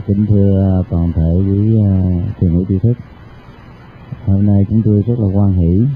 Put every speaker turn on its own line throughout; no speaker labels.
Kính thưa toàn thể quý thiền hữu tri thức, hôm nay chúng tôi rất là hoan hỷ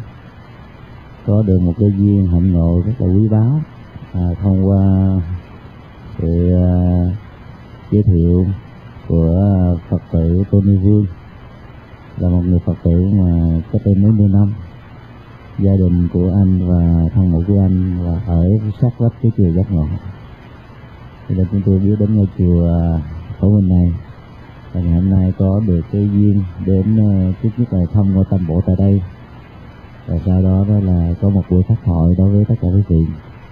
có được một cái duyên hạnh ngộ rất là quý báu thông qua sự giới thiệu của Phật tử Tony Vương, là một người Phật tử mà có tên mấy mươi năm. Gia đình của anh và thân mẫu của anh là ở sát vách cái chùa Giác Ngộ, cho nên chúng tôi biết đến ngôi chùa Phổ Minh này. Và ngày hôm nay có được cái duyên đến trước nhất là thăm ngôi Tam Bổ tại đây, và sau đó đó là có một buổi phát thoại đối với tất cả quý vị.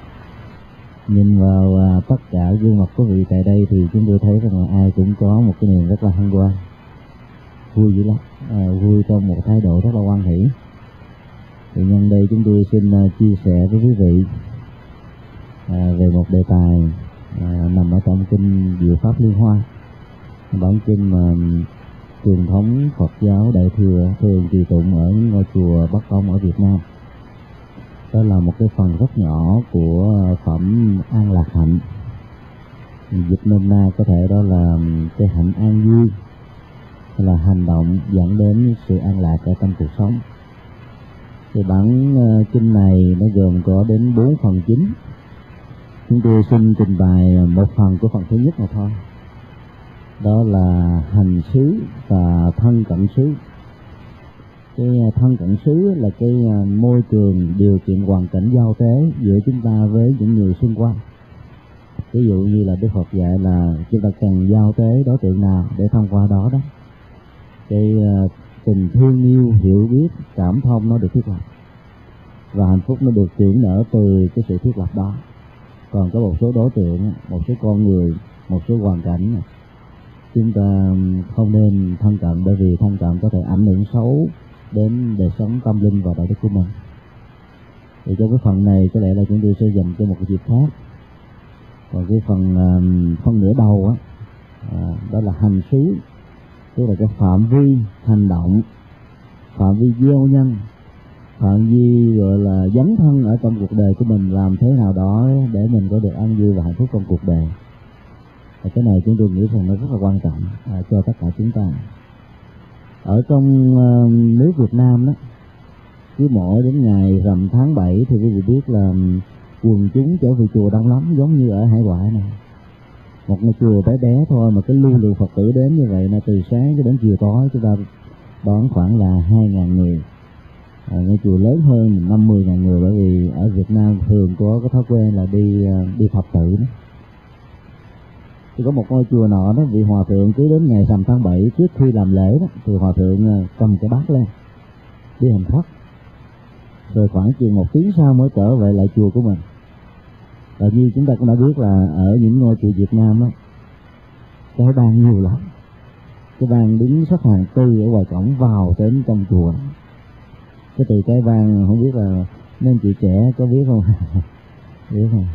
Nhìn vào tất cả gương mặt quý vị tại đây thì chúng tôi thấy rằng là ai cũng có một cái niềm rất là hân hoan, vui dữ lắm, vui trong một thái độ rất là hoan hỷ. Thì nhân đây chúng tôi xin chia sẻ với quý vị về một đề tài nằm ở trong kinh Diệu Pháp Liên Hoa, bản kinh mà truyền thống Phật giáo Đại thừa thường trì tụng ở ngôi chùa Bắc Tông ở Việt Nam. Đó là một cái phần rất nhỏ của phẩm An Lạc Hạnh. Dịch nôm na có thể đó là cái hạnh an vui, là hành động dẫn đến sự an lạc ở trong cuộc sống. Thì bản kinh này nó gồm có đến 4 phần chính. Chúng tôi xin trình bày một phần của phần thứ nhất mà thôi. Đó là hành xứ và thân cận xứ. Cái thân cận xứ là cái môi trường, điều kiện hoàn cảnh giao tế giữa chúng ta với những người xung quanh. Ví dụ như là Đức Phật dạy là chúng ta cần giao tế đối tượng nào để thông qua đó đó cái tình thương yêu, hiểu biết, cảm thông nó được thiết lập, và hạnh phúc nó được triển nở từ cái sự thiết lập đó. Còn có một số đối tượng, một số con người, một số hoàn cảnh chúng ta không nên thân cận, bởi vì thân cận có thể ảnh hưởng xấu đến đời sống tâm linh và đạo đức của mình. Thì trong cái phần này có lẽ là chúng tôi sẽ dành cho một cái dịp khác. Còn cái phần nửa đầu đó là hành xứ, tức là cái phạm vi hành động, phạm vi gieo nhân, phạm vi gọi là dấn thân ở trong cuộc đời của mình, làm thế nào đó để mình có được an vui và hạnh phúc trong cuộc đời. Và cái này chúng tôi nghĩ rằng nó rất là quan trọng cho tất cả chúng ta. Ở trong nước Việt Nam đó, cứ mỗi đến ngày rằm tháng 7 thì quý vị biết là quần chúng trở về chùa đông lắm, giống như ở hải ngoại này. Một ngôi chùa bé bé thôi mà cái lưu lượng Phật tử đến như vậy là từ sáng cho đến chiều tối chúng ta đón khoảng là 2.000 người. Ngôi chùa lớn hơn 50.000 người, bởi vì ở Việt Nam thường có cái thói quen là đi thập tự đó. Thì có một ngôi chùa nọ đó, vị hòa thượng cứ đến ngày rằm tháng 7 trước khi làm lễ đó thì hòa thượng cầm cái bát lên đi hành khất, rồi khoảng chừng 1 tiếng sau mới trở về lại chùa của mình. Và như chúng ta cũng đã biết là ở những ngôi chùa Việt Nam đó, cái ban nhiều lắm, cái ban đứng xếp hàng tư ở ngoài cổng vào đến trong chùa. Cái từ cái ban không biết là nên chị trẻ có biết không? Biết không?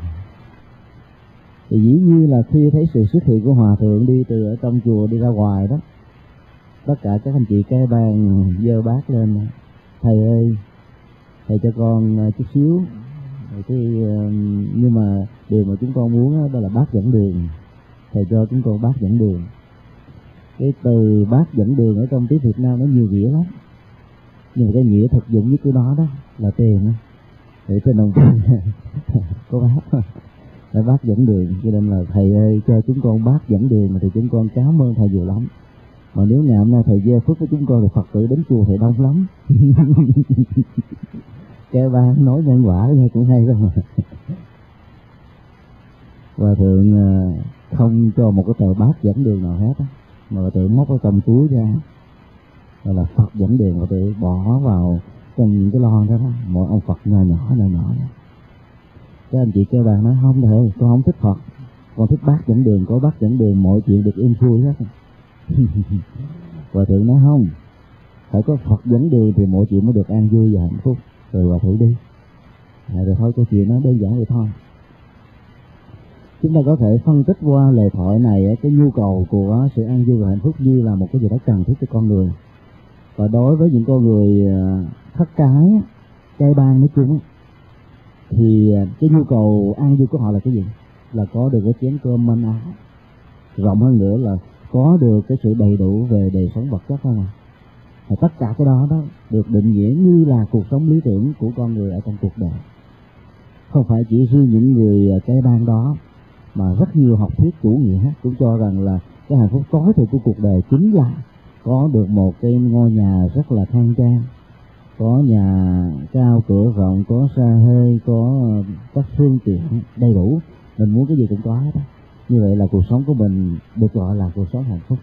Thì dĩ nhiên là khi thấy sự xuất hiện của hòa thượng đi từ ở trong chùa đi ra ngoài đó, tất cả các anh chị cái ban giơ bát lên: thầy ơi, thầy cho con chút xíu. Nhưng mà điều mà chúng con muốn đó là bát dẫn đường, thầy cho chúng con bát dẫn đường. Cái từ bát dẫn đường ở trong tiếng Việt Nam nó nhiều nghĩa lắm, nhưng mà cái nghĩa thực dụng nhất của nó đó là tiền. Thì trên đồng tiền có bát là bát dẫn đường, cho nên là thầy ơi cho chúng con bát dẫn đường thì chúng con cảm ơn thầy nhiều lắm. Mà nếu ngày hôm nay thầy gieo phước với chúng con thì Phật tử đến chùa thầy đông lắm. Cái ban nói nhân quả nghe cũng hay lắm mà. Hòa thượng không cho một cái tờ bát dẫn đường nào hết á, mà hòa thượng móc ở trong túi ra, gọi là Phật dẫn đường, hòa thượng bỏ vào trong những cái lon đó, mỗi ông Phật nhỏ nhỏ đó. Các anh chị kêu bàn nói không thầy, con không thích Phật, con thích bát dẫn đường, có bát dẫn đường mọi chuyện được êm xuôi hết. Hòa thượng nói không, phải có Phật dẫn đường thì mọi chuyện mới được an vui và hạnh phúc. Rồi hòa thượng đi. Rồi thôi, câu chuyện nó đơn giản vậy thôi. Chúng ta có thể phân tích qua lời thoại này cái nhu cầu của sự an vui và hạnh phúc như là một cái gì đó cần thiết cho con người. Và đối với những con người khất cái, cai ban nói chung thì cái nhu cầu an vui của họ là cái gì? Là có được cái chén cơm manh áo, rộng hơn nữa là có được cái sự đầy đủ về đời sống vật chất không ạ? Và tất cả cái đó được định nghĩa như là cuộc sống lý tưởng của con người ở trong cuộc đời. Không phải chỉ riêng những người cái bang đó, mà rất nhiều học thuyết chủ nghĩa cũng cho rằng là cái hạnh phúc tối thiểu của cuộc đời chính là có được một cái ngôi nhà rất là khang trang, có nhà cao cửa rộng, có xe hơi, có các phương tiện đầy đủ, mình muốn cái gì cũng có hết đó. Như vậy là cuộc sống của mình được gọi là cuộc sống hạnh phúc.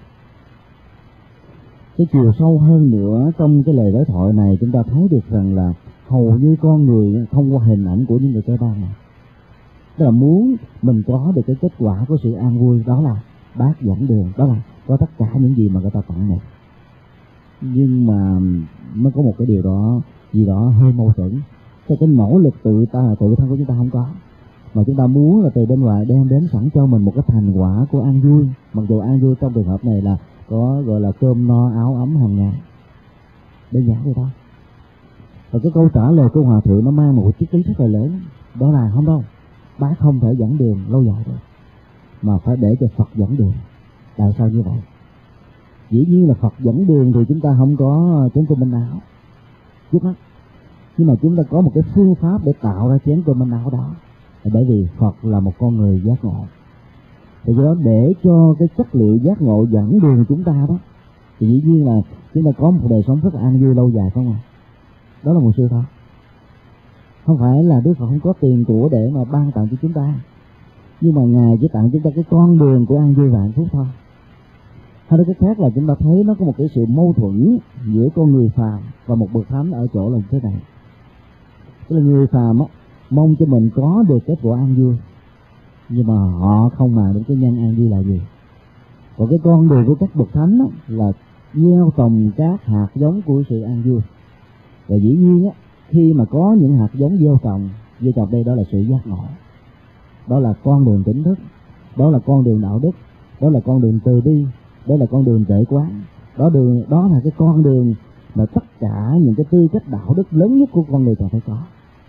Cái chiều sâu hơn nữa trong cái lời đối thoại này, chúng ta thấy được rằng là hầu như con người thông qua hình ảnh của những người cái bang này, tức là muốn mình có được cái kết quả của sự an vui, đó là bác dẫn đường, đó là có tất cả những gì mà người ta tặng mình. Nhưng mà nó có một cái điều đó gì đó hơi mâu thuẫn. Cái nỗ lực tự thân của chúng ta không có, mà chúng ta muốn là từ bên ngoài đem đến sẵn cho mình một cái thành quả của an vui. Mặc dù an vui trong trường hợp này là có gọi là cơm no áo ấm hàng ngày, đơn giản vậy thôi. Và cái câu trả lời của Hòa Thượng nó mang một triết lý rất là lớn, đó là không đâu, bác không thể dẫn đường lâu dài được, mà phải để cho Phật dẫn đường. Tại sao như vậy? Dĩ nhiên là Phật dẫn đường thì chúng ta không có chén cơm manh áo trước mắt, nhưng mà chúng ta có một cái phương pháp để tạo ra chén cơm manh áo đó, là bởi vì Phật là một con người giác ngộ. Thì do đó để cho cái chất liệu giác ngộ dẫn đường chúng ta đó, thì dĩ nhiên là chúng ta có một đời sống rất là an vui lâu dài, không ạ? Đó là một sự thật. Không phải là Đức Phật không có tiền của để mà ban tặng cho chúng ta, nhưng mà Ngài chỉ tặng chúng ta cái con đường của an vui và hạnh phúc thôi. Hay nói cách khác là chúng ta thấy nó có một cái sự mâu thuẫn giữa con người phàm và một bậc thánh ở chỗ là như thế này. Tức là người phàm mong cho mình có được kết quả an vui, nhưng mà họ không màng đến cái nhân an vui là gì. Còn cái con đường của các bậc thánh là gieo trồng các hạt giống của sự an vui. Và dĩ nhiên khi mà có những hạt giống gieo trồng đây, đó là sự giác ngộ, đó là con đường tỉnh thức, đó là con đường đạo đức, đó là con đường từ bi, đó là con đường tuệ quán, đó là cái con đường mà tất cả những cái tư cách đạo đức lớn nhất của con người cần phải có.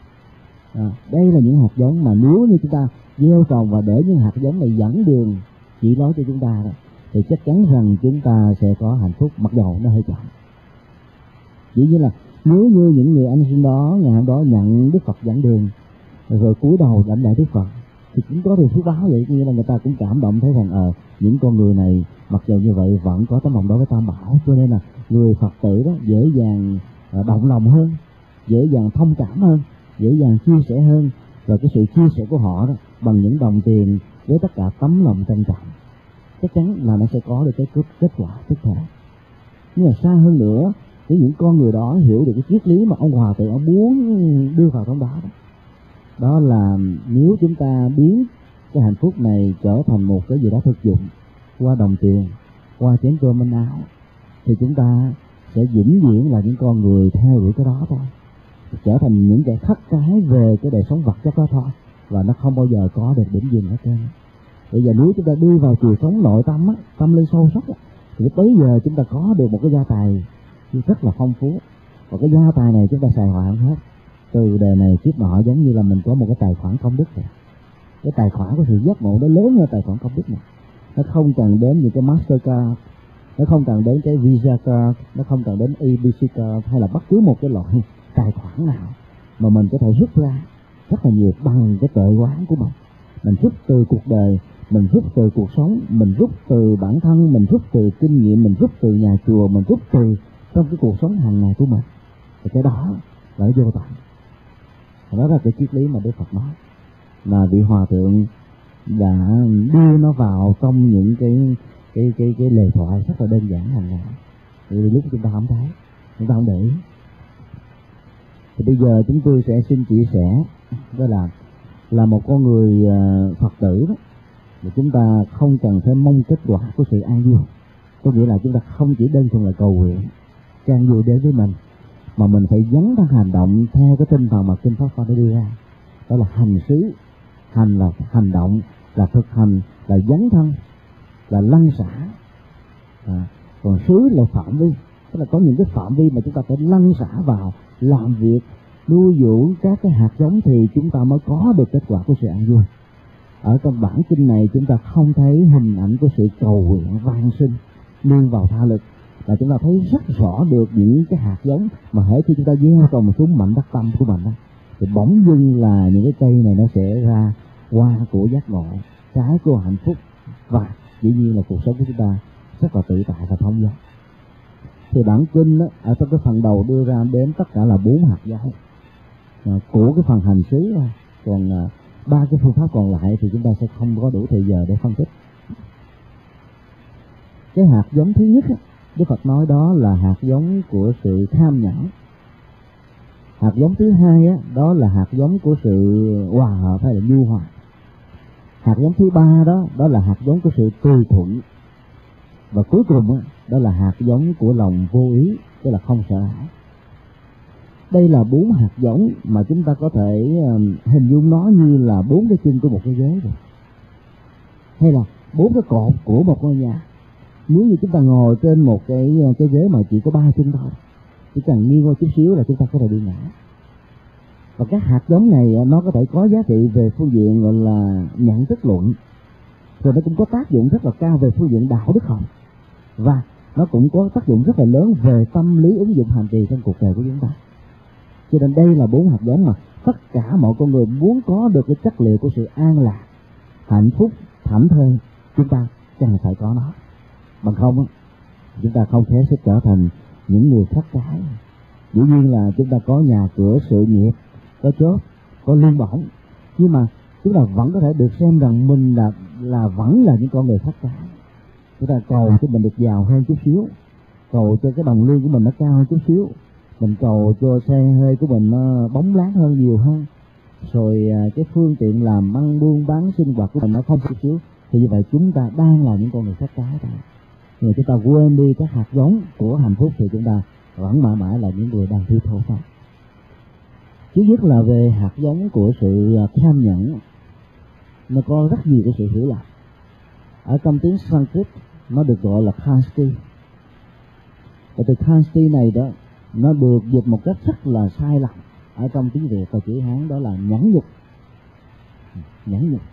Đây là những hạt giống mà nếu như chúng ta gieo trồng và để những hạt giống này dẫn đường chỉ lối cho chúng ta đó, thì chắc chắn rằng chúng ta sẽ có hạnh phúc, mặc dầu nó hơi chậm. Dĩ nhiên là nếu như những người anh sinh đó ngày hôm đó nhận Đức Phật dẫn đường rồi cúi đầu lãnh lễ Đức Phật, thì cũng có được phước báo vậy, như là người ta cũng cảm động thấy rằng những con người này mặc dù như vậy vẫn có tấm lòng đối với Tam Bảo, cho nên là người Phật tử đó dễ dàng động lòng hơn, dễ dàng thông cảm hơn, dễ dàng chia sẻ hơn. Và cái sự chia sẻ của họ đó bằng những đồng tiền với tất cả tấm lòng trân trọng, chắc chắn là nó sẽ có được cái kết quả tức thể. Nhưng mà xa hơn nữa, với những con người đó hiểu được cái triết lý mà ông Hòa Thượng ông muốn đưa vào trong đó, đó là nếu chúng ta biến cái hạnh phúc này trở thành một cái gì đó thực dụng qua đồng tiền, qua chén cơm manh áo, thì chúng ta sẽ vĩnh viễn là những con người theo đuổi cái đó thôi, trở thành những kẻ khắc cái về cái đời sống vật chất đó thôi, và nó không bao giờ có được đỉnh dừng hết trơn. Bây giờ nếu chúng ta đi vào chiều sống nội tâm tâm linh sâu sắc thì tới giờ chúng ta có được một cái gia tài rất là phong phú, và cái gia tài này chúng ta xài hoài không hết, từ đời này kiếp nọ, giống như là mình có một cái tài khoản công đức này. Cái tài khoản của sự giác ngộ nó lớn hơn tài khoản công đức này. Nó không cần đến những cái Mastercard, nó không cần đến cái Visa card, nó không cần đến ABC card, hay là bất cứ một cái loại tài khoản nào mà mình có thể rút ra rất là nhiều bằng cái tuệ quán của mình. Mình rút từ cuộc đời, mình rút từ cuộc sống, mình rút từ bản thân, mình rút từ kinh nghiệm, mình rút từ nhà chùa, mình rút từ trong cái cuộc sống hàng ngày của mình. Thì cái đó là vô tận. Đó là cái triết lý mà Đức Phật nói, là vị Hòa Thượng đã đưa nó vào trong những cái lời thoại rất là đơn giản hàng ngày. Thì lúc chúng ta không thấy, chúng ta không để ý. Thì bây giờ chúng tôi sẽ xin chia sẻ, đó là một con người Phật tử đó, thì chúng ta không cần phải mong kết quả của sự an vui. Có nghĩa là chúng ta không chỉ đơn thuần là cầu nguyện cho an vui đến với mình, mà mình phải dấn thân hành động theo cái tinh thần mà Kinh Pháp Hoa đã đưa ra. Đó là hành xứ, hành là hành động, là thực hành, là dấn thân, là lăn xả. Còn xứ là phạm vi, tức là có những cái phạm vi mà chúng ta phải lăn xả vào, làm việc, nuôi dưỡng các cái hạt giống, thì chúng ta mới có được kết quả của sự an vui. Ở trong bản kinh này chúng ta không thấy hình ảnh của sự cầu nguyện van sinh nương vào tha lực, và chúng ta thấy rất rõ được những cái hạt giống mà hễ khi chúng ta gieo vào một xuống mảnh đất tâm của mình đó, thì bỗng dưng là những cái cây này nó sẽ ra hoa của giác ngộ, trái của hạnh phúc, và dĩ nhiên là cuộc sống của chúng ta rất là tự tại và thống nhất. Thì bản kinh đó, ở trong cái phần đầu đưa ra đến tất cả là 4 hạt giống của cái phần hành xứ, còn 3 cái phương pháp còn lại thì chúng ta sẽ không có đủ thời giờ để phân tích. Cái hạt giống thứ nhất, Đức Phật nói đó là hạt giống của sự tham nhẫn. Hạt giống thứ hai đó là hạt giống của sự hòa hợp hay là nhu hòa. Hạt giống thứ ba đó là hạt giống của sự tùy thuận. Và cuối cùng đó là hạt giống của lòng vô ý, tức là không sợ hãi. Đây là 4 hạt giống mà chúng ta có thể hình dung nó như là 4 cái chân của một cái ghế rồi, hay là 4 cái cột của một ngôi nhà. Nếu như chúng ta ngồi trên một cái ghế mà chỉ có 3 chân thôi, chỉ cần nghiêng qua chút xíu là chúng ta có thể bị ngã. Và các hạt giống này nó có thể có giá trị về phương diện gọi là nhận thức luận, rồi nó cũng có tác dụng rất là cao về phương diện đạo đức học, và nó cũng có tác dụng rất là lớn về tâm lý ứng dụng hành trì trong cuộc đời của chúng ta. Cho nên đây là 4 hạt giống mà tất cả mọi con người muốn có được cái chất liệu của sự an lạc, hạnh phúc, thảnh thơi, chúng ta cần phải có nó. Bằng không chúng ta không thể sẽ trở thành những người thất trái. Dĩ nhiên là chúng ta có nhà cửa, sự nghiệp, có chốt, có lương bổng, nhưng mà chúng ta vẫn có thể được xem rằng mình là vẫn là những con người thất trái. Chúng ta cầu cho mình được giàu hơn chút xíu, cầu cho cái đồng lương của mình nó cao hơn chút xíu, mình cầu cho xe hơi của mình nó bóng láng hơn, nhiều hơn, rồi cái phương tiện làm ăn buôn bán sinh hoạt của mình nó không chút xíu, thì như vậy chúng ta đang là những con người thất trái rồi. Nhưng mà chúng ta quên đi các hạt giống của hạnh phúc thì chúng ta vẫn mãi mãi là những người đang thiếu thốn. Thứ nhất là về hạt giống của sự tham nhẫn, nó có rất nhiều cái sự hiểu lầm. Ở trong tiếng Sanskrit nó được gọi là kasti. Và từ kasti này đó, nó được dịch một cách rất là sai lầm ở trong tiếng Việt và chữ Hán, đó là nhẫn nhục. Nhẫn nhục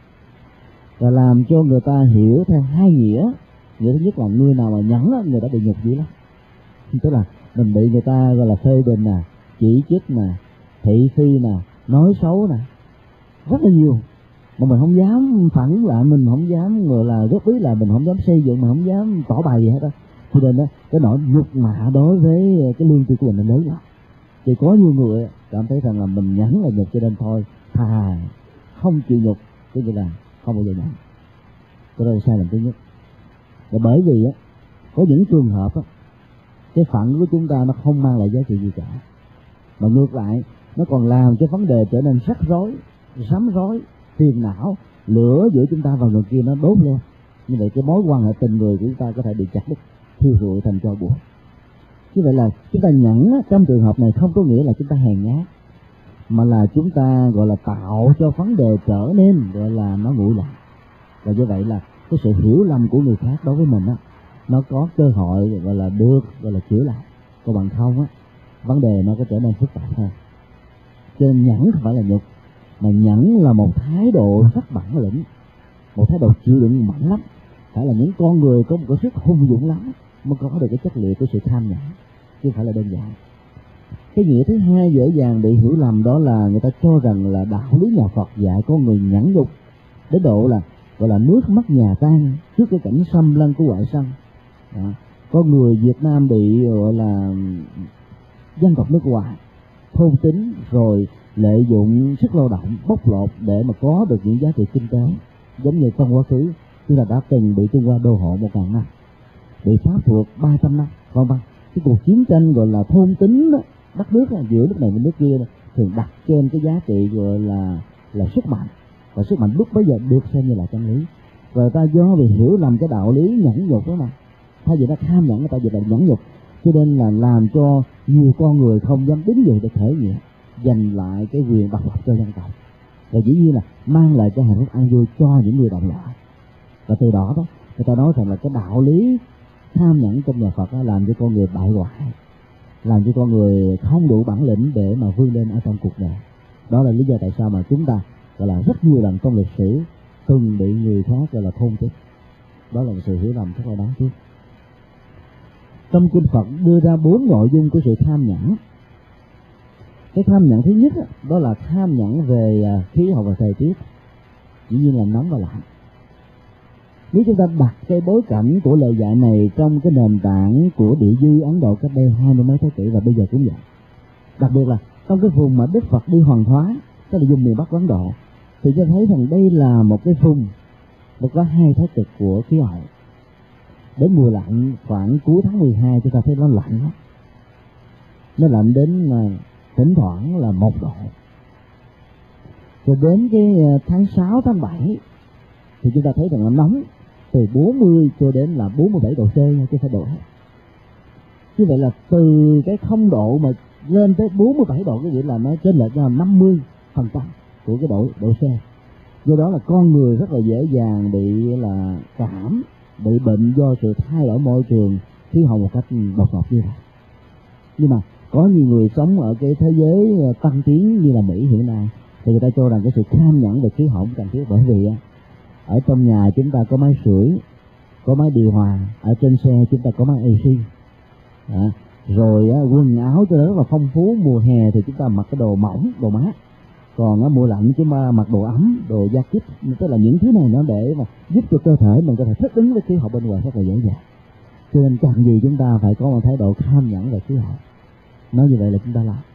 và làm cho người ta hiểu theo hai nghĩa. Nghĩa thứ nhất là người nào mà nhẫn người ta bị nhục dữ lắm, tức là mình bị người ta gọi là phê bình nè, chỉ trích nè, thị phi nè, nói xấu nè, rất là nhiều, mà mình không dám phản ứng lại, mình không dám gọi là góp ý lại, mình không dám xây dựng, mình không dám tỏ bày gì hết đó. Cho nên đó, cái nỗi nhục mạ đối với cái lương tri của mình nó lớn lắm. Thì có nhiều người cảm thấy rằng là mình nhẫn là nhục, cho nên thôi thà không chịu nhục, tức là không bao giờ nhẫn. Cái đó là sai lầm thứ nhất. Và bởi vì có những trường hợp cái phận của chúng ta nó không mang lại giá trị gì cả, mà ngược lại nó còn làm cho vấn đề trở nên rắc rối, rắm rối, phiền não, lửa giữa chúng ta và người kia nó đốt lên. Như vậy cái mối quan hệ tình người của chúng ta có thể bị chặt đứt, thiêu rụi thành tro bụi. Như vậy là chúng ta nhẫn trong trường hợp này không có nghĩa là chúng ta hèn nhát, mà là chúng ta gọi là tạo cho vấn đề trở nên gọi là nó nguội lạnh. Và như vậy là cái sự hiểu lầm của người khác đối với mình nó có cơ hội gọi là được gọi là chữa lại. Còn bằng không vấn đề nó có trở nên phức tạp hơn. Cho nên nhẫn không phải là nhục, mà nhẫn là một thái độ rất bản lĩnh, một thái độ chịu đựng mạnh lắm. Phải là những con người có một cái sức hung dũng lắm mới có được cái chất liệu của sự tham nhẫn, chứ không phải là đơn giản. Cái nghĩa thứ hai dễ dàng bị hiểu lầm, đó là người ta cho rằng là đạo lý nhà Phật dạy con người nhẫn nhục đến độ là gọi là nước mắt nhà tan trước cái cảnh xâm lăng của ngoại xâm. Có người Việt Nam bị gọi là dân tộc nước ngoài thôn tính, rồi lợi dụng sức lao động bóc lột để mà có được những giá trị kinh tế. Giống như trong quá khứ chúng ta đã từng bị Trung Hoa đô hộ 1000 năm, bị Pháp thuộc 300 năm, vân vân. Cái cuộc chiến tranh gọi là thôn tính đất nước giữa nước này với nước kia thường đặt trên cái giá trị gọi là sức mạnh, và sức mạnh lúc bấy giờ được xem như là chân lý. Và người ta do vì hiểu lầm cái đạo lý nhẫn nhục đó mà, thay vì nó tham nhẫn người ta dịch là nhẫn nhục, cho nên là làm cho nhiều con người không dám đứng dậy để thể hiện, giành lại cái quyền độc lập cho dân tộc, và dĩ nhiên là mang lại cái hạnh phúc an vui cho những người đồng loại. Và từ đó người ta nói rằng là cái đạo lý tham nhẫn trong nhà Phật làm cho con người bại hoại, làm cho con người không đủ bản lĩnh để mà vươn lên ở trong cuộc đời. Đó là lý do tại sao mà chúng ta gọi là rất nhiều lần trong lịch sử từng bị người khác gọi là thôn tính. Đó là một sự hiểu lầm rất là đáng tiếc. Trong kinh Phật đưa ra 4 nội dung của sự tham nhẫn. Cái tham nhẫn thứ nhất đó là tham nhẫn về khí hậu và thời tiết, dĩ nhiên là nóng và lạnh. Nếu chúng ta đặt cái bối cảnh của lời dạy này trong cái nền tảng của địa dư Ấn Độ cách đây 20 mấy thế kỷ và bây giờ cũng vậy, đặc biệt là trong cái vùng mà Đức Phật đi hoàn hóa, tức là vùng miền Bắc Ấn Độ, thì cho thấy rằng đây là một cái vùng nó có 2 thái cực của khí hậu. Đến mùa lạnh khoảng cuối tháng 12 chúng ta thấy nó lạnh lắm, nó lạnh đến thỉnh thoảng là 1 độ. Rồi đến cái tháng 6, tháng 7 thì chúng ta thấy rằng nó nóng từ 40 cho đến là 47 độ C nha, chứ không phải độ hết. Như vậy là từ cái 0 độ mà lên tới 47 độ, cái nghĩa là nó chênh lệch là 50% của cái độ C. Do đó là con người rất là dễ dàng bị là cảm, bị bệnh do sự thay đổi môi trường khí hậu một cách đột ngột như vậy. Nhưng mà có nhiều người sống ở cái thế giới tăng tiến như là Mỹ hiện nay thì người ta cho rằng cái sự tham nhẫn về khí hậu không cần thiết, bởi vì ở trong nhà chúng ta có máy sưởi, có máy điều hòa, ở trên xe chúng ta có máy AC, rồi quần áo cho nó rất là phong phú. Mùa hè thì chúng ta mặc cái đồ mỏng, đồ mát, còn mùa lạnh chúng ta mặc đồ ấm, đồ jacket. Tức là những thứ này nó để mà giúp cho cơ thể mình có thể thích ứng với khí hậu bên ngoài rất là dễ dàng. Cho nên cần gì chúng ta phải có một thái độ tham nhẫn về khí hậu. Nói như vậy là chúng ta làm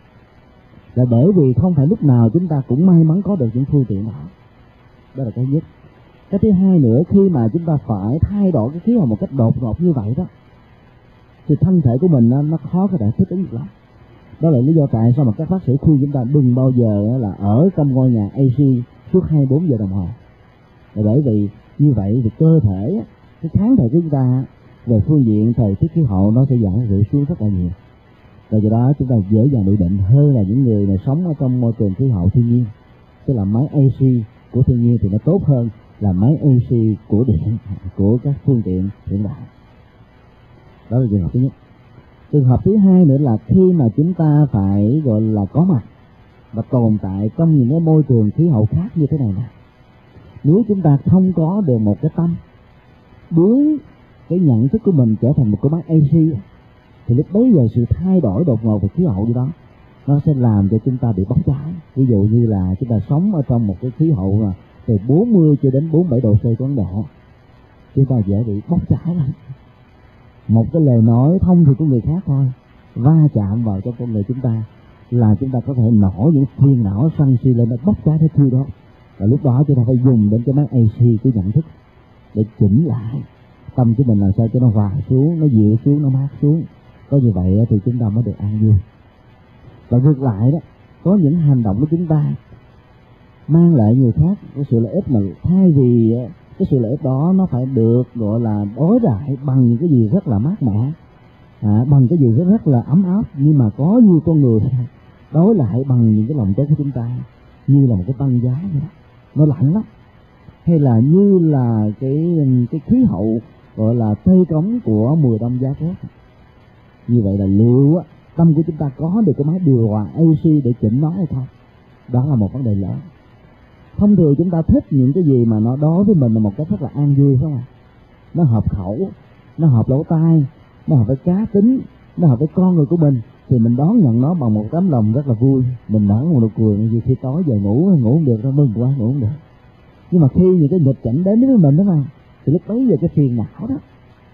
là bởi vì không phải lúc nào chúng ta cũng may mắn có được những phương tiện đó. Đó là cái nhất. Cái thứ hai nữa, khi mà chúng ta phải thay đổi cái khí hậu một cách đột ngột như vậy đó, thì thân thể của mình nó khó có thể thích ứng được lắm. Đó là lý do tại sao mà các bác sĩ khuyên chúng ta đừng bao giờ là ở trong ngôi nhà AC suốt 24 giờ đồng hồ. Là bởi vì như vậy thì cơ thể, cái kháng thể của chúng ta về phương diện thời tiết khí hậu nó sẽ giảm rưỡi xuống rất là nhiều. Và do đó chúng ta dễ dàng bị bệnh hơn là những người mà sống ở trong môi trường khí hậu thiên nhiên. Tức là máy AC của thiên nhiên thì nó tốt hơn là máy AC của điện, của các phương tiện hiện đại. Đó là trường hợp thứ nhất. Trường hợp thứ hai nữa là khi mà chúng ta phải gọi là có mặt và tồn tại trong những cái môi trường khí hậu khác như thế này nè, nếu chúng ta không có được một cái tâm biến cái nhận thức của mình trở thành một cái máy AC, thì lúc bấy giờ sự thay đổi đột ngột về khí hậu như đó nó sẽ làm cho chúng ta bị bốc cháy. Ví dụ như là chúng ta sống ở trong một cái khí hậu mà từ 40 cho đến 47 độ C của Ấn Độ, chúng ta dễ bị bốc cháy lắm. Một cái lời nói thông thường của người khác thôi va chạm vào trong con người chúng ta là chúng ta có thể nổi những phiền não sân si lên, nó bốc cháy thế thiêu đó. Và lúc đó chúng ta phải dùng đến cái máy AC của nhận thức để chỉnh lại tâm của mình, làm sao cho nó hòa xuống, nó dịu xuống, nó mát xuống. Có như vậy thì chúng ta mới được an vui. Và ngược lại đó, có những hành động của chúng ta mang lại người khác cái sự lợi ích, mà thay vì cái sự lợi ích đó nó phải được gọi là đối lại bằng những cái gì rất là mát mẻ, bằng cái gì rất là ấm áp, nhưng mà có nhiều con người đối lại bằng những cái lòng tốt của chúng ta như là một cái băng giá vậy đó, nó lạnh lắm. Hay là như là cái khí hậu gọi là tê cống của mùa đông giá rét. Như vậy là liệu tâm của chúng ta có được cái máy điều hòa AC để chỉnh nó hay không? Đó là một vấn đề lớn. Thông thường chúng ta thích những cái gì mà nó đối với mình là một cách rất là an vui, phải không ạ? Nó hợp khẩu, nó hợp lỗ tai, nó hợp với cá tính, nó hợp với con người của mình, thì mình đón nhận nó bằng một tấm lòng rất là vui. Mình nở một nụ cười, như khi tối giờ ngủ không được, nó mừng quá, ngủ không được. Nhưng mà khi những cái nghịch cảnh đến với mình đó mà, thì lúc bấy giờ cái phiền não đó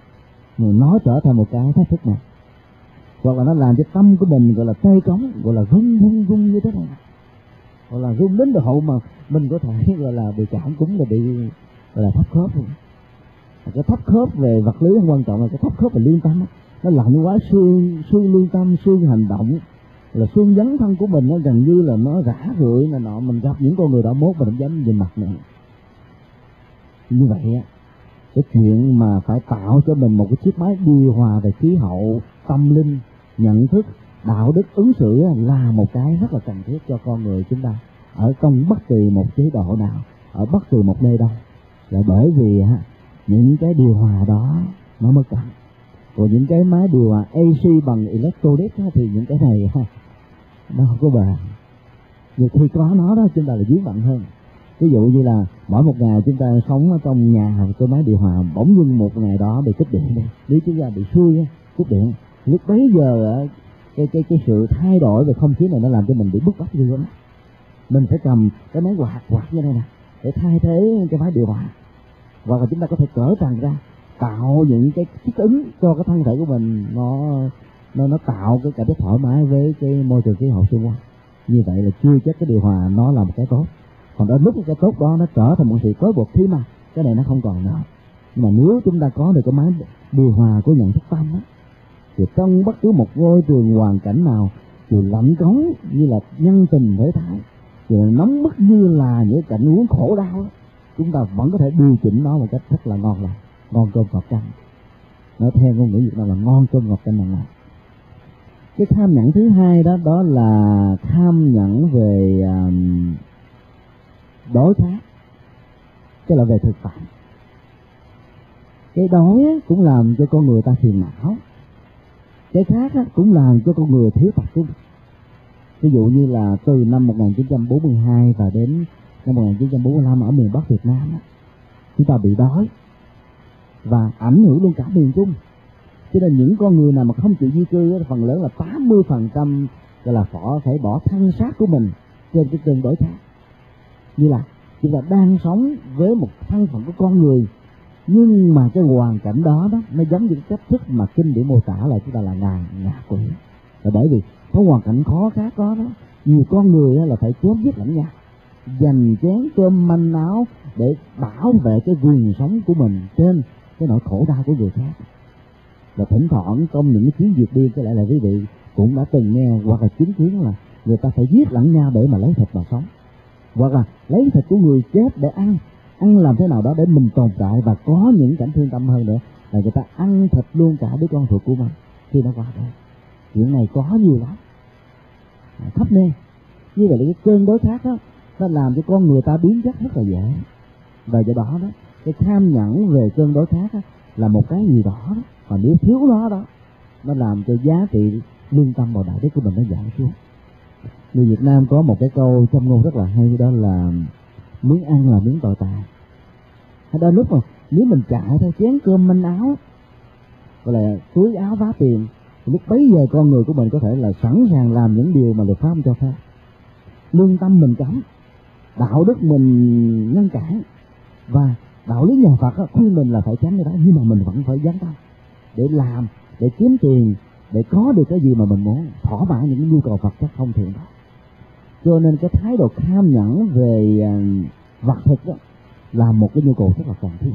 nó trở thành một cái thách thức này, hoặc là nó làm cho tâm của mình gọi là tê cống, gọi là rung như thế này, hoặc là rung đến độ hậu mà mình có thể gọi là bị cảm cúm, là bị gọi là thấp khớp. Cái thấp khớp về vật lý không quan trọng, là cái thấp khớp về lương tâm, nó lạnh quá, xương lương tâm, xương hành động, là xương dấn thân của mình nó gần như là nó rã rượi này nọ. Mình gặp những con người đó mốt mình không dám nhìn mặt nữa. Như vậy á, cái chuyện mà phải tạo cho mình một cái chiếc máy điều hòa về khí hậu, tâm linh, nhận thức, đạo đức, ứng xử là một cái rất là cần thiết cho con người chúng ta ở trong bất kỳ một chế độ nào, ở bất kỳ một nơi đâu. Là bởi vì những cái điều hòa đó nó mới cần. Còn những cái máy điều hòa AC bằng electronic thì những cái này nó không có bền. Nhiều khi có nó đó chúng ta là dướng bận hơn. Ví dụ như là mỗi một ngày chúng ta sống ở trong nhà có máy điều hòa, bỗng dưng một ngày đó bị cúp điện đi, nếu chúng ta bị xui cúp điện, lúc bấy giờ cái sự thay đổi về không khí này nó làm cho mình bị bức áp dữ lắm. Mình phải cầm cái máy quạt như này nè để thay thế cái máy điều hòa, hoặc là chúng ta có thể cỡ trần ra, tạo những cái thích ứng cho cái thân thể của mình, nó tạo cái cảm giác thoải mái với cái môi trường khí hậu xung quanh. Như vậy là chưa chắc cái điều hòa nó là một cái tốt, còn đến lúc cái tốt đó nó trở thành một sự trói buộc khi mà cái này nó không còn nữa. Nhưng mà nếu chúng ta có được cái máy điều hòa của nhận thức tâm đó, thì trong bất cứ một môi trường hoàn cảnh nào, dù lạnh cống như là nhân tình thế thái, dù nóng bức như là những cảnh huống khổ đau đó, chúng ta vẫn có thể điều chỉnh nó một cách rất là ngon lành, ngon cơm ngọt canh. Nói theo ngôn ngữ Việt Nam là ngon cơm ngọt canh này. Cái tham nhẫn thứ hai đó là tham nhẫn về đối khác, tức là về thực phẩm. Cái đói cũng làm cho con người ta phiền não, cái khác cũng làm cho con người thiếu tập trung. Ví dụ như là từ năm 1942 và đến năm 1945 ở miền Bắc Việt Nam, chúng ta bị đói và ảnh hưởng luôn cả miền Trung. Cho nên những con người nào mà không chịu di cư, phần lớn là 80% là phải bỏ thân xác của mình trên cái cơn đói khát. Như là chúng ta đang sống với một thân phận của con người, nhưng mà cái hoàn cảnh đó nó giống như cái cách thức mà kinh điển mô tả là chúng ta là ngạ quỷ. Và bởi vì có hoàn cảnh khó khăn đó, nhiều con người là phải chém giết lẫn nhau, dành chén cơm manh áo để bảo vệ cái quyền sống của mình trên cái nỗi khổ đau của người khác. Và thỉnh thoảng trong những cái chiến dịch điên, có lẽ là quý vị cũng đã từng nghe hoặc là chứng kiến là người ta phải giết lẫn nhau để mà lấy thịt mà sống, hoặc là lấy thịt của người chết để ăn làm thế nào đó để mình tồn tại. Và có những cảnh thương tâm hơn nữa là người ta ăn thịt luôn cả đứa con ruột của mình khi nó qua đời. Chuyện này có nhiều lắm, khắp nơi. Như vậy là cái cơn đối khát đó, nó làm cho con người ta biến chất rất là dễ. Và do đó cái tham nhẫn về cơn đối khát là một cái gì đó, và nếu thiếu nó làm cho giá trị lương tâm và đạo đức của mình nó giảm xuống. Người Việt Nam có một cái câu châm ngôn rất là hay, đó là miếng ăn là miếng tội tài. Đôi lúc mà nếu mình chạy theo chén cơm manh áo, gọi là túi áo vá tiền, lúc bấy giờ con người của mình có thể là sẵn sàng làm những điều mà luật pháp không cho phép. Lương tâm mình cấm, đạo đức mình ngăn cản, và đạo lý nhà Phật khuyên mình là phải tránh cái đó, nhưng mà mình vẫn phải dấn thân để làm, để kiếm tiền, để có được cái gì mà mình muốn, thỏa mãn những nhu cầu vật chất không thiện đó. Cho nên cái thái độ tham nhẫn về vật thực đó là một cái nhu cầu rất là cần thiết.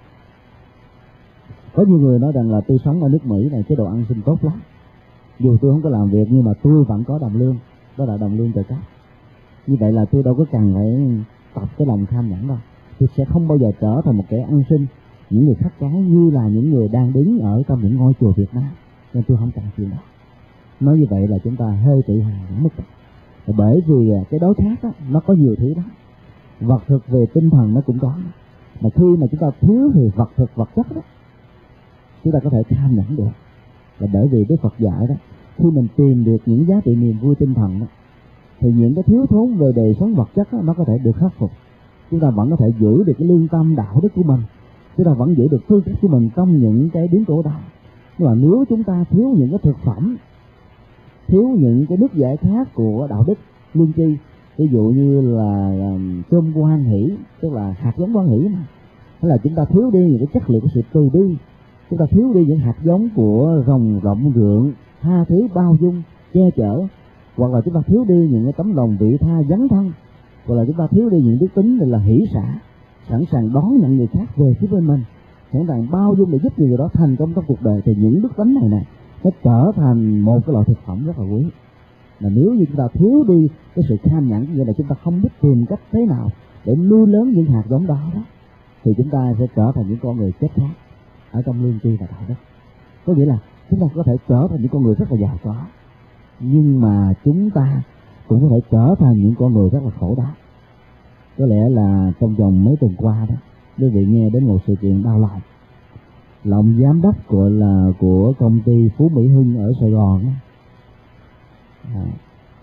Có nhiều người nói rằng là tôi sống ở nước Mỹ này, chế độ ăn xin tốt lắm, dù tôi không có làm việc nhưng mà tôi vẫn có đồng lương, đó là đồng lương trợ cấp. Như vậy là tôi đâu có cần phải tập cái lòng tham nhẫn đâu. Tôi sẽ không bao giờ trở thành một kẻ ăn xin những người khắc cái như là những người đang đứng ở trong những ngôi chùa Việt Nam, nên tôi không cần chuyện đó. Nói như vậy là chúng ta hơi tự hào đến mức. Bởi vì cái đối khác đó, nó có nhiều thứ đó, vật thực về tinh thần nó cũng có. Mà khi mà chúng ta thiếu về vật thực vật chất đó, chúng ta có thể tham nhẫn được. Là bởi vì Đức Phật dạy đó, khi mình tìm được những giá trị niềm vui tinh thần đó, thì những cái thiếu thốn về đời sống vật chất đó, nó có thể được khắc phục. Chúng ta vẫn có thể giữ được cái lương tâm đạo đức của mình, chúng ta vẫn giữ được tư cách của mình trong những cái biến cố đó. Nhưng mà nếu chúng ta thiếu những cái thực phẩm, thiếu những cái nước giải khát của đạo đức lương tri, ví dụ như là cơm hoan hỷ, tức là hạt giống hoan hỷ mà, hay là chúng ta thiếu đi những cái chất liệu của sự từ bi, chúng ta thiếu đi những hạt giống của rộng rộng tha thứ, bao dung, che chở, hoặc là chúng ta thiếu đi những cái tấm lòng vị tha dấn thân, hoặc là chúng ta thiếu đi những đức tính là hỷ xả, sẵn sàng đón nhận người khác về phía bên mình, sẵn sàng bao dung để giúp người đó thành công trong cuộc đời, thì những đức tính này nó trở thành một cái loại thực phẩm rất là quý. Là nếu như chúng ta thiếu đi cái sự tham nhẫn, như là chúng ta không biết tìm cách thế nào để nuôi lớn những hạt giống đó, thì chúng ta sẽ trở thành những con người chết khác ở trong lương tri và đạo đức. Có nghĩa là chúng ta có thể trở thành những con người rất là giàu có, nhưng mà chúng ta cũng có thể trở thành những con người rất là khổ đau. Có lẽ là trong vòng mấy tuần qua đó, quý vị nghe đến một sự kiện đau lòng. Là ông giám đốc của công ty Phú Mỹ Hưng ở Sài Gòn đó.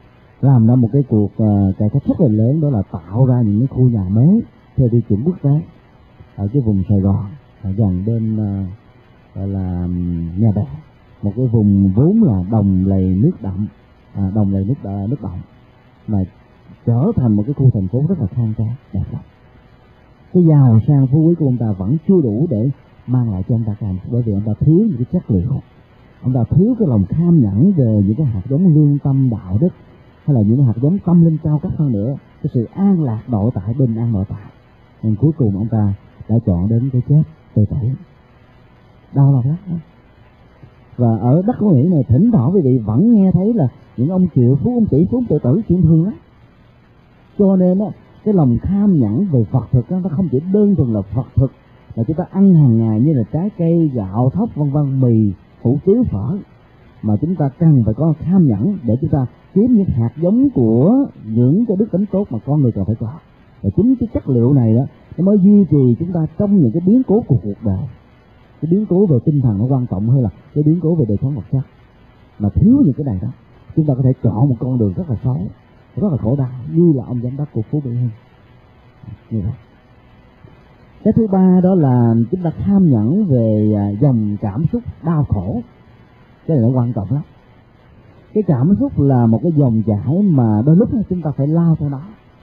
làm ra một cái cuộc cải cách rất là lớn, đó là tạo ra những cái khu nhà mới theo tiêu chuẩn quốc tế ở cái vùng Sài Gòn, ở gần bên gọi là Nhà Bè, một cái vùng vốn là đồng lầy nước đậm, đồng lầy nước động, mà trở thành một cái khu thành phố rất là khang trang đẹp lắm. Cái giàu sang phú quý của ông ta vẫn chưa đủ để mang lại cho ông ta càng, bởi vì ông ta thiếu những cái chất liệu, ông ta thiếu cái lòng tham nhẫn về những cái hạt giống lương tâm đạo đức, hay là những cái hạt giống tâm linh cao cấp hơn nữa, cái sự an lạc nội tại, bình an nội tại. Nên cuối cùng ông ta đã chọn đến cái chết tươi tẩy, đau lòng lắm. Và ở đất của Mỹ này thỉnh thoảng quý vị vẫn nghe thấy là những ông triệu phú, ông tỷ phú, ông tự tử chuyện thường lắm. Cho nên á, cái lòng tham nhẫn về vật thực đó, nó không chỉ đơn thuần là vật thực là chúng ta ăn hàng ngày như là trái cây, gạo, thóc, vân vân, mì, hủ tiếu, phở, mà chúng ta cần phải có tham nhẫn để chúng ta kiếm những hạt giống của những cái đức tính tốt mà con người cần phải có. Và chính cái chất liệu này đó nó mới duy trì chúng ta trong những cái biến cố của cuộc đời. Cái biến cố về tinh thần nó quan trọng hơn là cái biến cố về đời sống vật chất. Mà thiếu những cái này đó, chúng ta có thể chọn một con đường rất là xấu, rất là khổ đau, như là ông giám đốc của Phú Mỹ Hưng như vậy. Cái thứ ba đó là chúng ta tham nhẫn về dòng cảm xúc đau khổ. Cái này nó quan trọng lắm. Cái cảm xúc là một cái dòng chảy mà đôi lúc chúng ta phải lao theo nó,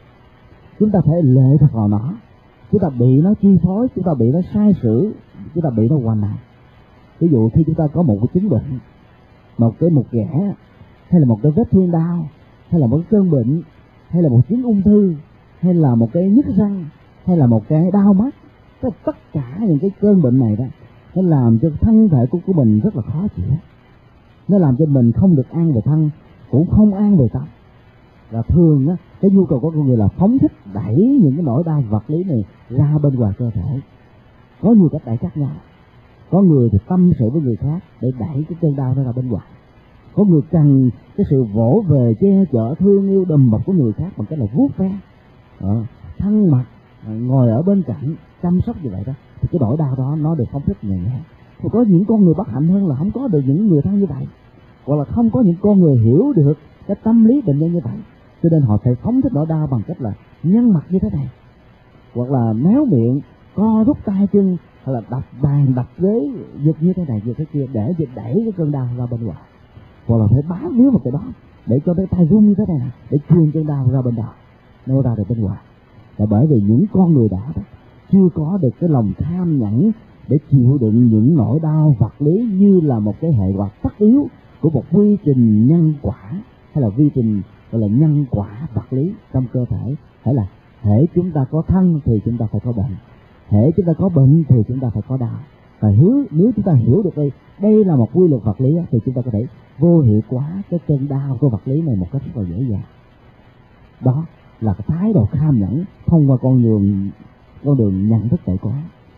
chúng ta phải lệ thuộc vào nó, chúng ta bị nó chi phối, chúng ta bị nó sai sử, chúng ta bị nó hoành hành. Ví dụ khi chúng ta có một cái chứng bệnh, một ghẻ, hay là một cái vết thương đau, hay là một cái cơn bệnh, hay là một chứng ung thư, hay là một cái nhức răng, hay là một cái đau mắt, tất cả những cái cơn bệnh này đó, nó làm cho thân thể của mình rất là khó chịu. Nó làm cho mình không được an về thân, cũng không an về tâm. Và thường á, cái nhu cầu của con người là phóng thích đẩy những cái nỗi đau vật lý này ra bên ngoài cơ thể. Có nhiều cách đẩy khác nhau. Có người thì tâm sự với người khác để đẩy cái cơn đau đó ra bên ngoài. Có người cần cái sự vỗ về, che chở, thương yêu, đùm bọc của người khác bằng cách là vuốt ve, thân mật, ngồi ở bên cạnh, chăm sóc như vậy đó. Thì cái nỗi đau đó nó được phóng thích nhẹ nhàng. Thì có những con người bất hạnh hơn là không có được những người thân như vậy, hoặc là không có những con người hiểu được cái tâm lý bệnh nhân như vậy, cho nên họ phải phóng thích nỗi đau bằng cách là nhăn mặt như thế này, hoặc là méo miệng, co rút tay chân, hay là đập bàn, đập ghế, giật như thế này, giật thế kia để đẩy cái cơn đau ra bên ngoài, hoặc là phải bám víu một cái đó để cho cái tay run như thế này để truyền cơn đau ra bên đó, nó ra được bên ngoài. Là bởi vì những con người đó chưa có được cái lòng tham nhẫn để chịu đựng những nỗi đau vật lý như là một cái hệ quả tất yếu của một quy trình nhân quả, hay là quy trình gọi là nhân quả vật lý trong cơ thể. Phải là hễ chúng ta có thân thì chúng ta phải có bệnh, hễ chúng ta có bệnh thì chúng ta phải có đau. Và nếu chúng ta hiểu được đây là một quy luật vật lý thì chúng ta có thể vô hiệu hóa cái cơn đau của vật lý này một cách rất là dễ dàng. Đó là cái thái độ tham nhẫn thông qua con đường nhận thức tự có.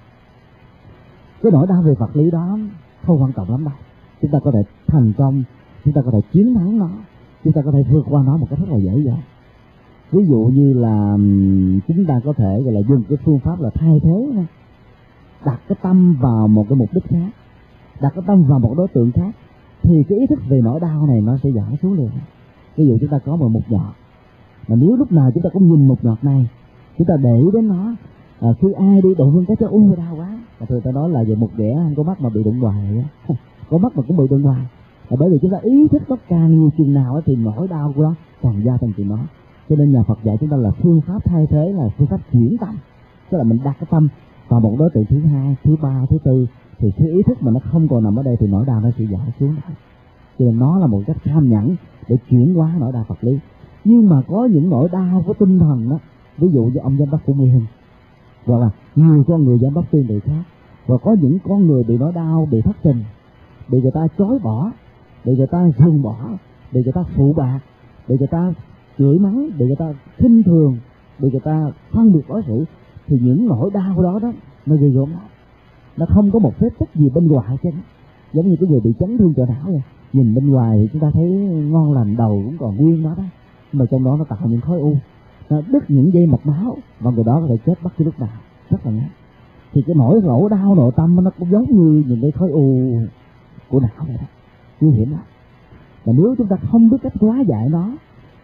Cái nỗi đau về vật lý đó không quan trọng lắm đâu. Chúng ta có thể thành công, chúng ta có thể chiến thắng nó, chúng ta có thể vượt qua nó một cách rất là dễ dàng. Ví dụ như là chúng ta có thể gọi là dùng cái phương pháp là thay thế, đặt cái tâm vào một cái mục đích khác, đặt cái tâm vào một đối tượng khác, thì cái ý thức về nỗi đau này nó sẽ giảm xuống liền. Ví dụ chúng ta có một nhọt, mà nếu lúc nào chúng ta cũng nhìn một nhọt này, chúng ta để đến nó, khi ai đi đụng cái đau quá, và thường ta nói là về một ghẻ không có mắt mà bị đụng hoài á, có mắt mà cũng bị đụng hoài. Là bởi vì chúng ta ý thức nó càng nhiều chừng nào thì nỗi đau của nó càng gia tăng chừng đó. Cho nên nhà Phật dạy chúng ta là phương pháp thay thế là phương pháp chuyển tâm, tức là mình đặt cái tâm vào một đối tượng thứ hai, thứ ba, thứ tư, thì khi ý thức mà nó không còn nằm ở đây thì nỗi đau nó sẽ giảm xuống. Cho nên nó là một cách tham nhẫn để chuyển hóa nỗi đau vật lý. Nhưng mà có những nỗi đau của tinh thần đó, ví dụ như ông giám đốc Phú Mỹ Hưng, hoặc là nhiều con người giám đốc tương tự khác, và có những con người bị nỗi đau, bị thất tình, bị người ta chối bỏ, bị người ta ruồng bỏ, bị người ta phụ bạc, bị người ta chửi mắng, bị người ta khinh thường, bị người ta phân biệt đối xử, thì những nỗi đau đó nó ghê gớm lắm. Nó không có một vết tích gì bên ngoài chứ, giống như cái người bị chấn thương chỗ não vậy. Nhìn bên ngoài thì chúng ta thấy ngon lành, đầu cũng còn nguyên đó, mà trong đó nó tạo những khối u, nó đứt những dây mạch máu, và người đó có thể chết bất cứ lúc nào, rất là ngắn. Thì cái nỗi đau nội tâm nó cũng giống như những cái khối u của não vậy đó, nguy hiểm lắm. Và nếu chúng ta không biết cách hóa giải nó,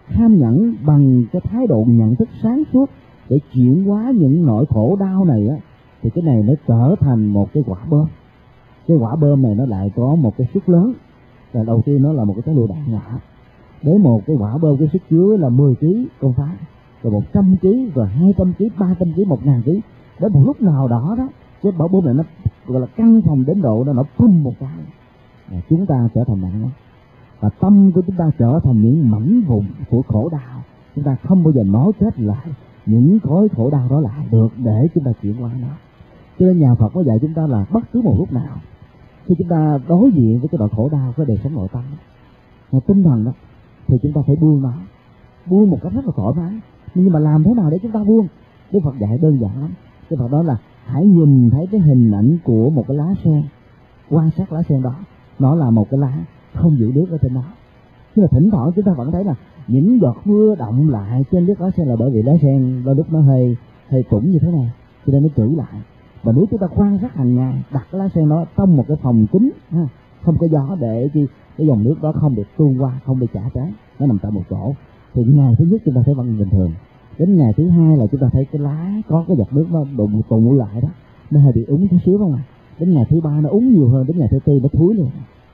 tham nhẫn bằng cái thái độ nhận thức sáng suốt để chuyển hóa những nỗi khổ đau này á, thì cái này nó trở thành một cái quả bơm. Cái quả bơm này nó lại có một cái sức lớn. Và đầu tiên nó là một cái trái lựu đạn nhỏ. Để một cái quả bơm cái sức chứa là 10 kg con pháo, rồi 100 kg, rồi 200 kg, 300 kg, 1000 kg. Đến một lúc nào đó đó, cái quả bơm này nó gọi là căng phòng đến độ nó pum một cái, chúng ta trở thành nặng. Và tâm của chúng ta trở thành những mảnh vụn của khổ đau. Chúng ta không bao giờ nói kết lại những khối khổ đau đó lại được để chúng ta chuyển qua nó. Cho nên nhà Phật có dạy chúng ta là bất cứ một lúc nào khi chúng ta đối diện với cái nỗi khổ đau, cái đời sống nội tâm đó, tinh thần đó, thì chúng ta phải buông nó, buông một cách rất là thoải mái. Nhưng mà làm thế nào để chúng ta buông? Đức Phật dạy đơn giản lắm. Đức Phật đó là hãy nhìn thấy cái hình ảnh của một cái lá sen, quan sát lá sen đó, nó là một cái lá không giữ nước ở trên đó. Nhưng mà thỉnh thoảng chúng ta vẫn thấy là những giọt mưa đọng lại trên chiếc lá sen là bởi vì lá sen đôi lúc nó hơi trũng như thế này, cho nên nó trữ lại. Và nếu chúng ta quan sát hàng ngày, đặt cái lá sen đó trong một cái phòng kín, không có gió để cái dòng nước đó không được tuôn qua, không bị chảy trái, nó nằm tại một chỗ, thì ngày thứ nhất chúng ta thấy vẫn bình thường. Đến ngày thứ hai là chúng ta thấy cái lá có cái giọt nước nó đụng tụ lại đó, nó hơi bị úng chút xíu không à. Đến ngày thứ ba nó úng nhiều hơn, đến ngày thứ tư nó thúi liền.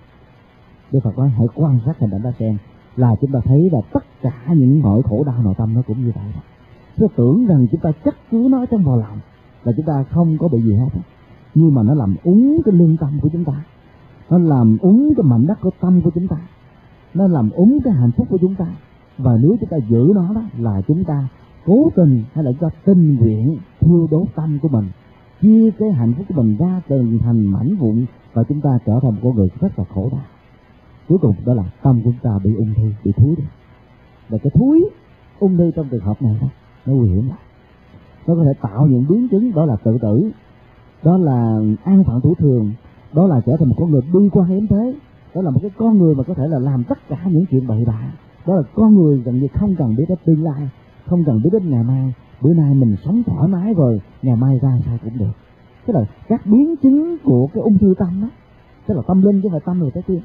Đức Phật nói hãy quan sát hình ảnh lá sen là chúng ta thấy là tất cả những nỗi khổ đau nội tâm nó cũng như vậy đó. Chúng ta tưởng rằng chúng ta chất chứa nó trong vào lòng là chúng ta không có bị gì hết, nhưng mà nó làm úng cái lương tâm của chúng ta, nó làm úng cái mảnh đất của tâm của chúng ta, nó làm úng cái hạnh phúc của chúng ta. Và nếu chúng ta giữ nó đó là chúng ta cố tình hay là chúng ta tình nguyện thiêu đốt tâm của mình, chia cái hạnh phúc của mình ra từng thành mảnh vụn, và chúng ta trở thành một con người rất là khổ đau. Cuối cùng đó là tâm của chúng ta bị ung thư, bị thúi đi. Và cái thúi ung thư trong trường hợp này đó, nó nguy hiểm lắm. Nó có thể tạo những biến chứng, đó là tự tử, đó là an phận thủ thường, đó là trở thành một con người bi quan yếm thế, đó là một cái con người mà có thể là làm tất cả những chuyện bậy bạ, đó là con người gần như không cần biết đến tương lai, không cần biết đến ngày mai. Bữa nay mình sống thoải mái rồi, ngày mai ra sao cũng được. Tức là các biến chứng của cái ung thư tâm đó, tức là tâm linh chứ không phải tâm người trái tim,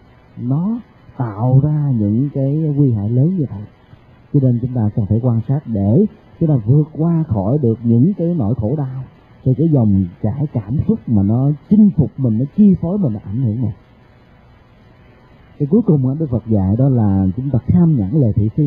nó tạo ra những cái nguy hại lớn như vậy. Cho nên chúng ta cần phải quan sát để chúng ta vượt qua khỏi được những cái nỗi khổ đau, thì cái dòng chảy cảm xúc mà nó chinh phục mình, nó chi phối mình, nó ảnh hưởng mình. Cái cuối cùng Đức Phật dạy đó là chúng ta kham nhẫn lệ thị phi.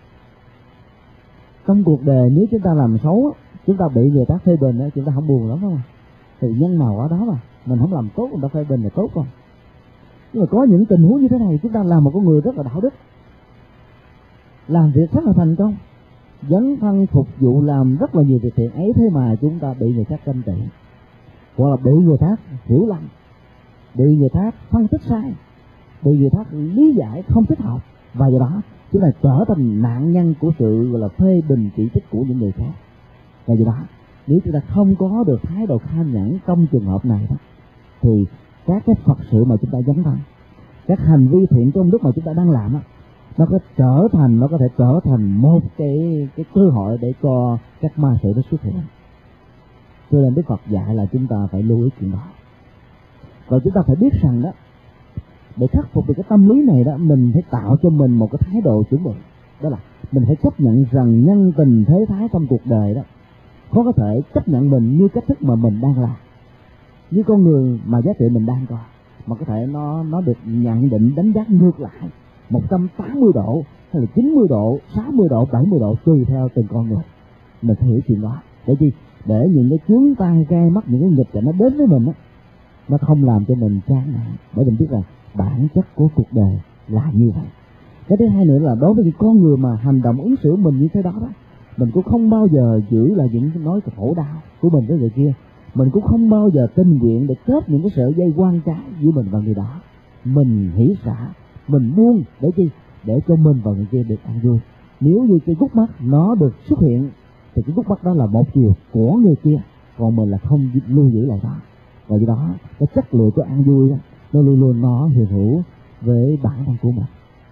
Trong cuộc đời nếu chúng ta làm xấu, chúng ta bị người ta phê bình, chúng ta không buồn lắm không? Thì nhân nào ở đó mà mình không làm tốt, người ta phê bình là tốt không? Nhưng mà có những tình huống như thế này, chúng ta làm một con người rất là đạo đức, làm việc rất là thành công, dấn thân phục vụ, làm rất là nhiều việc thiện ấy, thế mà chúng ta bị người khác ganh tị, hoặc là bị người khác hiểu lầm, bị người khác phân tích sai, bị người khác lý giải không thích hợp, và do đó chúng ta trở thành nạn nhân của sự gọi là phê bình chỉ trích của những người khác. Và do đó nếu chúng ta không có được thái độ kham nhẫn trong trường hợp này đó, thì các cái Phật sự mà chúng ta dấn thân, các hành vi thiện trong lúc mà chúng ta đang làm đó, nó có thể trở thành một cái cơ hội để cho các ma sự nó xuất hiện. Cho nên Đức Phật dạy là chúng ta phải lưu ý chuyện đó. Và chúng ta phải biết rằng đó, để khắc phục được cái tâm lý này đó, mình phải tạo cho mình một cái thái độ chuẩn bị. Đó là mình phải chấp nhận rằng nhân tình thế thái trong cuộc đời đó khó có thể chấp nhận mình như cách thức mà mình đang làm, như con người mà giá trị mình đang có, mà có thể nó được nhận định đánh giá ngược lại 180 độ hay là 90 độ, 60 độ, 70 độ tùy theo từng con người. Mình phải hiểu chuyện đó để chi? Để những cái chướng tai gai mắt, những cái nghịch cảnh nó đến với mình đó, nó không làm cho mình chán nản, bởi mình biết là bản chất của cuộc đời là như vậy. Cái thứ hai nữa là đối với những con người mà hành động ứng xử mình như thế đó, mình cũng không bao giờ giữ là những nói khổ đau của mình với người kia. Mình cũng không bao giờ tình nguyện để kết những cái sợi dây quan trái giữa mình và người đó. Mình hỷ xả, mình buông để chi? Để cho mình và người kia được an vui. Nếu như cái gút mắt nó được xuất hiện thì cái gút mắt đó là một chiều của người kia, còn mình là không lưu giữ lại đó. Và do đó cái chất lượng của an vui đó, nó luôn luôn nó hiện hữu với bản thân của mình.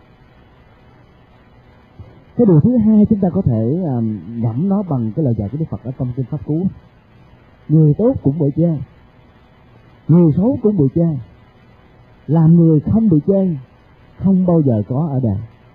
Cái điều thứ hai chúng ta có thể nhẩm nó bằng cái lời dạy của Đức Phật ở trong kinh Pháp Cú. Người tốt cũng bị chê, người xấu cũng bị chê, làm người không bị chê không bao giờ có ở đời.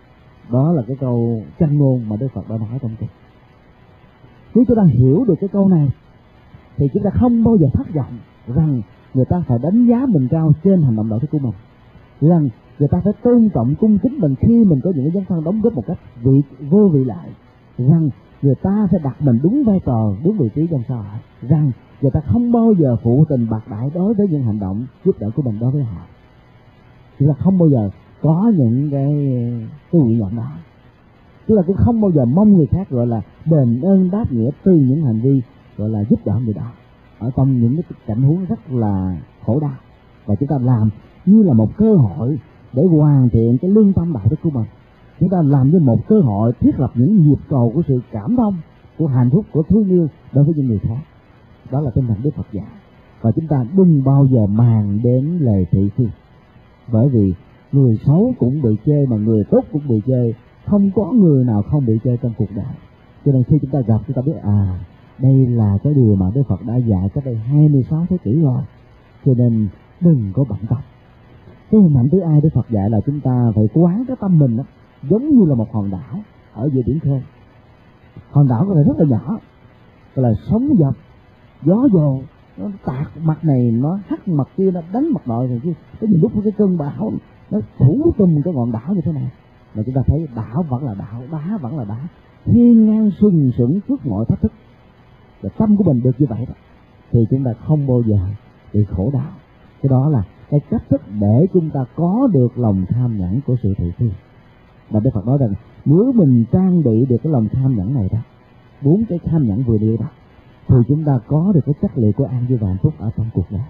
Đó là cái câu châm ngôn mà Đức Phật đã nói trong kinh. Nếu chúng ta hiểu được cái câu này thì chúng ta không bao giờ thất vọng rằng người ta phải đánh giá mình cao trên hành động đạo đức của mình, rằng người ta phải tôn trọng cung kính mình khi mình có những cái dấn thân đóng góp một cách vô vị lại, rằng người ta phải đặt mình đúng vai trò, đúng vị trí trong xã hội, rằng người ta không bao giờ phụ tình bạc đãi đối với những hành động giúp đỡ của mình đối với họ. Chúng ta không bao giờ có những cái nguyện vọng đó. Chúng ta cũng không bao giờ mong người khác gọi là đền ơn đáp nghĩa từ những hành vi gọi là giúp đỡ người đó ở trong những cái cảnh huống rất là khổ đau, và chúng ta làm như là một cơ hội để hoàn thiện cái lương tâm đạo đức của mình. Chúng ta làm như một cơ hội thiết lập những nhịp cầu của sự cảm thông, của hạnh phúc, của thương yêu đối với những người khác. Đó là tinh thần Đức Phật dạy. Và chúng ta đừng bao giờ màng đến lời thị phi, bởi vì người xấu cũng bị chê mà người tốt cũng bị chê, không có người nào không bị chê trong cuộc đời. Cho nên khi chúng ta gặp, chúng ta biết đây là cái điều mà Đức Phật đã dạy cách đây 26 thế kỷ rồi. Cho nên đừng có bận tâm. Cái hình ảnh thứ hai Đức Phật dạy là chúng ta phải quán cái tâm mình đó, giống như là một hòn đảo ở giữa biển khơi. Hòn đảo có thể rất là nhỏ, gọi là sóng dập, gió dồn, nó tạt mặt này, nó hắt mặt kia, nó đánh mặt nọ rồi chứ. Có nhiều lúc cái cơn bão nó phủ tung cái ngọn đảo như thế này, mà chúng ta thấy đảo vẫn là đảo, đá vẫn là đá, hiên ngang sừng sững trước mọi thách thức. Và tâm của mình được như vậy đó, thì chúng ta không bao giờ bị khổ đau. Cái đó là cái cách thức để chúng ta có được lòng tham nhẫn của sự thị phi. Và Đức Phật nói rằng nếu mình trang bị được cái lòng tham nhẫn này đó, 4 cái tham nhẫn vừa nêu đó, thì chúng ta có được cái chất liệu của an vui và hạnh phúc ở trong cuộc đời.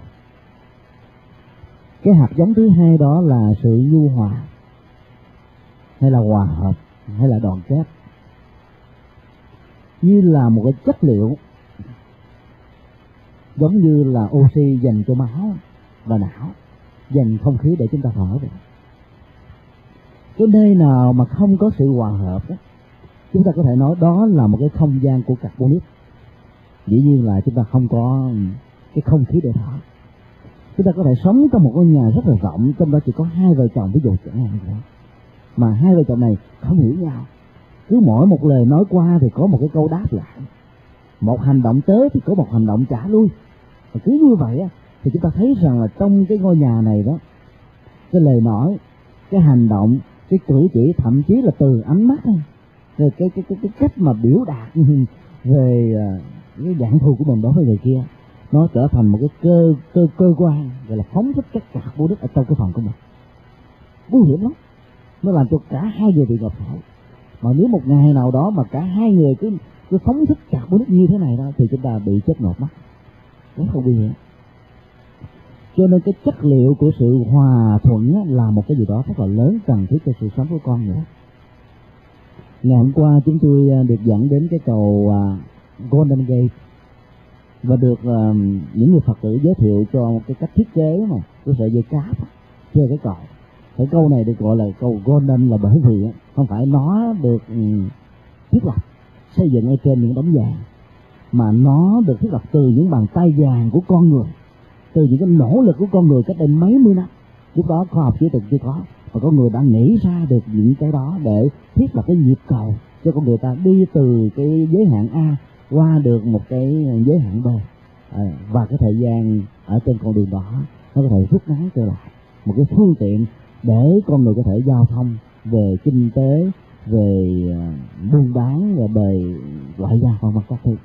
Cái hạt giống thứ hai đó là sự nhu hòa, hay là hòa hợp, hay là đoàn kết, như là một cái chất liệu giống như là oxy dành cho máu và não, dành không khí để chúng ta thở vậy. Cái nơi nào mà không có sự hòa hợp đó, chúng ta có thể nói đó là một cái không gian của carbonic. Dĩ nhiên là chúng ta không có cái không khí để thở. Chúng ta có thể sống trong một ngôi nhà rất là rộng, trong đó chỉ có 2 vợ chồng, ví dụ chẳng hạn vậy, mà 2 vợ chồng này không hiểu nhau, cứ mỗi một lời nói qua thì có một cái câu đáp lại, một hành động tới thì có một hành động trả lui. Và cứ như vậy á, thì chúng ta thấy rằng là trong cái ngôi nhà này đó, cái lời nói, cái hành động, cái cử chỉ, thậm chí là từ ánh mắt, rồi cái cách mà biểu đạt về cái dạng thù của mình đối với người kia, nó trở thành một cái cơ quan gọi là phóng thích các carbonic ở trong cái phòng của mình. Nguy hiểm lắm, nó làm cho cả 2 người bị ngập phải. Mà nếu một ngày nào đó mà cả 2 người cứ phóng thích carbonic như thế này đó, thì chúng ta bị chết ngột mắt, rất không nguy hiểm. Cho nên cái chất liệu của sự hòa thuận là một cái gì đó rất là lớn, cần thiết cho sự sống của con người. Ngày hôm qua chúng tôi được dẫn đến cái cầu Golden Gate, và được những người Phật tử giới thiệu cho một cái cách thiết kế mà của sợi dây cáp trên cái cầu. Cái câu này được gọi là cầu Golden là bởi vì không phải nó được thiết lập xây dựng ở trên những đống vàng, mà nó được thiết lập từ những bàn tay vàng của con người, từ những cái nỗ lực của con người cách đây mấy mươi năm. Lúc đó khoa học kỹ thuật chưa có, và con người đã nghĩ ra được những cái đó để thiết lập cái nhịp cầu cho con người ta đi từ cái giới hạn A qua được một cái giới hạn B, và cái thời gian ở trên con đường đó nó có thể rút ngắn trở lại, một cái phương tiện để con người có thể giao thông về kinh tế, về buôn bán, và về ngoại giao và các thứ.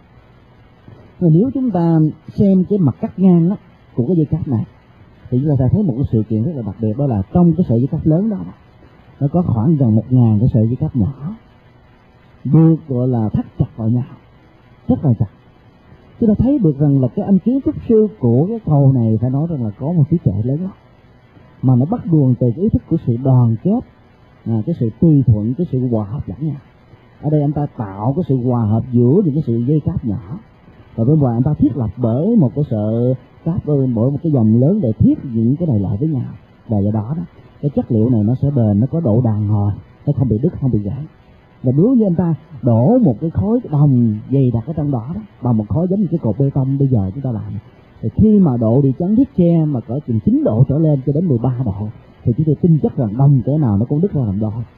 Và nếu chúng ta xem cái mặt cắt ngang đó của cái dây cáp này, thì chúng ta sẽ thấy một cái sự kiện rất là đặc biệt, đó là trong cái sợi dây cáp lớn đó, nó có khoảng gần 1000 cái sợi dây cáp nhỏ được gọi là thắt chặt vào nhau rất là chặt. Chúng ta thấy được rằng là cái anh kiến trúc sư của cái cầu này phải nói rằng là có một trí tuệ lớn lắm, mà nó bắt nguồn từ cái ý thức của sự đoàn kết, cái sự tùy thuận, cái sự hòa hợp lẫn nhau. Ở đây anh ta tạo cái sự hòa hợp giữa những cái sợi dây cáp nhỏ, và bên ngoài anh ta thiết lập bởi một cái sợi cáp, bởi một cái dòng lớn để thiết những cái này lại với nhau. Và do đó cái chất liệu này nó sẽ bền, nó có độ đàn hồi, nó không bị đứt, không bị gãy. Và nếu như anh ta đổ một cái khối đồng dày đặc ở trong đó, bằng một khối giống như cái cột bê tông bây giờ chúng ta làm, thì khi mà độ địa chấn thiết xe mà cỡ chừng 9 độ trở lên cho đến 13 độ, thì chúng tôi tin chắc rằng đông cỡ nào nó cũng đứt ra làm đôi.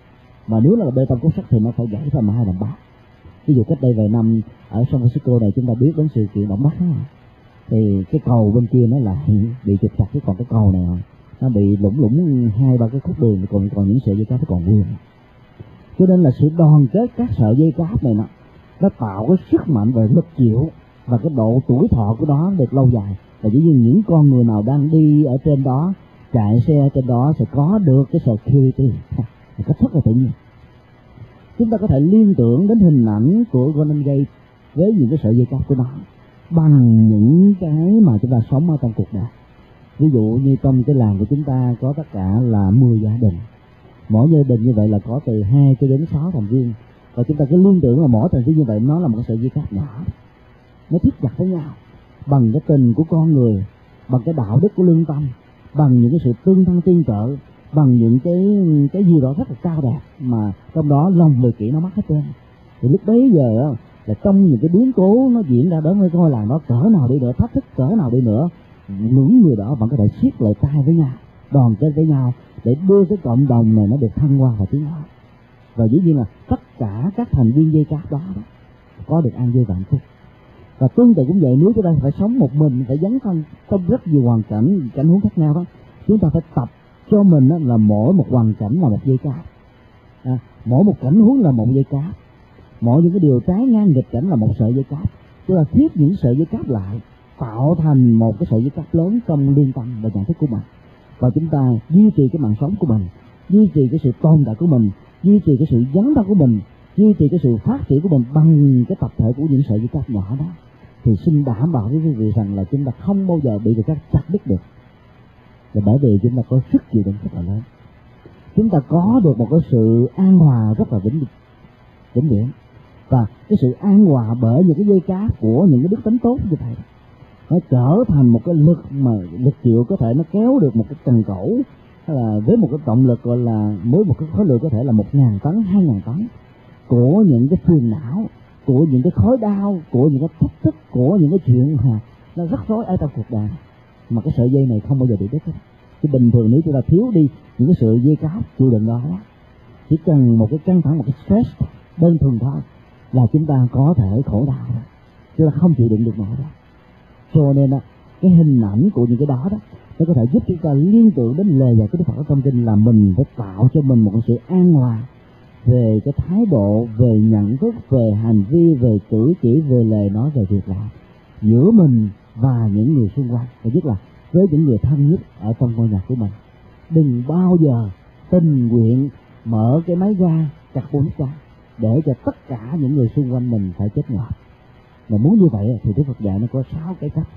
Mà nếu là bê tông cốt sắt thì nó phải gãy thành 2 làm 3. Ví dụ cách đây vài năm ở San Francisco này chúng ta biết đến sự kiện động đất đó. Thì cái cầu bên kia nó lại bị trục chặt, chứ còn cái cầu này nó bị lủng 2-3 cái khúc đường, còn những sợi dây cáp nó còn nguyên. Cho nên là sự đoàn kết các sợi dây cáp này nó tạo cái sức mạnh về lực chịu và cái độ tuổi thọ của nó được lâu dài. Và dĩ nhiên những con người nào đang đi ở trên đó, chạy xe trên đó sẽ có được cái security một cách rất là tự nhiên. Chúng ta có thể liên tưởng đến hình ảnh của Golden Gate với những cái sợi dây cáp của nó bằng những cái mà chúng ta sống ở trong cuộc đời. Ví dụ như trong cái làng của chúng ta có tất cả là 10 gia đình. Mỗi gia đình như vậy là có từ 2 cho đến 6 thành viên. Và chúng ta cứ liên tưởng là mỗi thành viên như vậy nó là một sợi dây cáp nhỏ, nó thiết chặt với nhau bằng cái tình của con người, bằng cái đạo đức của lương tâm, bằng những cái sự tương thân tương trợ, bằng những cái gì đó rất là cao đẹp mà trong đó lòng người kỹ nó mắc hết trơn. Thì lúc bấy giờ là trong những cái biến cố nó diễn ra đến với ngôi làng đó cỡ nào đi nữa, thách thức cỡ nào đi nữa, những người đó vẫn có thể siết lại tay với nhau, đoàn kết với nhau để đưa cái cộng đồng này nó được thăng hoa và tiến hóa. Và dĩ nhiên là tất cả các thành viên dây cáp đó có được an vui và hạnh phúc. Và tương tự cũng vậy, nếu chúng ta phải sống một mình, phải dấn thân trong rất nhiều hoàn cảnh huống khác nhau đó, chúng ta phải tập cho mình là mỗi một hoàn cảnh là một dây cáp, mỗi một cảnh huống là một dây cáp, mỗi những cái điều trái ngang nghịch cảnh là một sợi dây cáp. Chúng ta thiết những sợi dây cáp lại tạo thành một cái sợi dây cáp lớn trong lương tâm và nhận thức của mình, và chúng ta duy trì cái mạng sống của mình, duy trì cái sự tồn tại của mình, duy trì cái sự dấn thân của mình, duy trì cái sự phát triển của mình bằng cái tập thể của những sợi dây cáp nhỏ đó. Thì xin đảm bảo với quý vị rằng là chúng ta không bao giờ bị người khác chặt đứt được, là bởi vì chúng ta có sức chịu đựng rất là lớn. Chúng ta có được một cái sự an hòa rất là vĩnh viễn, và cái sự an hòa bởi những cái dây cáp của những cái đức tính tốt như vậy nó trở thành một cái lực mà lực chịu có thể nó kéo được một cái cần cẩu, hay là với một cái trọng lực gọi là mỗi một cái khối lượng có thể là 1.000 tấn, 2.000 tấn của những cái phiền não, của những cái khối đau, của những cái thách thức, của những cái chuyện mà nó rắc rối ở trong cuộc đời, mà cái sợi dây này không bao giờ bị đứt hết. Chứ bình thường nếu chúng ta thiếu đi những cái sợi dây cáp chịu đựng đó, chỉ cần một cái căng thẳng, một cái stress đơn thuần thôi là chúng ta có thể khổ đau, chúng ta không chịu đựng được nổi đó. Cho nên cái hình ảnh của những cái đó nó có thể giúp chúng ta liên tưởng đến lời dạy của Đức Phật ở trong kinh là mình phải tạo cho mình một sự an hòa về cái thái độ, về nhận thức, về hành vi, về cử chỉ, về lời nói, về việc làm giữa mình và những người xung quanh, và nhất là với những người thân nhất ở trong ngôi nhà của mình. Đừng bao giờ tình nguyện mở cái máy ga carbonic ra để cho tất cả những người xung quanh mình phải chết ngọt. Mà muốn như vậy thì Đức Phật dạy nó có 6 cái cách.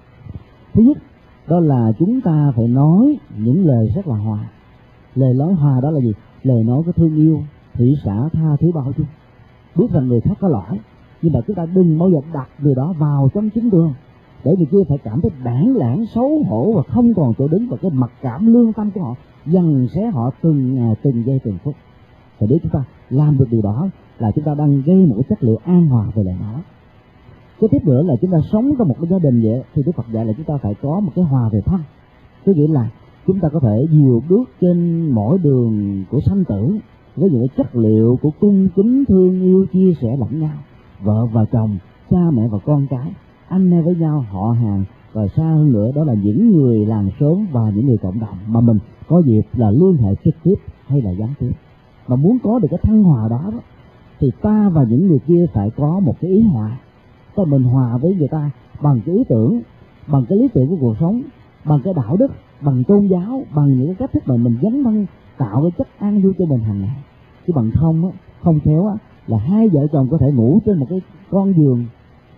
Thứ nhất, đó là chúng ta phải nói những lời rất là hòa. Lời nói hòa đó là gì? Lời nói có thương yêu, thị xã, tha thứ, bao dung. Biết rằng người khác có lỗi, nhưng mà chúng ta đừng bao giờ đặt người đó vào trong chính đường để người kia phải cảm thấy đảng lãng, xấu hổ và không còn chỗ đứng, và cái mặc cảm lương tâm của họ dằn xé họ từng ngày, từng giây, từng phút. Và nếu chúng ta làm được điều đó là chúng ta đang gây một cái chất liệu an hòa về lời nói. Cái tiếp nữa là chúng ta sống trong một cái gia đình vậy thì Đức Phật dạy là chúng ta phải có một cái hòa về thân. Có nghĩa là chúng ta có thể dìu bước trên mỗi đường của sanh tử với những cái chất liệu của cung kính, thương yêu, chia sẻ lẫn nhau, vợ và chồng, cha mẹ và con cái, anh em với nhau, họ hàng, và xa hơn nữa đó là những người làng xóm và những người cộng đồng mà mình có dịp là liên hệ trực tiếp hay là gián tiếp. Mà muốn có được cái thăng hòa đó thì ta và những người kia phải có một cái ý hòa. Tức mình hòa với người ta bằng cái ý tưởng, bằng cái lý tưởng của cuộc sống, bằng cái đạo đức, bằng tôn giáo, bằng những cái cách thức mà mình dấn thân tạo cái chất an vui cho mình hàng ngày. Chứ bằng không khéo là hai vợ chồng có thể ngủ trên một cái con giường,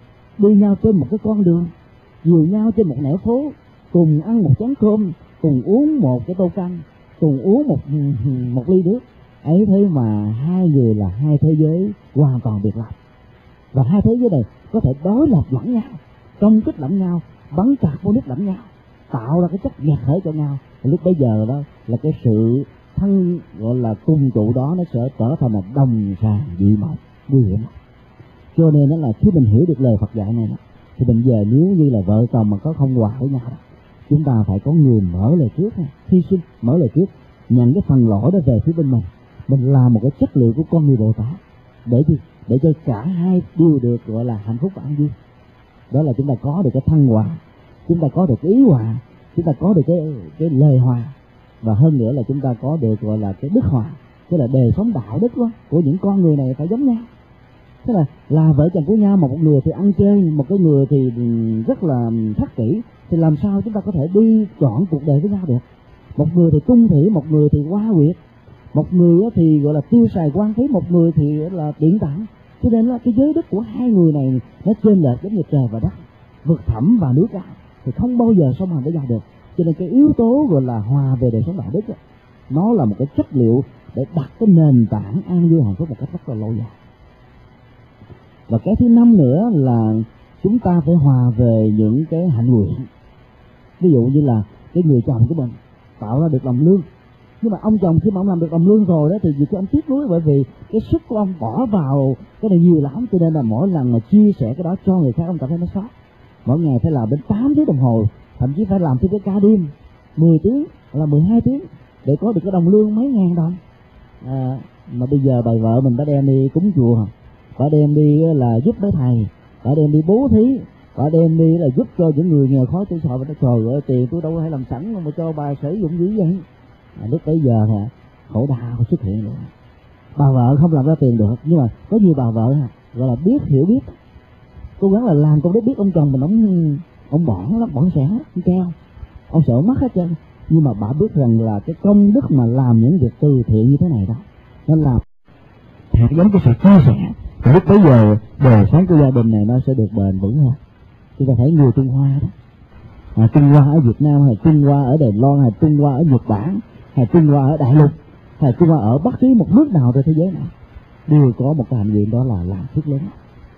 đi nhau trên một cái con đường, dìu nhau trên một nẻo phố, cùng ăn một chén cơm, cùng uống một cái tô canh, cùng uống một ly nước. Ấy thế mà hai người là hai thế giới hoàn toàn biệt lập, và hai thế giới này có thể đối lập lẫn nhau, công kích lẫn nhau, bắn carbonic lẫn nhau, tạo ra cái chất nhạt thể cho nhau. Lúc bấy giờ đó là cái sự thân gọi là cùng trụ đó nó sẽ trở thành một đồng sàng dị mộng nguy hiểm. Cho nên đó là khi mình hiểu được lời Phật dạy này thì mình về nếu như là vợ chồng mà có không hòa với nhau, chúng ta phải có người mở lời trước, hy sinh mở lời trước, nhận cái phần lỗi đó về phía bên mình, mình làm một cái chất liệu của con người Bồ Tát để gì? Để cho cả hai đều được gọi là hạnh phúc và an vui. Đó là chúng ta có được cái thân hòa, chúng ta có được cái ý hòa, chúng ta có được cái lời hòa, và hơn nữa là chúng ta có được gọi là cái đức hòa, tức là đời sống đạo đức của những con người này phải giống nhau. Tức là vợ chồng của nhau, một người thì ăn chơi, một cái người thì rất là khắc kỷ, thì làm sao chúng ta có thể đi chọn cuộc đời với nhau được? Một người thì trung thủy, một người thì hoa quyệt, một người thì gọi là tiêu xài quan phí, một người thì là tiện tặng. Cho nên là cái giới đức của hai người này nó chênh lệch giống như trời và đất, vực thẳm và núi cao, thì không bao giờ song hành với nhau được. Cho nên cái yếu tố gọi là hòa về đời sống đạo đức nó là một cái chất liệu để đặt cái nền tảng an vui hạnh phúc một cách rất là lâu dài. Và cái thứ năm nữa là chúng ta phải hòa về những cái hạnh nguyện. Ví dụ như là cái người chồng của mình tạo ra được đồng lương, nhưng mà ông chồng khi mà ông làm được đồng lương rồi đó thì việc cho ông tiếc nuối, bởi vì cái sức của ông bỏ vào cái này nhiều lắm, cho nên là mỗi lần mà chia sẻ cái đó cho người khác ông cảm thấy nó sót. Mỗi ngày phải làm đến 8 tiếng đồng hồ, thậm chí phải làm thêm cái ca đêm 10 tiếng hoặc là 12 tiếng để có được cái đồng lương mấy ngàn đồng. Mà bây giờ bà vợ mình đã đem đi cúng chùa, bà đem đi là giúp mấy thầy, bà đem đi bố thí, bà đem đi là giúp cho những người nghèo khó. Tôi sợ, nó trời ơi, tiền tôi đâu có thể làm sẵn mà cho bà sử dụng dữ vậy. Lúc bấy giờ nè, khổ đau xuất hiện rồi. Bà vợ không làm ra tiền được, nhưng mà có nhiều bà vợ gọi là biết hiểu biết, cố gắng là làm công đức, biết ông chồng mình ông bỏng lắm, bỏng sẻn lắm, treo, ông sợ mất hết trơn. Nhưng mà bà biết rằng là cái công đức mà làm những việc từ thiện như thế này đó, nó làm hạt giống cái sự chia sẻ. Và lúc bấy giờ đời sống của gia đình này nó sẽ được bền vững hơn. Chúng ta thấy người Trung Hoa đó, Trung Hoa ở Việt Nam, hay Trung Hoa ở Đài Loan, hay Trung Hoa ở Nhật Bản, hay Trung Hoa ở Đại Lục, hay Trung Hoa ở bất cứ một nước nào trên thế giới này, đều có một cái hành nguyện, đó là làm phước lớn.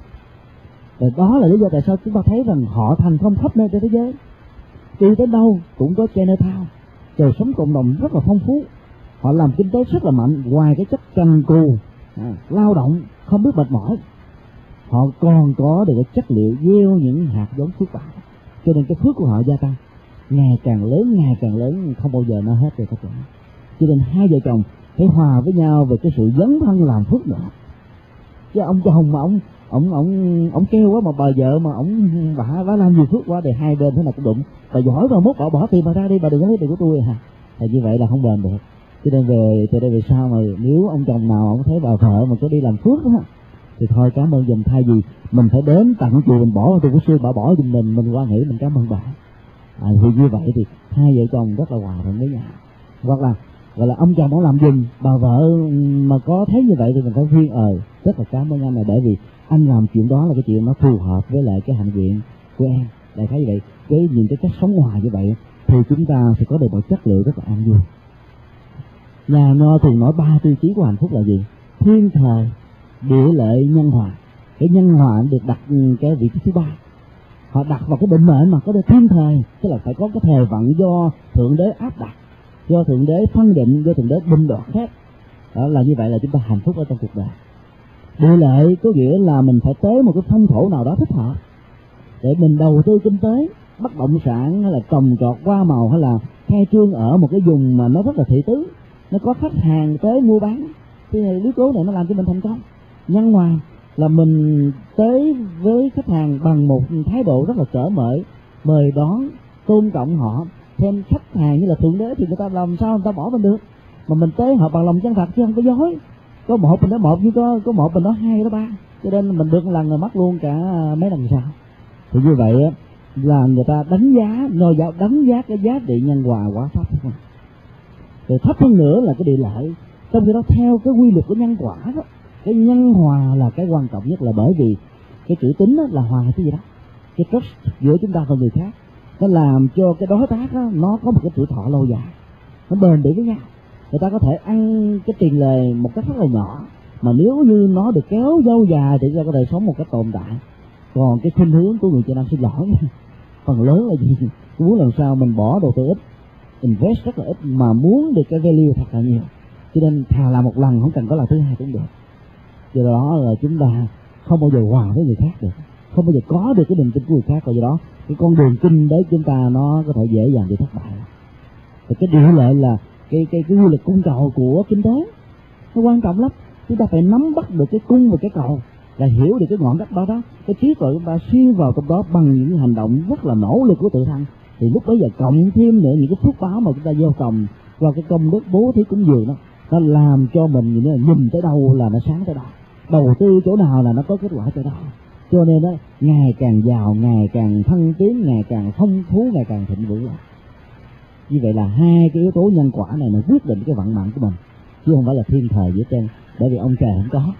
Và đó là lý do tại sao chúng ta thấy rằng họ thành công khắp nơi trên thế giới. Đi tới đâu cũng có Chinatown, đời sống cộng đồng rất là phong phú. Họ làm kinh tế rất là mạnh, ngoài cái chất cần cù, lao động, không biết mệt mỏi, họ còn có được cái chất liệu gieo những hạt giống phước báo. Cho nên cái phước của họ gia tăng ngày càng lớn, không bao giờ nó hết được tất cả. Cho nên hai vợ chồng phải hòa với nhau về cái sự dấn thân làm phước nữa. Chứ ông chồng mà ông kêu quá, mà bà vợ mà bà làm nhiều phước quá thì hai bên thế nào cũng đụng. Bà giỏi bà mốt bà bỏ tiền bà ra đi, bà đừng có lấy tiền của tôi thì như vậy là không bền được. Cho nên từ đây về sau mà nếu ông chồng nào ông thấy bà vợ mà có đi làm phước đó, thì thôi cảm ơn dùm, thay vì mình phải đến tặng chùa mình bỏ tôi của xưa, bà bỏ giùm mình quan nghĩ mình cảm ơn bà. Thì như vậy thì hai vợ chồng rất là hòa thuận với nhau. Hoặc là gọi là ông chồng ông làm giùm, bà vợ mà có thấy như vậy thì mình phải khuyên rất là cảm ơn anh này, bởi vì anh làm chuyện đó là cái chuyện nó phù hợp với lại cái hạnh nguyện của em. Đại khái vậy, những cái cách sống hòa như vậy thì chúng ta sẽ có được một chất liệu rất là an vui. Nhà Nho thường nói 3 tiêu chí của hạnh phúc là gì? Thiên thời, địa lợi, nhân hòa. Cái nhân hòa được đặt cái vị trí thứ 3. Họ đặt vào cái định mệnh mà có được thiên thời, tức là phải có cái thời vận do thượng đế áp đặt, do thượng đế phân định, do thượng đế định đoạt hết. Đó là như vậy là chúng ta hạnh phúc ở trong cuộc đời. Địa lợi có nghĩa là mình phải tới một cái phong thổ nào đó thích hợp để mình đầu tư kinh tế, bất động sản hay là trồng trọt hoa màu, hay là khai trương ở một cái vùng mà nó rất là thị tứ, nó có khách hàng tới mua bán, thì yếu tố này nó làm cho mình thành công. Nhân hòa là mình tới với khách hàng bằng một thái độ rất là cởi mở, mời đón, tôn trọng họ. Thêm khách hàng như là thượng đế thì người ta làm sao người ta bỏ mình được, mà mình tới họ bằng lòng chân thật chứ không có dối. Có một mình đó một, nhưng có một mình đó hai đó ba, cho nên mình được lần rồi mất luôn cả mấy lần sau. Thì như vậy là người ta đánh giá cái giá trị nhân hòa quá thấp. Rồi thấp hơn nữa là cái địa lợi. Trong khi đó theo cái quy luật của nhân quả đó, cái nhân hòa là cái quan trọng nhất, là bởi vì cái chữ tín là hòa cái gì đó, cái trust giữa chúng ta và người khác, nó làm cho cái đối tác đó, nó có một cái tuổi thọ lâu dài, nó bền bỉ với nhau. Người ta có thể ăn cái tiền lời một cách rất là nhỏ, mà nếu như nó được kéo lâu dài thì chúng ta có thể sống một cách tồn tại. Còn cái khuynh hướng của người Việt Nam, xin lỗi, phần lớn là gì? Muốn làm sao mình bỏ đầu tư ít, invest rất là ít, mà muốn được cái value thật là nhiều. Cho nên thà làm một lần, không cần có lần thứ hai cũng được. Do đó là chúng ta không bao giờ hòa với người khác được, không bao giờ có được cái niềm tin của người khác. Và do đó cái con đường kinh đấy chúng ta nó có thể dễ dàng bị thất bại. Và cái địa lợi là cái quy luật cung cầu của kinh tế. Nó quan trọng lắm. Chúng ta phải nắm bắt được cái cung và cái cầu, là hiểu được cái ngọn đất đó. Cái trí tuệ chúng ta xuyên vào trong đó bằng những hành động rất là nỗ lực của tự thân. Thì lúc bấy giờ cộng thêm nữa những cái phước báo mà chúng ta gieo trồng vào cái công đức bố thí cúng dường đó, nó làm cho mình nhìn tới đâu là nó sáng tới đó, đầu tư chỗ nào là nó có kết quả tới đó. Cho nên đó, ngày càng giàu, ngày càng thăng tiến, ngày càng phong phú, ngày càng thịnh vượng. Như vậy là hai cái yếu tố nhân quả này nó quyết định cái vận mạng của mình, chứ không phải là thiên thời dễ trên. Bởi vì ông trời không có,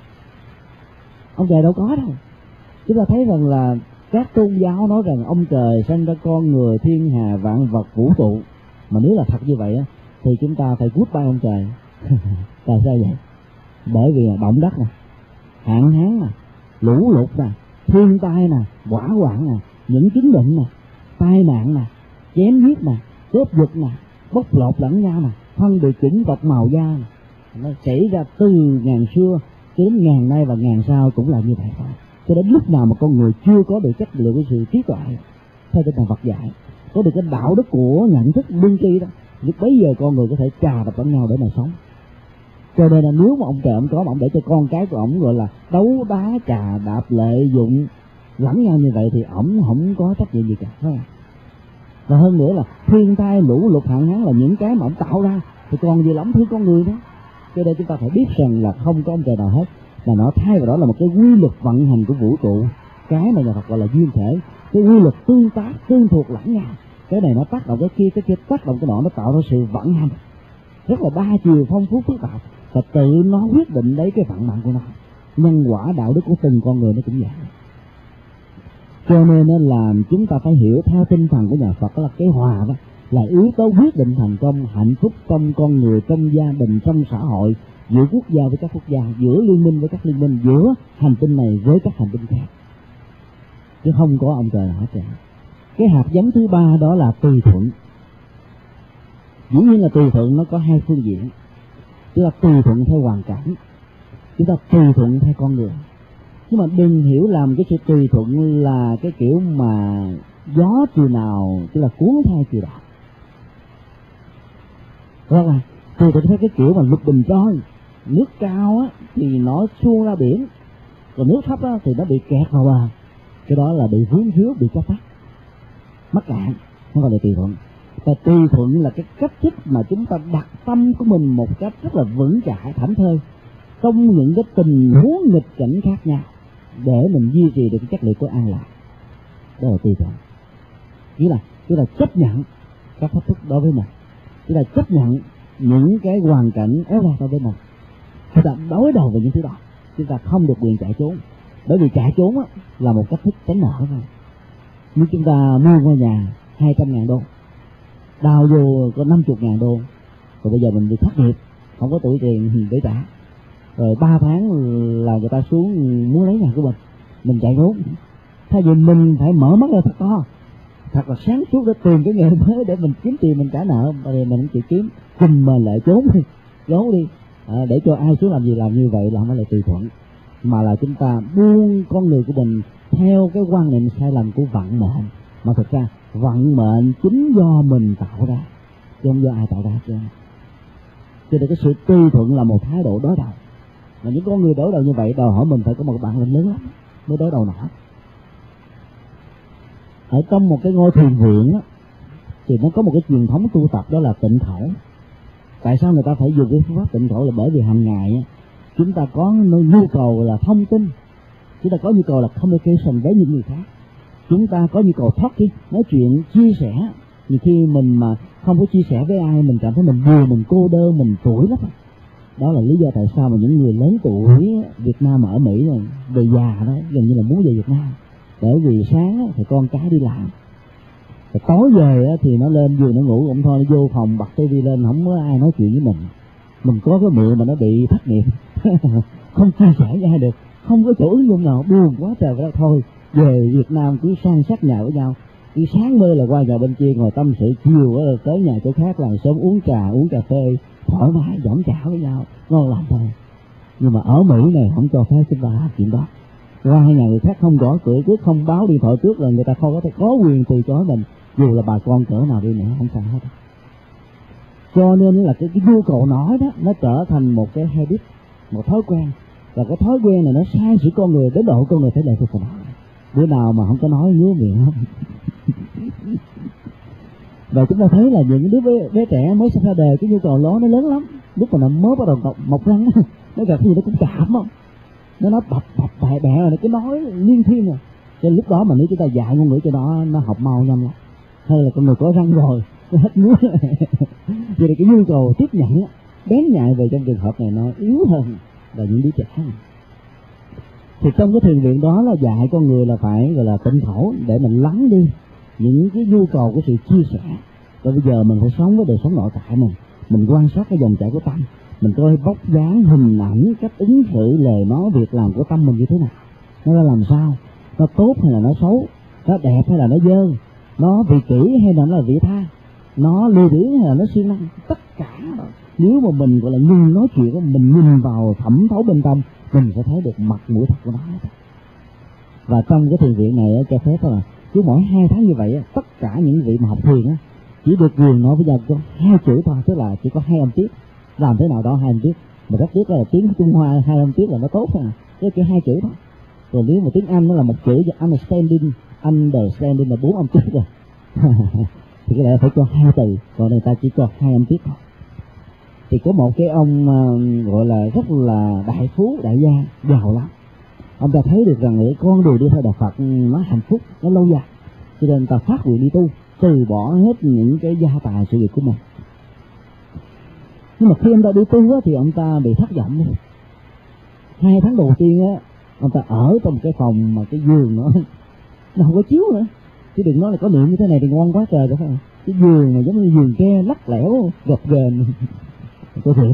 ông trời đâu có đâu. Chúng ta thấy rằng là các tôn giáo nói rằng ông trời sinh ra con người, thiên hà vạn vật vũ trụ, mà nếu là thật như vậy á, thì chúng ta phải goodbye ông trời. Tại sao vậy? Bởi vì động đất nè, hạn hán nè, lũ lụt nè, thiên tai nè, hỏa hoạn nè, những chứng bệnh nè, tai nạn nè, chém giết nè, cướp giật nè, bóc lột lẫn nhau nè, phân biệt chủng tộc màu da nè, nó xảy ra từ ngàn xưa cho đến ngàn nay và ngàn sau cũng là như vậy thôi. Cho đến lúc nào mà con người chưa có được chất lượng của sự trí tuệ theo tinh thần Phật dạy, có được cái đạo đức của nhận thức lương tri đó, lúc bấy giờ con người có thể chà đập lẫn nhau để mà sống. Cho nên là nếu mà ông trời ông có, mà ông để cho con cái của ông gọi là đấu đá chà đạp lợi dụng lẫn nhau như vậy thì ổng không có trách nhiệm gì cả, phải không? Và hơn nữa là thiên tai lũ lụt hạn hán là những cái mà ông tạo ra, thì còn gì lắm thứ con người đó. Cho nên chúng ta phải biết rằng là không có ông trời nào hết, mà nó thay vào đó là một cái quy luật vận hành của vũ trụ. Cái này nhà Phật gọi là duyên thể, cái quy luật tương tác tương thuộc lẫn nhau. Cái này nó tác động cái kia tác động cái nọ, nó tạo ra sự vận hành rất là đa chiều, phong phú phức tạp, và tự nó quyết định lấy cái vận mạng của nó. Nhân quả đạo đức của từng con người nó cũng vậy. Cho nên là chúng ta phải hiểu theo tinh thần của nhà Phật, đó là cái hòa đó là yếu tố quyết định thành công hạnh phúc trong con người, trong gia đình, trong xã hội, giữa quốc gia với các quốc gia, giữa liên minh với các liên minh, giữa hành tinh này với các hành tinh khác, chứ không có ông trời nào hết trơn. Cái hạt giống thứ ba đó là tùy thuận. Dĩ nhiên là tùy thuận nó có hai phương diện. Chúng ta tùy thuận theo hoàn cảnh, chúng ta tùy thuận theo con người. Nhưng mà đừng hiểu làm cái sự tùy thuận là cái kiểu mà gió chiều nào tức là cuốn theo chiều đó. Đó là tùy thuận theo cái kiểu mà lục bình trôi, nước cao á thì nó xuông ra biển, còn nước thấp á thì nó bị kẹt vào bờ. Cái đó là bị vướng víu, bị chấp tắc, mắc cạn, không phải là tùy thuận. Và tùy thuận là cái cách thức mà chúng ta đặt tâm của mình một cách rất là vững chãi, thảnh thơi trong những cái tình huống nghịch cảnh khác nhau, để mình duy trì được cái chất liệu của an lạc. Đó là tùy thuận. Nghĩa là chúng ta chấp nhận các thách thức đối với mình, chúng ta chấp nhận những cái hoàn cảnh éo le đối với mình, chúng ta đối đầu với những thứ đó. Chúng ta không được quyền chạy trốn, bởi vì chạy trốn là một cách thức tránh nợ thôi. Nếu chúng ta mua ngôi nhà 200.000 đô, đào vô có 50.000 đô, rồi bây giờ mình bị thất nghiệp, không có tuổi tiền để trả, rồi 3 tháng là người ta xuống muốn lấy nhà của mình chạy trốn. Thay vì mình phải mở mắt ra thật to, thật là sáng suốt để tìm cái nghề mới để mình kiếm tiền mình trả nợ, thì mình không chịu kiếm, cùng mà lại trốn đi, để cho ai xuống làm gì làm như vậy là không phải là tùy thuận, mà là chúng ta buông con người của mình theo cái quan niệm sai lầm của vận mệnh. Mà thực ra vận mệnh chính do mình tạo ra, chứ không do ai tạo ra chứ. Cho nên cái sự tùy thuận là một thái độ đối đầu, mà những con người đối đầu như vậy đòi hỏi mình phải có một bản lĩnh lớn lắm mới đối đầu nổi. Ở trong một cái ngôi thiền viện á, thì nó có một cái truyền thống tu tập, đó là tịnh khẩu. Tại sao người ta phải dùng cái phương pháp tịnh khẩu? Là bởi vì hàng ngày á, chúng ta có nhu cầu là thông tin, chúng ta có nhu cầu là communication với những người khác, chúng ta có nhu cầu talking, nói chuyện, chia sẻ. Nhiều khi mình mà không có chia sẻ với ai, mình cảm thấy mình buồn, mình cô đơn, mình tủi lắm. Đó là lý do tại sao mà những người lớn tuổi Việt Nam ở Mỹ này, về già đó gần như là muốn về Việt Nam. Bởi vì sáng thì con cái đi làm, rồi tối về thì nó lên giường nó ngủ, cũng thôi nó vô phòng bật tivi lên, không có ai nói chuyện với mình. Mình có cái miệng mà nó bị thất nghiệp không chia sẻ với ai được, không có chỗ ứng dụng nào, buồn quá trời vậy đó. Thôi về Việt Nam cứ san sát nhà với nhau, cứ sáng mơ là qua nhà bên kia ngồi tâm sự, chiều tới nhà chỗ khác là sớm uống trà uống cà phê thoải mái giỏng chảo với nhau, ngon lành thôi. Nhưng mà ở Mỹ này không cho phép chúng ta làm chuyện đó. Qua nhà người khác không gõ cửa trước, không báo điện thoại trước là người ta không có quyền từ chối mình, dù là bà con cỡ nào đi nữa, không sao hết. Cho nên là cái nhu cầu nói đó nó trở thành một cái habit, một thói quen, và cái thói quen này nó sai sự con người đến độ con người phải lệ thuộc vào nó. Bữa nào mà không có nói ngứa miệng không. Và chúng ta thấy là những đứa bé trẻ mới sinh ra đời, cái nhu cầu nói nó lớn lắm. Lúc mà nó mới bắt đầu mọc răng, nó gặp gì nó cũng cảm không, nó nói bập bẹ rồi nó cứ nói liên thiên rồi. Cho nên lúc đó mà nếu chúng ta dạy ngôn ngữ cho nó học mau nhanh lắm. Hay là con người có răng rồi nó hết ngứa. Vì cái nhu cầu tiếp nhận bén nhạy về trong trường hợp này nó yếu hơn là những đứa trẻ. Thì trong cái thiền viện đó là dạy con người là phải gọi là tịnh thổ để mình lắng đi những cái nhu cầu của sự chia sẻ. Và bây giờ mình phải sống với đời sống nội tại mình quan sát cái dòng chảy của tâm, mình coi vóc dáng, hình ảnh, cách ứng xử, lời nói, việc làm của tâm mình như thế nào, nó ra làm sao, nó tốt hay là nó xấu, nó đẹp hay là nó dơ, nó vị kỷ hay là nó là vị tha, nó lưu điển hay là nó siêng năng. Tất cả đó, nếu mà mình gọi là nhìn nói chuyện, mình nhìn vào thẩm thấu bên tâm, mình sẽ thấy được mặt mũi thật của nó. Và trong cái thiền viện này cho phép là cứ mỗi 2 tháng như vậy, tất cả những vị mà học thiền chỉ được quyền nói với nhau có 2 chữ thôi, tức là chỉ có 2 âm tiết. Làm thế nào đó 2 âm tiết, mà rất tiếc là tiếng Trung Hoa 2 âm tiết là nó tốt cái chỉ 2 chữ thôi. Còn nếu mà tiếng Anh nó là 1 chữ, understanding là 4 âm tiết rồi. Thì cái này phải cho 2 từ, còn người ta chỉ cho 2 âm tiết thôi. Thì có một cái ông gọi là rất là đại phú, đại gia, giàu lắm. Ông ta thấy được rằng cái con đường đi theo đạo Phật nó hạnh phúc, nó lâu dài, cho nên ta phát nguyện đi tu, từ bỏ hết những cái gia tài sự nghiệp của mình. Nhưng mà khi ông ta đi tu thì ông ta bị thất vọng. 2 tháng đầu tiên ông ta ở trong một cái phòng mà cái giường nó không có chiếu nữa, chứ đừng nói là có niệm như thế này thì ngon quá trời rồi phải không? Cái giường mà giống như giường tre lắc lẻo gập ghềnh. Có thiệt.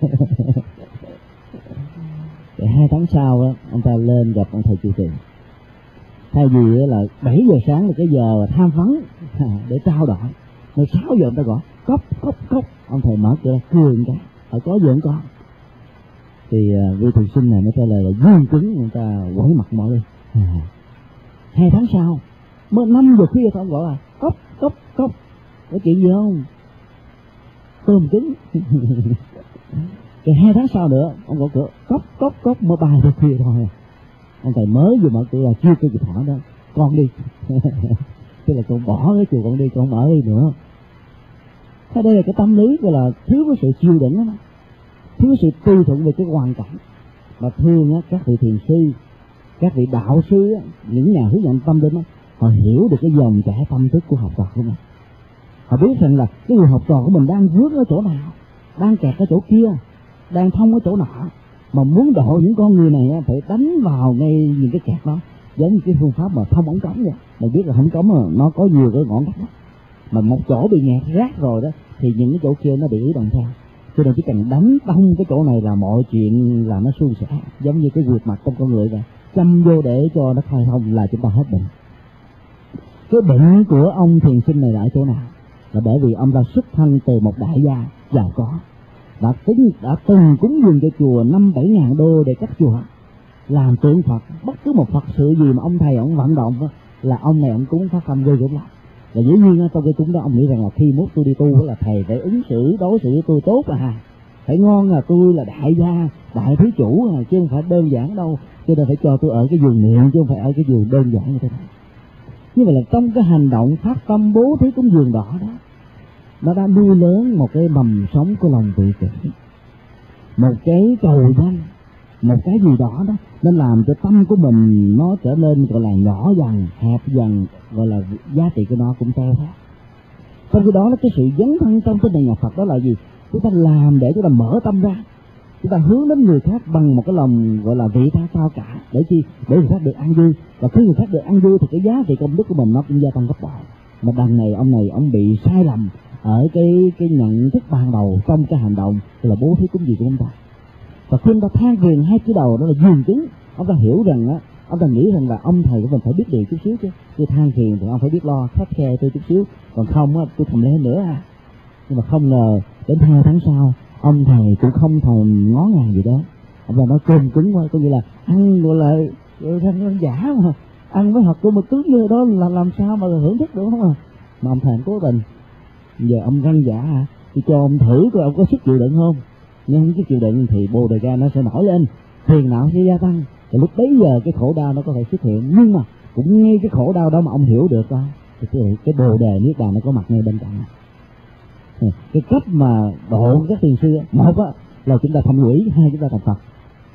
Để 2 tháng sau ông ta lên gặp ông thầy trụ trì. Thay vì là 7 giờ sáng là cái giờ tham vấn để trao đổi, rồi 6 giờ ông ta gọi cốc. Ông thầy mở cửa cười cái có gì không con? Thì vị thiền sinh này mới trả lời là dương cứng, người ta quẩy mặt mọi đi. 2 tháng sau mới 5 giờ khuya ông gọi là cốc. Có chuyện gì không? Tôm cứng. Cái 2 tháng sau nữa ông gõ cửa cốc mới 3 giờ khuya thôi. Ông thầy mới vừa mở cửa là chưa kịp hỏi đó, con đi. Tức là con bỏ cái chiều con đi, con không ở đây nữa. Thế đây là cái tâm lý gọi là thiếu cái sự chịu đựng đó, thiếu sự tùy thuận về cái hoàn cảnh. Và thường các vị thiền sư, các vị đạo sư, những nhà hướng dẫn tâm linh họ hiểu được cái dòng chảy tâm thức của học trò của mình. Họ biết rằng là cái người học trò của mình đang vướng ở chỗ nào, đang kẹt ở chỗ kia, đang thông ở chỗ nọ, mà muốn độ những con người này phải đánh vào ngay những cái kẹt đó, giống như cái phương pháp mà thông ống cống vậy. Mình biết là ống cống mà nó có nhiều cái ngõ ngách đó, mà một chỗ bị nghẹt rác rồi đó thì những cái chỗ kia nó bị ứ động theo. Cho nên chỉ cần đánh thông cái chỗ này là mọi chuyện là nó suôn sẻ, giống như cái quyệt mặt trong con người vậy. Châm vô để cho nó khai thông là chúng ta hết bệnh. Cái bệnh của ông thiền sinh này là ở chỗ nào? Là bởi vì ông ta xuất thân từ một đại gia giàu có, đã từng cúng dường cho chùa 5-7 ngàn đô để cắt chùa, làm tượng Phật. Bất cứ một Phật sự gì mà ông thầy ông vận động là ông này ông cúng phát tâm ghê gớm lắm. Và dĩ nhiên trong cái cúng đó ông nghĩ rằng là khi mốt tôi đi tu là thầy phải ứng xử đối xử với tôi tốt phải ngon, là tôi là đại gia, đại thí chủ chứ không phải đơn giản đâu, cho nên phải cho tôi ở cái giường niệm chứ không phải ở cái giường đơn giản như thế này. Như vậy là trong cái hành động phát tâm bố thí cúng dường đó nó đã nuôi lớn một cái mầm sống của lòng vị kỷ, một cái cầu danh, một cái gì đó nên làm cho tâm của mình nó trở nên gọi là nhỏ dần, hẹp dần, gọi là giá trị của nó cũng theo theo. Trong khi đó là cái sự dấn thân trong cái nền nhà Phật đó là gì? Chúng ta làm để chúng ta mở tâm ra, chúng ta hướng đến người khác bằng một cái lòng gọi là vị tha cao cả, để chi? Để người khác được an vui, và khi người khác được an vui thì cái giá trị công đức của mình nó cũng gia tăng gấp bội. Mà đằng này ông bị sai lầm ở cái nhận thức ban đầu trong cái hành động là bố thí cúng dường của ông ta. Và khi ông ta than phiền 2 chữ đầu đó là dường chứng, ông ta hiểu rằng ông ta nghĩ rằng là ông thầy của mình phải biết điều chút xíu chứ. Tôi than phiền thì ông phải biết lo khắt khe tôi chút xíu, còn không tôi thầm lên nữa. Nhưng mà không ngờ đến 2 tháng sau ông thầy cũng không thèm ngó ngàng gì đó. Ông ta nói cơm cứng quá, có nghĩa là ăn gọi là ăn giả mà ăn với hột mà cứng như đó là làm sao mà hưởng thức được không mà ông thầy cố tình. Giờ ông răng giả thì cho ông thử coi ông có sức chịu đựng không. Nếu không sức chịu đựng thì bồ đề ga nó sẽ nổi lên, phiền não sẽ gia tăng, thì lúc bấy giờ cái khổ đau nó có thể xuất hiện. Nhưng mà cũng ngay cái khổ đau đó mà ông hiểu được đó, thì cái bồ đề niết bàn nó có mặt ngay bên cạnh. Cái cách mà độ các thiền sư, một là chúng ta thành quỷ, hai chúng ta thành Phật.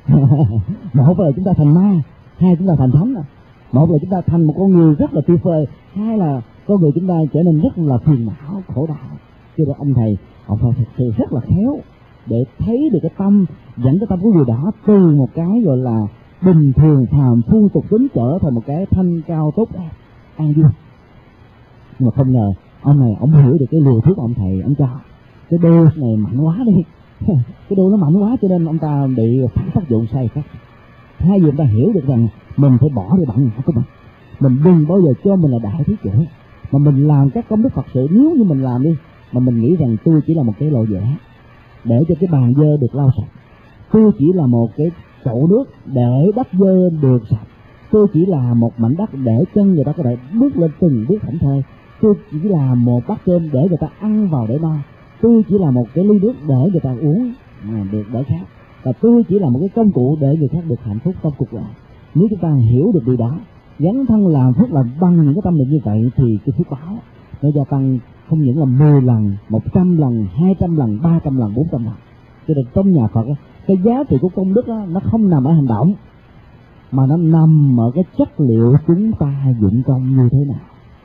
Một là chúng ta thành ma, hai chúng ta thành thánh. Một là chúng ta thành một con người rất là tuyệt vời, hai là con người chúng ta trở nên rất là phiền não khổ đau. Cho nên ông thầy phải thực sự rất là khéo để thấy được cái tâm, dẫn cái tâm của người đó từ một cái gọi là bình thường phàm phu tục tính trở thành một cái thanh cao tốt đẹp an vui. Nhưng mà không ngờ ông này ông hiểu được cái liều thuốc ông thầy ông cho cái đô này mạnh quá đi. Cái đô nó mạnh quá cho nên ông ta bị phản tác dụng sai khác. Hai gì ông ta hiểu được rằng mình phải bỏ đi bản ngã của mình đừng bao giờ cho mình là đại thí chủ, mà mình làm các công đức Phật sự. Nếu như mình làm đi mà mình nghĩ rằng tôi chỉ là một cái lò dẻ để cho cái bàn dơ được lau sạch, tôi chỉ là một cái chậu nước để đất dơ được sạch, tôi chỉ là một mảnh đất để chân người ta có thể bước lên từng bước thảnh thơi, tôi chỉ là một bát cơm để người ta ăn vào để no, tôi chỉ là một cái ly nước để người ta uống được đỡ khát, và tôi chỉ là một cái công cụ để người khác được hạnh phúc trong cuộc đời. Nếu chúng ta hiểu được điều đó, dấn thân làm phước làm bằng những cái tâm niệm như vậy, thì cái phước báo nó gia tăng không những là 10 lần, 100 lần, 200 lần, 300 lần, 400 lần. Cho nên trong nhà Phật cái giá trị của công đức nó không nằm ở hành động, mà nó nằm ở cái chất liệu chúng ta dụng công như thế nào.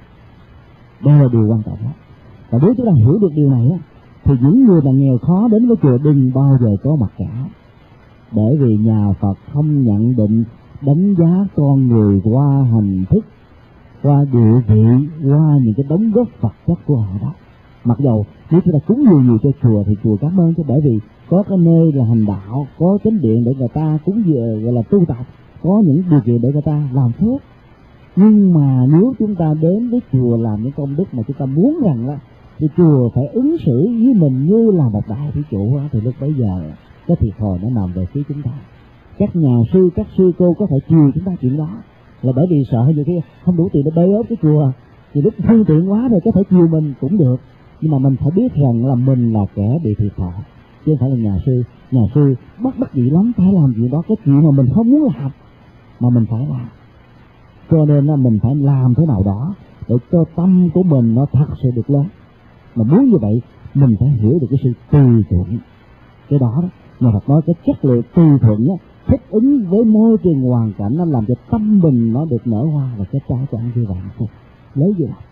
Đây là điều quan trọng đó. Và nếu chúng ta hiểu được điều này thì những người mà nghèo khó đến với chùa đừng bao giờ có mặc cả. Bởi vì nhà Phật không nhận định đánh giá con người qua hình thức, qua địa vị, qua những cái đóng góp vật chất của họ đó. Mặc dầu nếu chúng ta cúng nhiều cho chùa thì chùa cảm ơn chứ, bởi vì có cái nơi là hành đạo, có chánh điện để người ta cúng dường gọi là tu tập, có những điều kiện để người ta làm phước. Nhưng mà nếu chúng ta đến với chùa làm những công đức mà chúng ta muốn rằng là thì chùa phải ứng xử với mình như là một đại thí chủ, thì lúc bấy giờ cái thiệt thòi nó nằm về phía chúng ta. Các nhà sư, các sư cô có thể chiều chúng ta chuyện đó, là bởi vì sợ nhiều khi không đủ tiền để bê ốp cái chùa, thì lúc phương tiện quá rồi có thể chiều mình cũng được. Nhưng mà mình phải biết rằng là mình là kẻ bị thiệt thòi, chứ không phải là nhà sư. Nhà sư bất đắc dĩ lắm phải làm gì đó, cái chuyện mà mình không muốn làm mà mình phải làm. Cho nên là mình phải làm thế nào đó để cho tâm của mình nó thật sự được lớn. Mà muốn như vậy mình phải hiểu được cái sự tùy thuận. Cái đó nhà Phật nói cái chất liệu tùy thuận thích ứng với môi trường hoàn cảnh, nó làm cho tâm mình nó được nở hoa và cái trái chẳng như vậy. Lấy gì làm?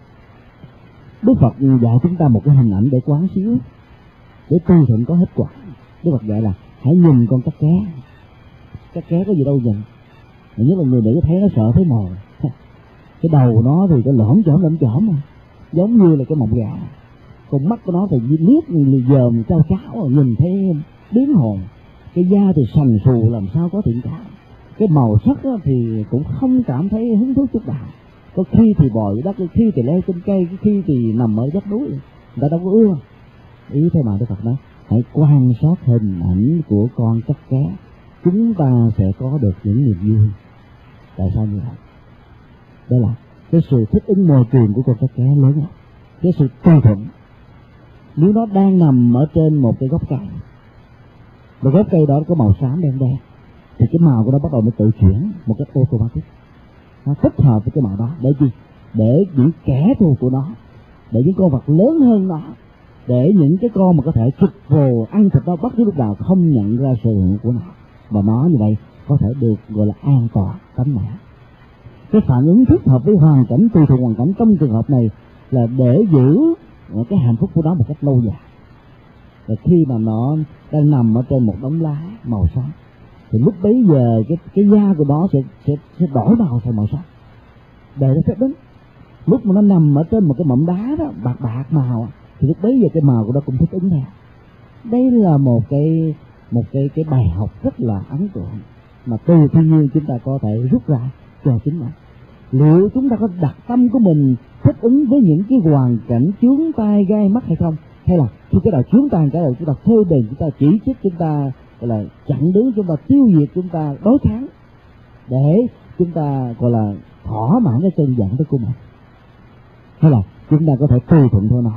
Đức Phật dạy chúng ta một cái hình ảnh để quán xíu, để tùy thuận có hết quả. Đức Phật dạy là hãy nhìn con cắt ké. Cắt ké có gì đâu nhìn, nhất là người nữ thấy nó sợ thấy mồi. Cái đầu nó thì cái lõm chỏm mà, giống như là cái mộng gà. Con mắt của nó thì liếc như dòm trao cháo, nhìn thấy biến hồn. Cái da thì sần sù làm sao có thiện cảm. Cái màu sắc thì cũng không cảm thấy hứng thú chút nào. Có khi thì bò dưới đất, có khi thì leo trên cây, có khi thì nằm ở vách núi, người ta đâu có ưa. Ý thế mà Đức Phật nói hãy quan sát hình ảnh của con cắt ké, chúng ta sẽ có được những niềm vui. Tại sao như vậy? Đó là cái sự thích ứng môi trường của con cắt ké lớn lắm, cái sự tùy thuận. Nếu nó đang nằm ở trên một cái gốc cây, và gốc cây đó có màu xám đen đen, thì cái màu của nó bắt đầu nó tự chuyển một cách automatic. Nó thích hợp với cái màu đó để chi? Để những kẻ thù của nó, để những con vật lớn hơn nó, để những cái con mà có thể trực vô ăn thịt nó bất cứ lúc nào không nhận ra sự hữu của nó, và nó như vậy có thể được gọi là an toàn tánh mạng. Cái phản ứng thích hợp với hoàn cảnh, tùy thuộc hoàn cảnh trong trường hợp này là để giữ cái hạnh phúc của nó một cách lâu dài. Và khi mà nó đang nằm ở trên một đống lá màu xám, thì lúc bấy giờ cái da của nó sẽ đổi màu thành màu xám để nó phép đứng. Lúc mà nó nằm ở trên một cái mỏm đá đó bạc màu, thì lúc bấy giờ cái màu của nó cũng thích ứng theo. Đây là một cái bài học rất là ấn tượng mà từ thiên nhiên chúng ta có thể rút ra cho chính mình. Liệu chúng ta có đặt tâm của mình thích ứng với những cái hoàn cảnh chướng tai gai mắt hay không? Hay là khi cái nào chướng tai cái nào chúng ta phê bình, chúng ta chỉ trích, chúng ta gọi là chặn đứng, chúng ta tiêu diệt, chúng ta đối kháng để chúng ta gọi là thỏa mãn cái cơn giận của mình? Hay là chúng ta có thể tùy thuận theo nó,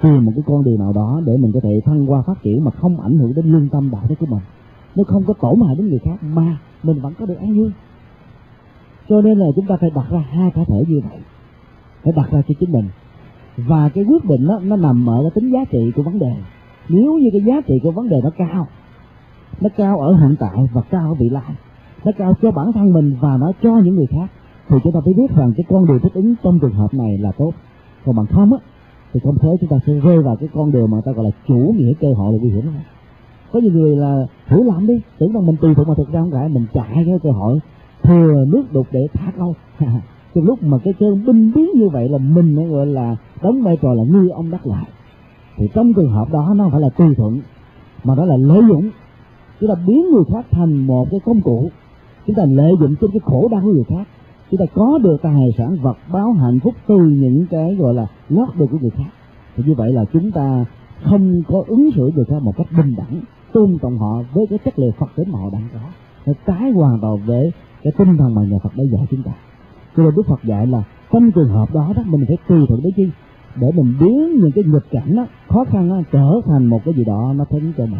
tìm một cái con đường nào đó để mình có thể thăng hoa phát triển mà không ảnh hưởng đến lương tâm đạo đức của mình, nó không có tổn hại đến người khác mà mình vẫn có được an vui. Cho nên là chúng ta phải đặt ra hai cá thể như vậy, phải đặt ra cho chính mình, và cái quyết định đó, nó nằm ở cái tính giá trị của vấn đề. Nếu như cái giá trị của vấn đề nó cao ở hiện tại và cao ở vị lai, nó cao cho bản thân mình và nó cho những người khác, thì chúng ta phải biết rằng cái con đường thích ứng trong trường hợp này là tốt. Còn bằng không á thì không thế chúng ta sẽ rơi vào cái con đường mà người ta gọi là chủ nghĩa cơ hội là nguy hiểm lắm. Có nhiều người là thử làm đi, tưởng rằng mình tùy thuộc mà thực ra không phải, mình chạy cái cơ hội thừa nước đục để thả câu. Trong lúc mà cái cơn binh biến như vậy là mình nó gọi là đóng vai trò là ngư ông đắc lợi. Thì trong trường hợp đó nó không phải là tùy thuận mà đó là lợi dụng. Chúng ta biến người khác thành một cái công cụ, chúng ta lợi dụng trên cái khổ đau của người khác, chúng ta có được tài sản vật báo hạnh phúc từ những cái gọi là lót được của người khác. Thì như vậy là chúng ta không có ứng xử người khác một cách bình đẳng, tôn trọng họ với cái chất liệu Phật tính mà họ đang có. Nó trái hoàn toàn với cái tinh thần mà nhà Phật đã dạy chúng ta. Cho nên Đức Phật dạy là trong trường hợp đó mình phải tùy thuận đấy chi, để mình biến những cái nghịch cảnh đó, khó khăn đó, trở thành một cái gì đó nó thích cho mình.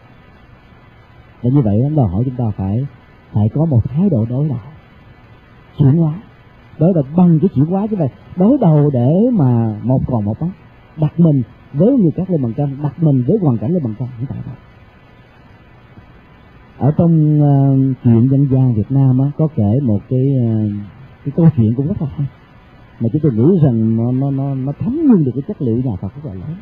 Và như vậy nó đòi hỏi chúng ta phải có một thái độ đối đầu, chuyển hóa, đối đầu bằng cái chuyển hóa chứ vậy, đối đầu để mà một còn một mất, đặt mình với người khác lên bằng cân, đặt mình với hoàn cảnh lên bằng cân, không phải vậy. Ở trong chuyện dân gian Việt Nam á, có kể một cái câu chuyện cũng rất là hay, mà chúng tôi nghĩ rằng nó thấm nhuần được cái chất liệu nhà Phật rất là lớn.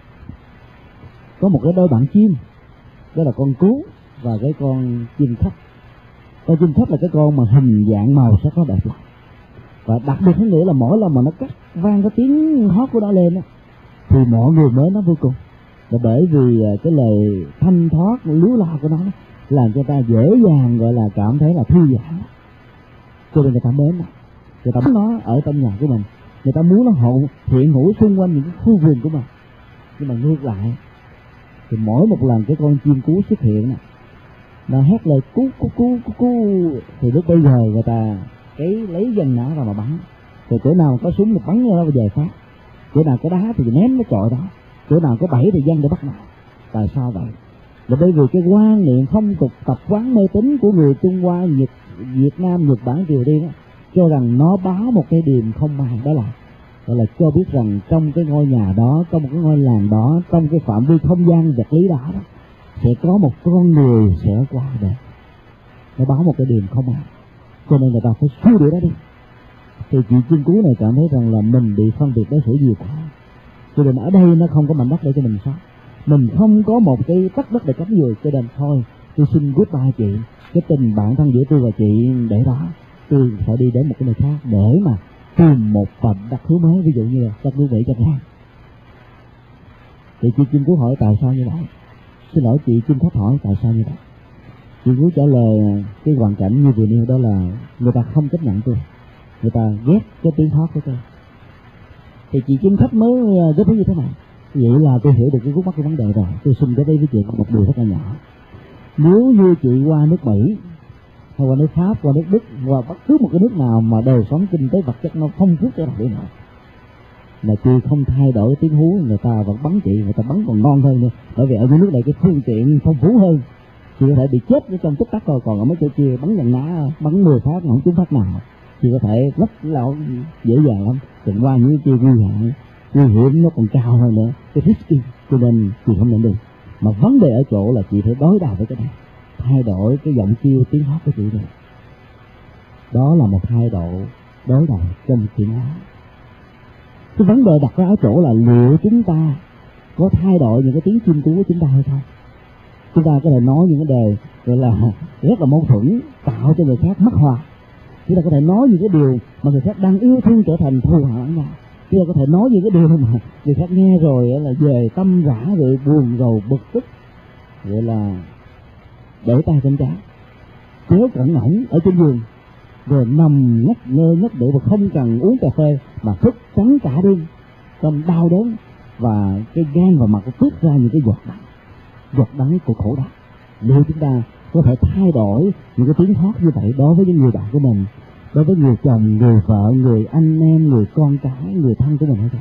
Có một cái đôi bạn chim, đó là con cú và cái con chim khách. Con chim khách là cái con mà hình dạng màu sắc nó đẹp lắm, và đặc biệt hơn nữa là mỗi lần mà nó cắt vang cái tiếng hót của nó lên á, thì mọi người mới nó vô cùng. Là bởi vì cái lời thanh thoát líu lo của nó làm cho ta dễ dàng gọi là cảm thấy là thư giãn, cho nên người ta mến nó, người ta muốn nó ở trong nhà của mình, người ta muốn nó hiện hữu xung quanh những cái khu vườn của mình. Nhưng mà ngược lại thì mỗi một lần cái con chim cú xuất hiện này, nó hét lời cú cú cú cú cú, thì lúc bây giờ người ta lấy dân nã ra mà bắn. Rồi chỗ nào có súng thì bắn nó về phát, chỗ nào có đá thì ném nó chọi đó, chỗ nào có bẫy thì dân để bắt nào. Tại sao vậy? Là bởi vì cái quan niệm phong tục tập quán mê tín của người Trung Hoa, Việt Nam, Nhật Bản, Triều Tiên á, cho rằng nó báo một cái điềm không may, đó là cho biết rằng trong cái ngôi nhà đó, trong một cái ngôi làng đó, trong cái phạm vi không gian vật lý đó, sẽ có một con người sẽ qua đời. Nó báo một cái điềm không may, cho nên người ta phải xua đuổi đó đi. Thì chị chim cú này cảm thấy rằng là mình bị phân biệt đối xử nhiều quá, cho nên ở đây nó không có mảnh đất để cho mình sống, mình không có một cái tấc đất để cắm người, cho nên thôi tôi xin goodbye chị, cái tình bạn thân giữa tôi và chị để đó, tôi phải đi đến một cái nơi khác để mà tìm một phần đặc thú mới, ví dụ như là các quý vị cho rằng. Thì chị chim cú hỏi tại sao như vậy? Xin lỗi chị chim khách hỏi tại sao như vậy? Chị cú trả lời cái hoàn cảnh như vừa nêu, đó là người ta không chấp nhận tôi, người ta ghét cái tiếng hót của tôi. Thì chị chim khách mới góp ý như thế này: vậy là tôi hiểu được cái gút mắt của vấn đề rồi, tôi xin cái đây với chị một điều rất là nhỏ. Nếu như chị qua nước Mỹ hay qua nước Pháp, qua nước Đức, qua bất cứ một cái nước nào mà đời sống kinh tế vật chất nó phong phú cái nào mà chị không thay đổi tiếng hú, người ta vẫn bắn chị, người ta bắn còn ngon hơn nữa. Bởi vì ở những nước này cái phương tiện phong phú hơn, chị có thể bị chết trong tích tắc thôi. Còn ở mấy chỗ kia bắn dàn ná, bắn 10 phát mà không trúng phát nào, chị có thể lấp lão dễ dàng lắm. Đừng qua những kia nguy hiểm nó còn cao hơn nữa, cái risky, cho nên chị không nhận được. Mà vấn đề ở chỗ là chị phải đối đầu với cái này, thay đổi cái giọng kêu tiếng hót của chị này. Đó là một thái độ đối đầu trong chuyện đó. Cái vấn đề đặt ra ở chỗ là liệu chúng ta có thay đổi những cái tiếng chim cú của chúng ta hay không? Chúng ta có thể nói những cái đề gọi là rất là mâu thuẫn, tạo cho người khác mất hòa. Chúng ta có thể nói những cái điều mà người khác đang yêu thương trở thành thù hận nhau. Chúng ta có thể nói những cái điều mà người khác nghe rồi là về tâm rã, rồi buồn rầu bực tức, vậy là để tay trên trán, kéo cẩn ngỗng ở trên giường, rồi nằm ngất ngơ ngất để mà không cần uống cà phê mà thức trắng cả đêm trong đau đớn, và cái gan và mặt nó tiết ra những cái giọt đắng của khổ đau. Nếu chúng ta có thể thay đổi những cái tiếng hót như vậy đối với những người bạn của mình, đối với người chồng, người vợ, người anh em, người con cái, người thân của mình hay không?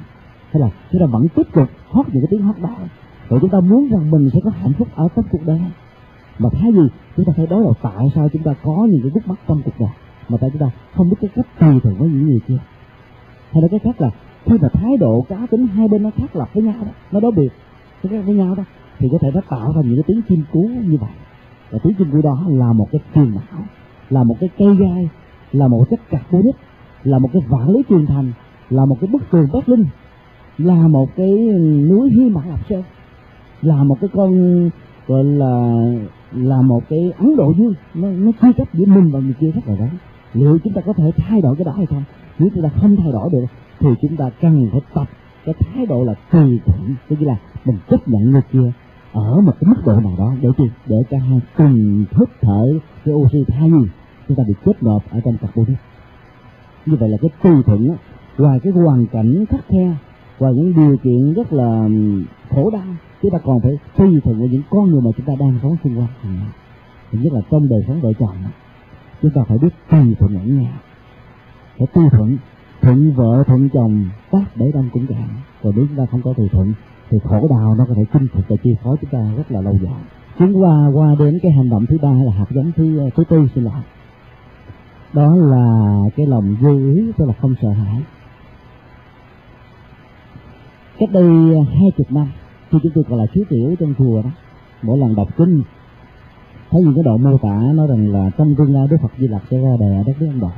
hay là chúng ta vẫn tiếp tục hót những cái tiếng hót đó, rồi chúng ta muốn rằng mình sẽ có hạnh phúc ở trong cuộc đời, mà thay vì chúng ta phải đối đầu tại sao chúng ta có những cái khúc mắc trong cuộc đời, mà tại chúng ta không biết cái cách tùy thuận với những người kia. Hay là cái khác là khi mà thái độ cá tính hai bên nó khác lập với nhau đó, nó đối biệt với nhau đó, thì có thể nó tạo ra những cái tiếng chim cú như vậy. Và tiếng chim cú đó là một cái phiền não, là một cái cây gai, là một chất carbonic, là một cái vạn lý truyền thành, là một cái bức tường Berlin, là một cái núi Hy Mã Lạp Sơn, là một cái con gọi là một cái Ấn Độ Dương, nó chia cách giữa mình và người kia rất là lớn. Liệu chúng ta có thể thay đổi cái đó hay không? Nếu chúng ta không thay đổi được thì chúng ta cần phải tập cái thái độ là tùy thuận, tức là mình chấp nhận người kia ở một cái mức độ nào đó, để cả hai cùng hít thở cái oxy, thay vì chúng ta bị kết nộp ở trong carbonic. Như vậy là cái tùy thuận á, ngoài cái hoàn cảnh khắc khe, ngoài những điều kiện rất là khổ đau, chúng ta còn phải tùy thuận với những con người mà chúng ta đang sống xung quanh. Thứ nhất là trong đời sống vợ chồng, chúng ta phải biết tùy thuận lẫn nhau, phải tùy thuận vợ thuận chồng, tác để đông cũng cạn. Còn nếu chúng ta không có tùy thuận thì khổ đau nó có thể chinh phục và chi phối chúng ta rất là lâu dài. Chúng qua đến cái hành động thứ ba, là hạt giống thứ tư, xin lỗi, đó là cái lòng vô ý, tức là không sợ hãi. Cách đây 20 năm, khi chúng tôi còn là chú tiểu trong chùa đó, mỗi lần đọc kinh thấy những cái đoạn mô tả nói rằng là trong tương lai Đức Phật Di Lặc sẽ ra đời ở đất nước Ấn Độ.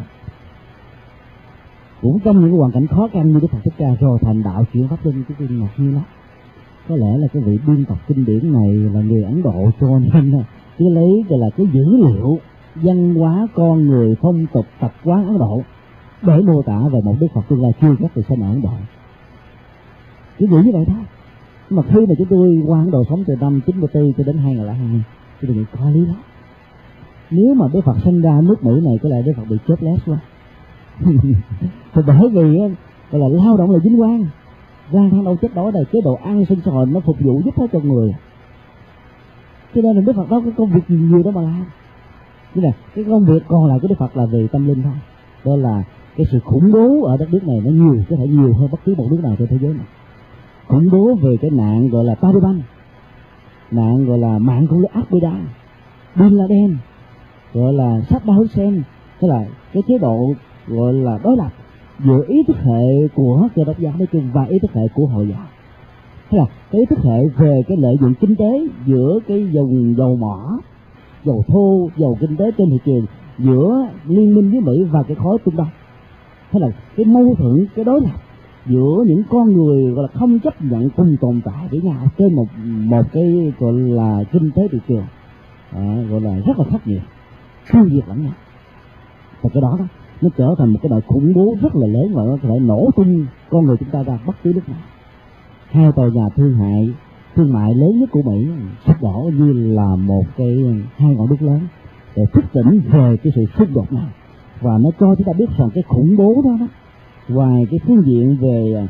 Cũng trong những cái hoàn cảnh khó khăn như Đức Phật Thích Ca rồi thành đạo chuyển pháp luân, cái kinh ngạc như lắm. Có lẽ là cái vị biên tập kinh điển này là người Ấn Độ, cho nên cứ lấy gọi là cái dữ liệu văn hóa con người, phong tục tập quán Ấn Độ để mô tả về một Đức Phật tương lai chưa chắc từ sinh ở Ấn Độ. Cứ nghĩ như vậy thôi. Nhưng mà khi mà chúng tôi qua Ấn Độ sống từ năm 94 cho đến 2002, tôi nghĩ có lý lắm. Nếu mà Đức Phật sinh ra nước Mỹ này, có lẽ Đức Phật bị jobless quá. Thì bởi vì gọi là lao động là vinh quang, ra thang đâu chết đói này, chế độ ăn sinh xã hội nó phục vụ giúp hết cho người, cho nên là Đức Phật đó có công việc gì nhiều đó mà làm. Chứ là cái công việc còn lại của Đức Phật là về tâm linh thôi. Đó là cái sự khủng bố ở đất nước này nó nhiều, có thể nhiều hơn bất cứ một nước nào trên thế giới này. Khủng bố về cái nạn gọi là Taliban, nạn gọi là mạng của Al-Qaeda, Bin Laden, gọi là Saddam Hussein, tức là cái chế độ gọi là đối lập giữa ý thức hệ của Cơ Đốc giáo nói chung và ý thức hệ của Hồi giáo. Thế là cái ý thức hệ về cái lợi dụng kinh tế giữa cái dòng dầu mỏ, dầu thô, dầu kinh tế trên thị trường giữa liên minh với Mỹ và cái khối Trung Đông. Thế là cái mâu thuẫn, cái đối lập giữa những con người gọi là không chấp nhận cùng tồn tại với nhau trên một cái gọi là kinh tế thị trường gọi là rất là khắc nghiệt, tiêu diệt lẫn nhau. Và cái đó nó trở thành một cái đội khủng bố rất là lớn và nó có thể nổ tung con người chúng ta ra bất cứ lúc nào. Hai tòa nhà thương mại lớn nhất của Mỹ sụp đổ như là một cái hai ngọn đuốc lớn để thức tỉnh về cái sự xung đột này, và nó cho chúng ta biết rằng cái khủng bố đó ngoài cái phương diện về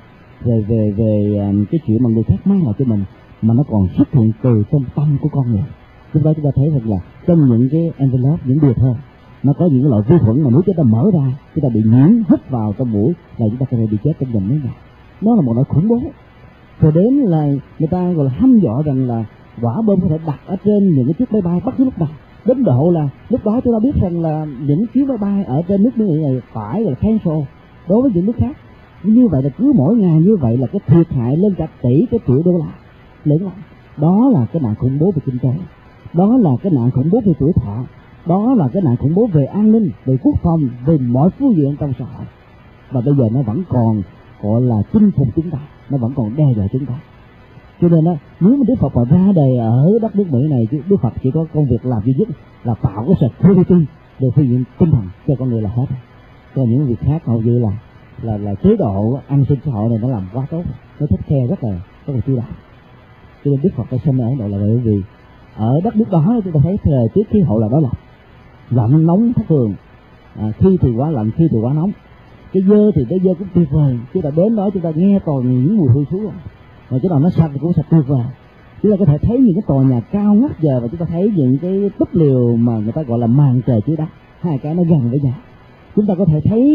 cái chuyện mà người khác mang lại cho mình, mà nó còn xuất hiện từ trong tâm của con người. Chúng ta thấy rằng là trong những cái envelope, những bìa thơ, nó có những cái loại vi khuẩn mà nếu chúng ta mở ra, chúng ta bị nhiễm hít vào trong mũi là chúng ta có thể bị chết trong vòng mấy ngày. Nó là một loại khủng bố. Rồi đến là người ta gọi là hăm dọa rằng là quả bom có thể đặt ở trên những cái chiếc máy bay bất cứ lúc nào, đến độ là lúc đó chúng ta biết rằng là những chuyến máy bay ở trên nước Mỹ này phải là cancel đối với những nước khác. Như vậy là cứ mỗi ngày như vậy là cái thiệt hại lên cả tỷ, cái triệu đô la lớn lắm. Đó là cái nạn khủng bố về kinh tế, đó là cái nạn khủng bố về tuổi thọ, đó là cái nạn khủng bố về an ninh, về quốc phòng, về mọi phương diện trong xã hội. Và bây giờ nó vẫn còn gọi là chinh phục chúng ta, nó vẫn còn đe dọa chúng ta. Cho nên nếu mà Đức Phật mà ra đời ở đất nước Mỹ này, Đức Phật chỉ có công việc làm duy nhất là tạo cái security về phương diện tinh thần cho con người là hết. Còn những việc khác hầu như là chế độ an sinh xã hội này nó làm quá tốt, nó thích khe rất là chu đáo. Cho nên Đức Phật phải sinh ở Ấn Độ là bởi vì ở đất nước đó chúng ta thấy thời tiết khí hậu là đó, là lạnh nóng thất thường, khi thì quá lạnh, khi thì quá nóng. Cái dơ thì cái dơ cũng tuyệt vời, chúng ta đến đó chúng ta nghe toàn những mùi hôi thối, mà chỗ nào nó sạch thì cũng sạch tuyệt vời. Chúng ta có thể thấy những cái tòa nhà cao ngất giờ, và chúng ta thấy những cái túp liều mà người ta gọi là màn trời chiếu đất, hai cái nó gần với nhau. Chúng ta có thể thấy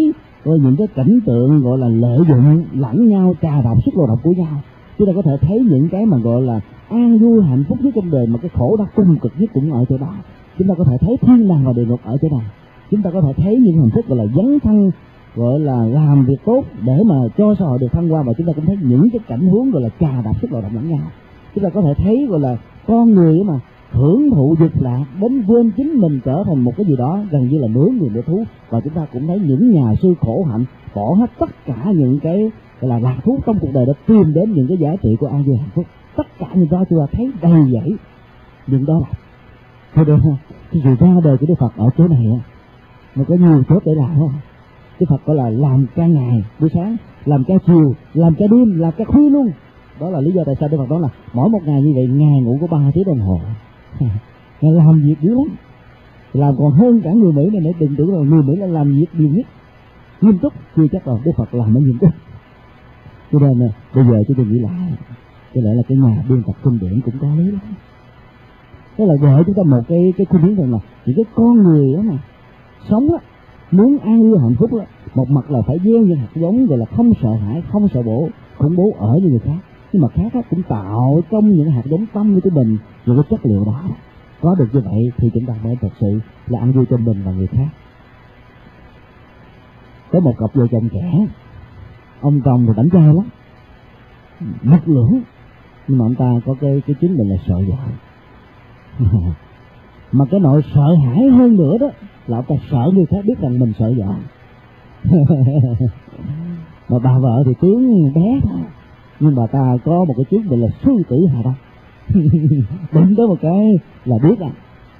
rồi những cái cảnh tượng gọi là lợi dụng lẫn nhau, trà đạp sức lao động của nhau. Chúng ta có thể thấy những cái mà gọi là an vui hạnh phúc nhất trong đời, mà cái khổ đau cung cực nhất cũng ở chỗ đó. Chúng ta có thể thấy thiên đàng và địa ngục ở chỗ này. Chúng ta có thể thấy những hạnh phúc gọi là dấn thân, gọi là làm việc tốt để mà cho xã hội được thăng hoa, và chúng ta cũng thấy những cái cảnh huống gọi là trà đạp sức lao động lẫn nhau. Chúng ta có thể thấy gọi là con người mà hưởng thụ dục lạc đến quên chính mình, trở thành một cái gì đó gần như là nửa người nửa thú. Và chúng ta cũng thấy những nhà sư khổ hạnh bỏ hết tất cả những cái gọi là lạc thú trong cuộc đời để tìm đến những cái giá trị của an vui hạnh phúc. Tất cả những đó chúng ta thấy đầy dẫy những đó là thôi được không? Cái sự ra đời của Đức Phật ở chỗ này mà có nhiều chỗ để làm không? Đức Phật gọi là làm ca ngày buổi sáng, làm ca chiều, làm ca đêm, làm ca khuya luôn. Đó là lý do tại sao Đức Phật nói là mỗi một ngày như vậy Ngài ngủ có 3 tiếng đồng hồ. Ngài làm việc dữ lắm, làm còn hơn cả người Mỹ này. Để đừng tưởng là người Mỹ là làm việc nhiều nhất, nghiêm túc, chưa chắc là Đức Phật làm mới nghiêm túc. Cho nên bây giờ chúng tôi nghĩ lại, có lẽ là cái nhà biên tập kinh điển cũng có lý lắm. Đó là gợi chúng ta một cái khuynh hướng rằng là những cái con người đó mà sống á, muốn an vui hạnh phúc đó, một mặt là phải gieo những hạt giống gọi là không sợ hãi, không sợ khủng bố ở như người khác, nhưng mà khác cũng tạo trong những hạt giống tâm của mình những cái chất liệu đó. Có được như vậy thì chúng ta mới thật sự là an vui cho mình và người khác. Có một cặp vợ chồng trẻ, ông chồng thì đánh trai lắm, mực lưỡng, nhưng mà ông ta có cái chứng bệnh là sợ vợ. Mà cái nỗi sợ hãi hơn nữa đó là ông ta sợ người khác biết rằng mình sợ vợ. Mà bà vợ thì tướng bé thôi, nhưng bà ta có một cái chứng bệnh là sư tử Hà Đông. Đụng tới một cái là biết à.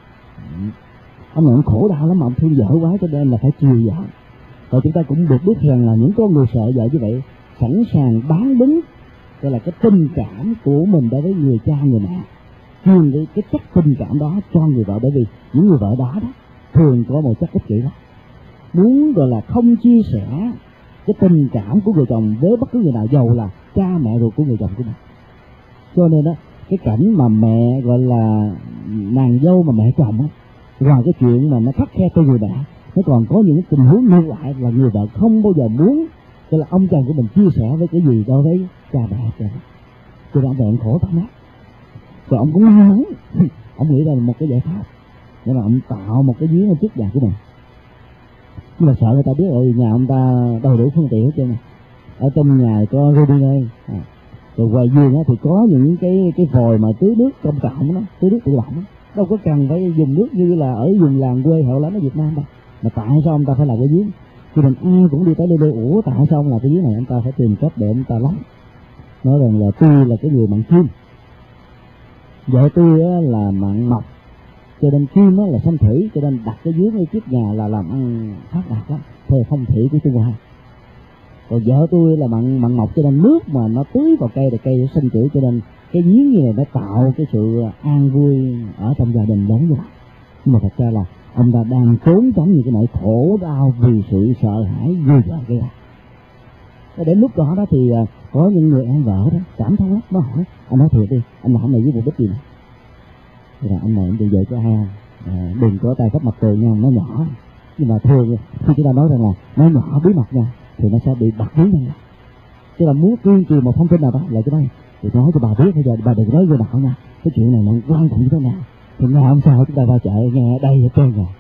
Ông này ông khổ đau lắm mà ông thương vợ quá, cho nên là phải chiều vợ. Và chúng ta cũng được biết rằng là những con người sợ vợ như vậy sẵn sàng bán đứng gọi là cái tình cảm của mình đối với người cha người mẹ, truyền cái chất tình cảm đó cho người vợ. Bởi vì những người vợ đó thường có một chất ích kỷ lắm, muốn gọi là không chia sẻ cái tình cảm của người chồng với bất cứ người nào, dầu là cha mẹ ruột của người chồng của mình. Cho nên đó, cái cảnh mà mẹ gọi là nàng dâu mà mẹ chồng á, ngoài cái chuyện mà nó khắt khe cho người mẹ, nó còn có những tình huống ngược lại là người vợ không bao giờ muốn tức là ông chồng của mình chia sẻ với cái gì đối với cha mẹ. Cho nên ông bèn khổ lắm đó. Rồi ông cũng may mắn, ông nghĩ ra một cái giải pháp để mà ông tạo một cái giếng ở trước nhà của mình. Nhưng mà sợ người ta biết rồi, nhà ông ta đầy đủ phương tiện hết trơn. Ở trong nhà có radio, rồi ngoài vườn thì có những cái vòi mà tưới nước công cộng đó, tưới nước tự động đó. Đâu có cần phải dùng nước như là ở vùng làng quê hậu lắm ở Việt Nam đâu. Mà tại sao ông ta phải làm cái giếng? Cho nên ai cũng đi tới đây ủa tại sao ông làm cái giếng này? Ông ta phải tìm cách để ông ta lắm. Nói rằng là tôi là cái người mặn kim, vợ tôi là mặn mộc, cho nên kim là xanh thủy, cho nên đặt cái giếng ở trước nhà là làm ăn phát đạt lắm, theo phong thủy của Trung Hoa. Còn vợ tôi là mặn mộc, cho nên nước mà nó tưới vào cây thì cây nó xanh tươi, cho nên cái giếng như này nó tạo cái sự an vui ở trong gia đình lớn như vậy. Nhưng mà thật ra là ông ta đang trốn tránh những cái nỗi khổ đau vì sự sợ hãi vui vợ gây ra. Đến lúc đó thì có những người ăn vợ đó cảm thông lắm, nó hỏi anh nói thiệt đi, anh làm này với mục đích gì này? Thì là anh này anh đi về cho ai đừng có tay khắp mặt tường nha, nó nhỏ. Nhưng mà thường khi chúng ta nói rằng là nó nhỏ bí mật nha thì nó sẽ bị bật bí nha. Chứ là muốn tuyên truyền một thông tin nào đó là cái đây thì nói cho bà biết, bây giờ bà đừng nói vô nào nha, cái chuyện này nó quan trọng như thế nào. Thì ngày hôm sau chúng ta ra chợ nghe ở đây hết trơn rồi.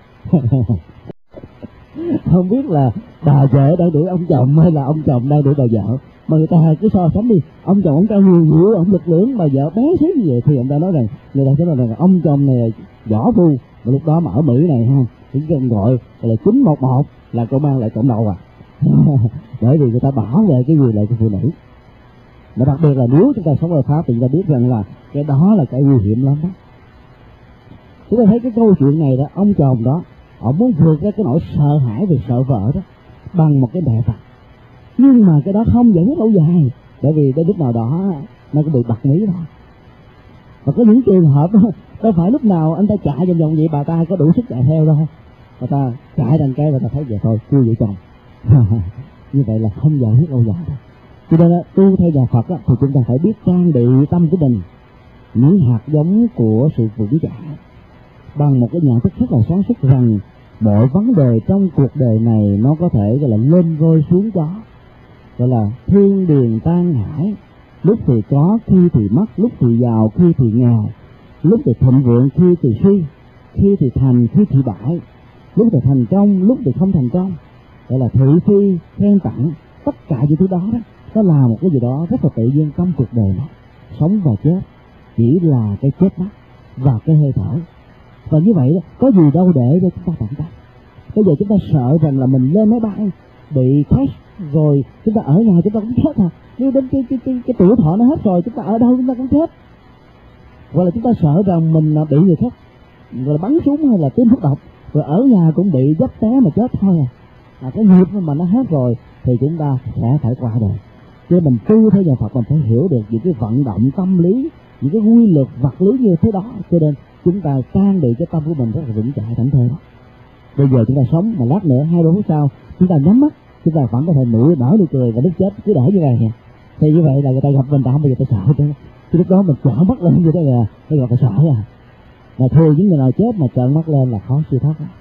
Không biết là bà vợ đang đuổi ông chồng hay là ông chồng đang đuổi bà vợ, mà người ta cứ so sánh đi, ông chồng ông cao nhiều, ông lực lưỡng, bà vợ bé xíu như vậy, thì người ta nói rằng người ta sẽ nói rằng ông chồng này võ phu. Mà lúc đó mà ở Mỹ này ha, thì cần gọi là 911 là công an lại cộng đầu à. Bởi vì người ta bảo vệ cái người lại của phụ nữ. Mà đặc biệt là nếu chúng ta sống ở Pháp thì chúng ta biết rằng là cái đó là cái nguy hiểm lắm đó. Chúng ta thấy cái câu chuyện này đó, ông chồng đó họ muốn vượt ra cái nỗi sợ hãi về sợ vợ đó bằng một cái đại Phật, nhưng mà cái đó không giải quyết lâu dài, bởi vì đến lúc nào đó nó cũng bị bật mí thôi. Và có những trường hợp đó đâu phải lúc nào anh ta chạy vòng vòng vậy bà ta có đủ sức chạy theo đâu, bà ta chạy thành cái bà ta thấy vậy thôi chưa vợ chồng. Như vậy là không giải quyết lâu dài. Cho nên tu theo nhà Phật thì chúng ta phải biết trang bị tâm của mình những hạt giống của sự vững chãi bằng một cái nhận thức rất là sáng suốt rằng mọi vấn đề trong cuộc đời này nó có thể gọi là lên voi xuống gió, gọi là thiên điền tan hải, lúc thì có, khi thì mất, lúc thì giàu, khi thì nghèo, lúc thì thịnh vượng, khi thì suy, khi thì thành, khi thì bại, lúc thì thành công, lúc thì không thành công, gọi là thị phi, khen tặng, tất cả những thứ đó đó, nó là một cái gì đó rất là tự nhiên trong cuộc đời này. Sống và chết chỉ là cái chết mắt và cái hơi thở. Và như vậy đó, có gì đâu để cho chúng ta tận tay. Bây giờ chúng ta sợ rằng là mình lên máy bay bị crash rồi chúng ta ở nhà chúng ta cũng chết à. Nếu đến cái tuổi thọ nó hết rồi, chúng ta ở đâu chúng ta cũng chết. Hoặc là chúng ta sợ rằng mình bị người khác rồi bắn súng hay là tiêm thuốc độc, rồi ở nhà cũng bị dấp té mà chết thôi à. Cái nghiệp mà nó hết rồi thì chúng ta sẽ phải qua đời. Cho nên mình tu theo nhà Phật mình phải hiểu được những cái vận động tâm lý, những cái quy luật vật lý như thế đó. Cho nên chúng ta trang bị cái tâm của mình rất là vững chãi thảnh thơi đó. Bây giờ chúng ta sống mà lát nữa 2-3 phút sau chúng ta nhắm mắt, chúng ta vẫn có thể nở nụ cười và lúc chết cứ để như vậy nè. Thì như vậy là người ta gặp mình ta không bao giờ ta sợ chứ. Lúc đó mình trợn mắt lên như thế là cái gặp ta sợ à. Mà thường những người nào chết mà trợn mắt lên là khó siêu thoát đó.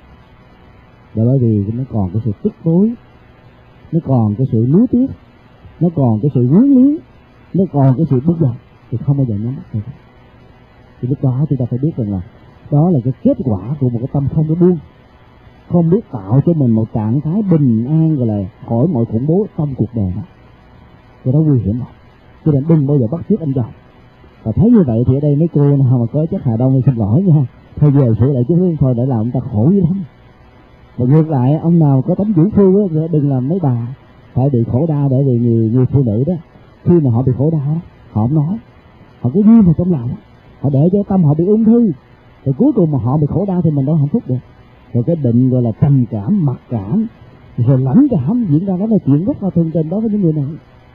Là bởi vì nó còn cái sự tức tối, nó còn cái sự nuối tiếc, nó còn cái sự quyến luyến, nó còn cái sự bức dọc, thì không bao giờ nhắm mắt được. Thì lúc đó chúng ta phải biết rằng là đó là cái kết quả của một cái tâm không có buông, không biết tạo cho mình một trạng thái bình an, gọi là khỏi mọi khủng bố trong cuộc đời này. Cái đó nguy hiểm lắm, cho nên đừng bao giờ bắt chước anh chồng. Và thấy như vậy thì ở đây mấy cô nào mà có chất Hà Đông thì xin lỗi nha, thôi về sửa lại chút nữa thôi, để làm ông ta khổ dữ lắm. Và ngược lại ông nào có tấm vũ phu á, đừng làm mấy bà phải bị khổ đau, bởi vì người phụ nữ đó khi mà họ bị khổ đau họ không nói, họ cứ ghi vào trong lòng, họ để cho tâm họ bị ung thư, rồi cuối cùng mà họ bị khổ đau thì mình đâu hạnh phúc được. Rồi cái bệnh gọi là trầm cảm, mặc cảm, rồi lãnh cảm diễn ra, đó là chuyện rất là thường tình đối với những người này.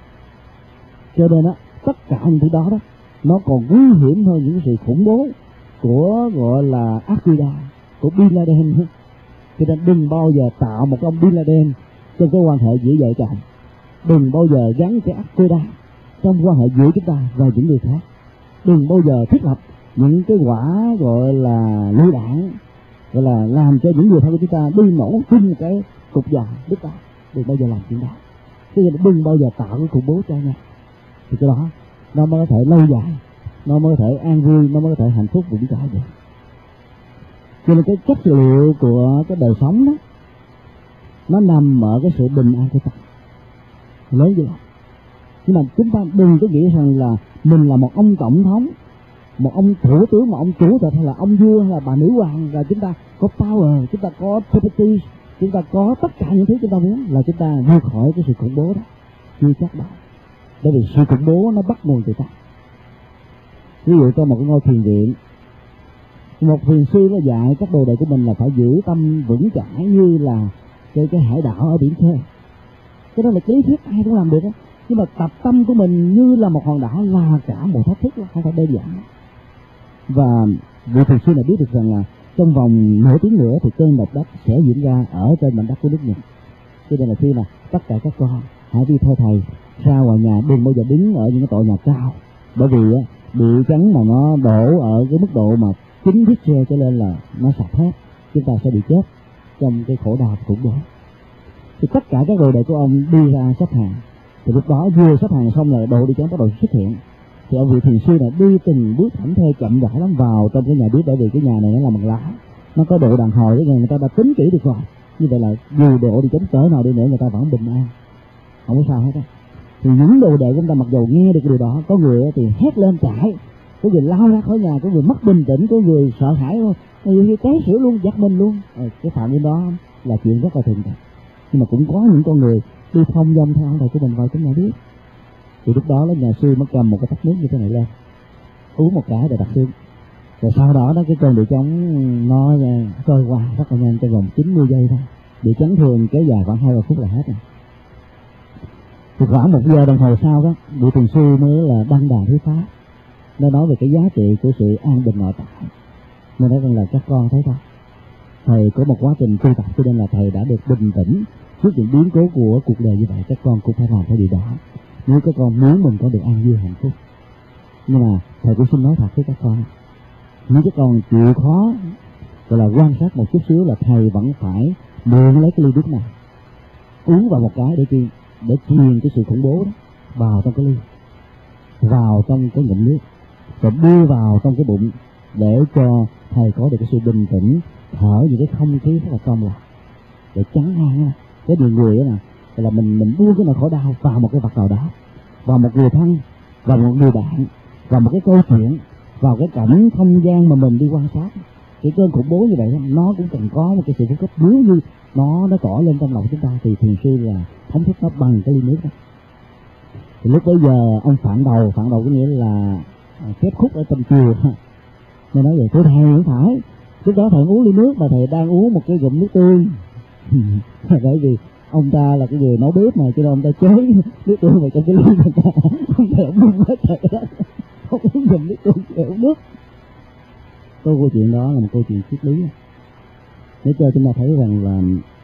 Cho nên á, tất cả những thứ đó đó nó còn nguy hiểm hơn những sự khủng bố của gọi là Al-Qaeda, của Bin Laden. Cho nên đừng bao giờ tạo một ông Bin Laden trong cái quan hệ giữa vợ chồng, đừng bao giờ gắn cái Al-Qaeda trong quan hệ giữa chúng ta và những người khác, đừng bao giờ thiết lập những cái quả gọi là lựu đạn, gọi là làm cho những người thân của chúng ta đi nổ tung cái cục già đứt ta, đừng bao giờ làm chuyện đó. Cho nên đừng bao giờ tạo cái khủng bố cho nhau, thì cái đó nó mới có thể lâu dài, nó mới có thể an vui, nó mới có thể hạnh phúc vững chãi được. Cho nên cái chất liệu của cái đời sống đó nó nằm ở cái sự bình an của ta lớn như vậy. Nhưng mà chúng ta đừng có nghĩ rằng là mình là một ông tổng thống, một ông thủ tướng, một ông chủ tịch, hay là ông vua, hay là bà nữ hoàng, là chúng ta có power, chúng ta có property, chúng ta có tất cả những thứ chúng ta muốn, là chúng ta vượt khỏi cái sự khủng bố đó. Chưa chắc đâu, bởi vì sự khủng bố nó bắt nguồn từ ta. Ví dụ trong một cái ngôi thiền viện, một thiền sư nó dạy các đồ đệ của mình là phải giữ tâm vững chãi như là cái hải đảo ở biển khơi. Cái đó là lý thuyết ai cũng làm được đó. Nhưng mà tập tâm của mình như là một hòn đảo là cả một thách thức, không phải đơn giản. Và vị thiền sư này biết được rằng là trong vòng nửa tiếng nữa thì cơn động đất sẽ diễn ra ở trên mảnh đất của nước Nhật. Cho nên là khi mà tất cả các con hãy đi theo thầy ra ngoài nhà, đừng bao giờ đứng ở những cái tòa nhà cao, bởi vì bị chấn mà nó đổ ở cái mức độ mà 9 Richter cho nên là nó sập hết, chúng ta sẽ bị chết trong cái khổ đau khủng bố. Thì tất cả các đồ đệ của ông đi ra xếp hàng, thì lúc đó vừa xếp hàng xong là đồ đi chấn bắt đầu xuất hiện. Thì ông vị thiền sư này đi từng bước thảnh thơi chậm rãi lắm vào trong cái nhà bếp, bởi vì cái nhà này nó là bằng lá, nó có độ đàn hồi, cái người ta đã tính kỹ được rồi. Như vậy là dù độ đi chấn cỡ nào đi nữa người ta vẫn bình an, không có sao hết á. Thì những đồ đệ của chúng ta mặc dù nghe được cái điều đó, có người thì hét lên chạy, có người lao ra khỏi nhà, có người mất bình tĩnh, có người sợ hãi, có người té xỉu luôn, giật mình luôn. Cái phạm vi đó là chuyện rất là thường tình. Nhưng mà cũng có những con người đi thông dong theo ông thầy của mình vào trong nhà bếp. Thì lúc đó nhà sư mới cầm một cái tách nước như thế này lên, uống một cái để đặt xương. Rồi sau đó cái cơn bị chấn nó trôi qua rất là nhanh, trong vòng 90 giây thôi. Bị chấn thường kéo dài khoảng 2-3 phút là hết rồi. Thì khoảng 1 giờ đồng hồ sau đó, vị thiền sư mới là đăng đàn thuyết pháp. Nó nói về cái giá trị của sự an bình nội tại. Nên nói rằng là các con thấy không, thầy có một quá trình tu tập, cho nên là thầy đã được bình tĩnh trước những biến cố của cuộc đời như vậy. Các con cũng phải làm theo điều đó nếu các con muốn mình có được an vui hạnh phúc. Nhưng mà thầy cũng xin nói thật với các con, nếu các con chịu khó gọi là quan sát một chút xíu là thầy vẫn phải mượn lấy cái ly nước này, uống vào một cái để truyền cái sự khủng bố đó vào trong cái ly, vào trong cái ngụm nước, rồi đưa vào trong cái bụng để cho thầy có được cái sự bình tĩnh, thở những cái không khí rất là trong lành để chấn an cái điều người đó là mình buông cái nỗi khổ đau vào một cái vật nào đó, vào một người thân, vào một người bạn, vào một cái câu chuyện, vào cái cảnh không gian mà mình đi quan sát. Cái cơn khủng bố như vậy nó cũng cần có một cái sự phút cấp. Nếu như nó tỏ lên trong lòng chúng ta thì thiền sư là phóng thích nó bằng cái ly nước đó. Thì lúc bấy giờ ông phản đầu có nghĩa là phép khúc ở trong chùa nên nói vậy, thưa thầy không phải, lúc đó thầy uống ly nước mà thầy đang uống một cái ngụm nước tươi. Bởi vì ông ta là cái người nấu bếp mà, cho nên ông ta chế nước tươi vào trong cái ly người ta, ông ta không uống hết thầy đó, không uống ngụm nước tươi, thầy uống nước. Câu chuyện đó là một câu chuyện triết lý để cho chúng ta thấy rằng là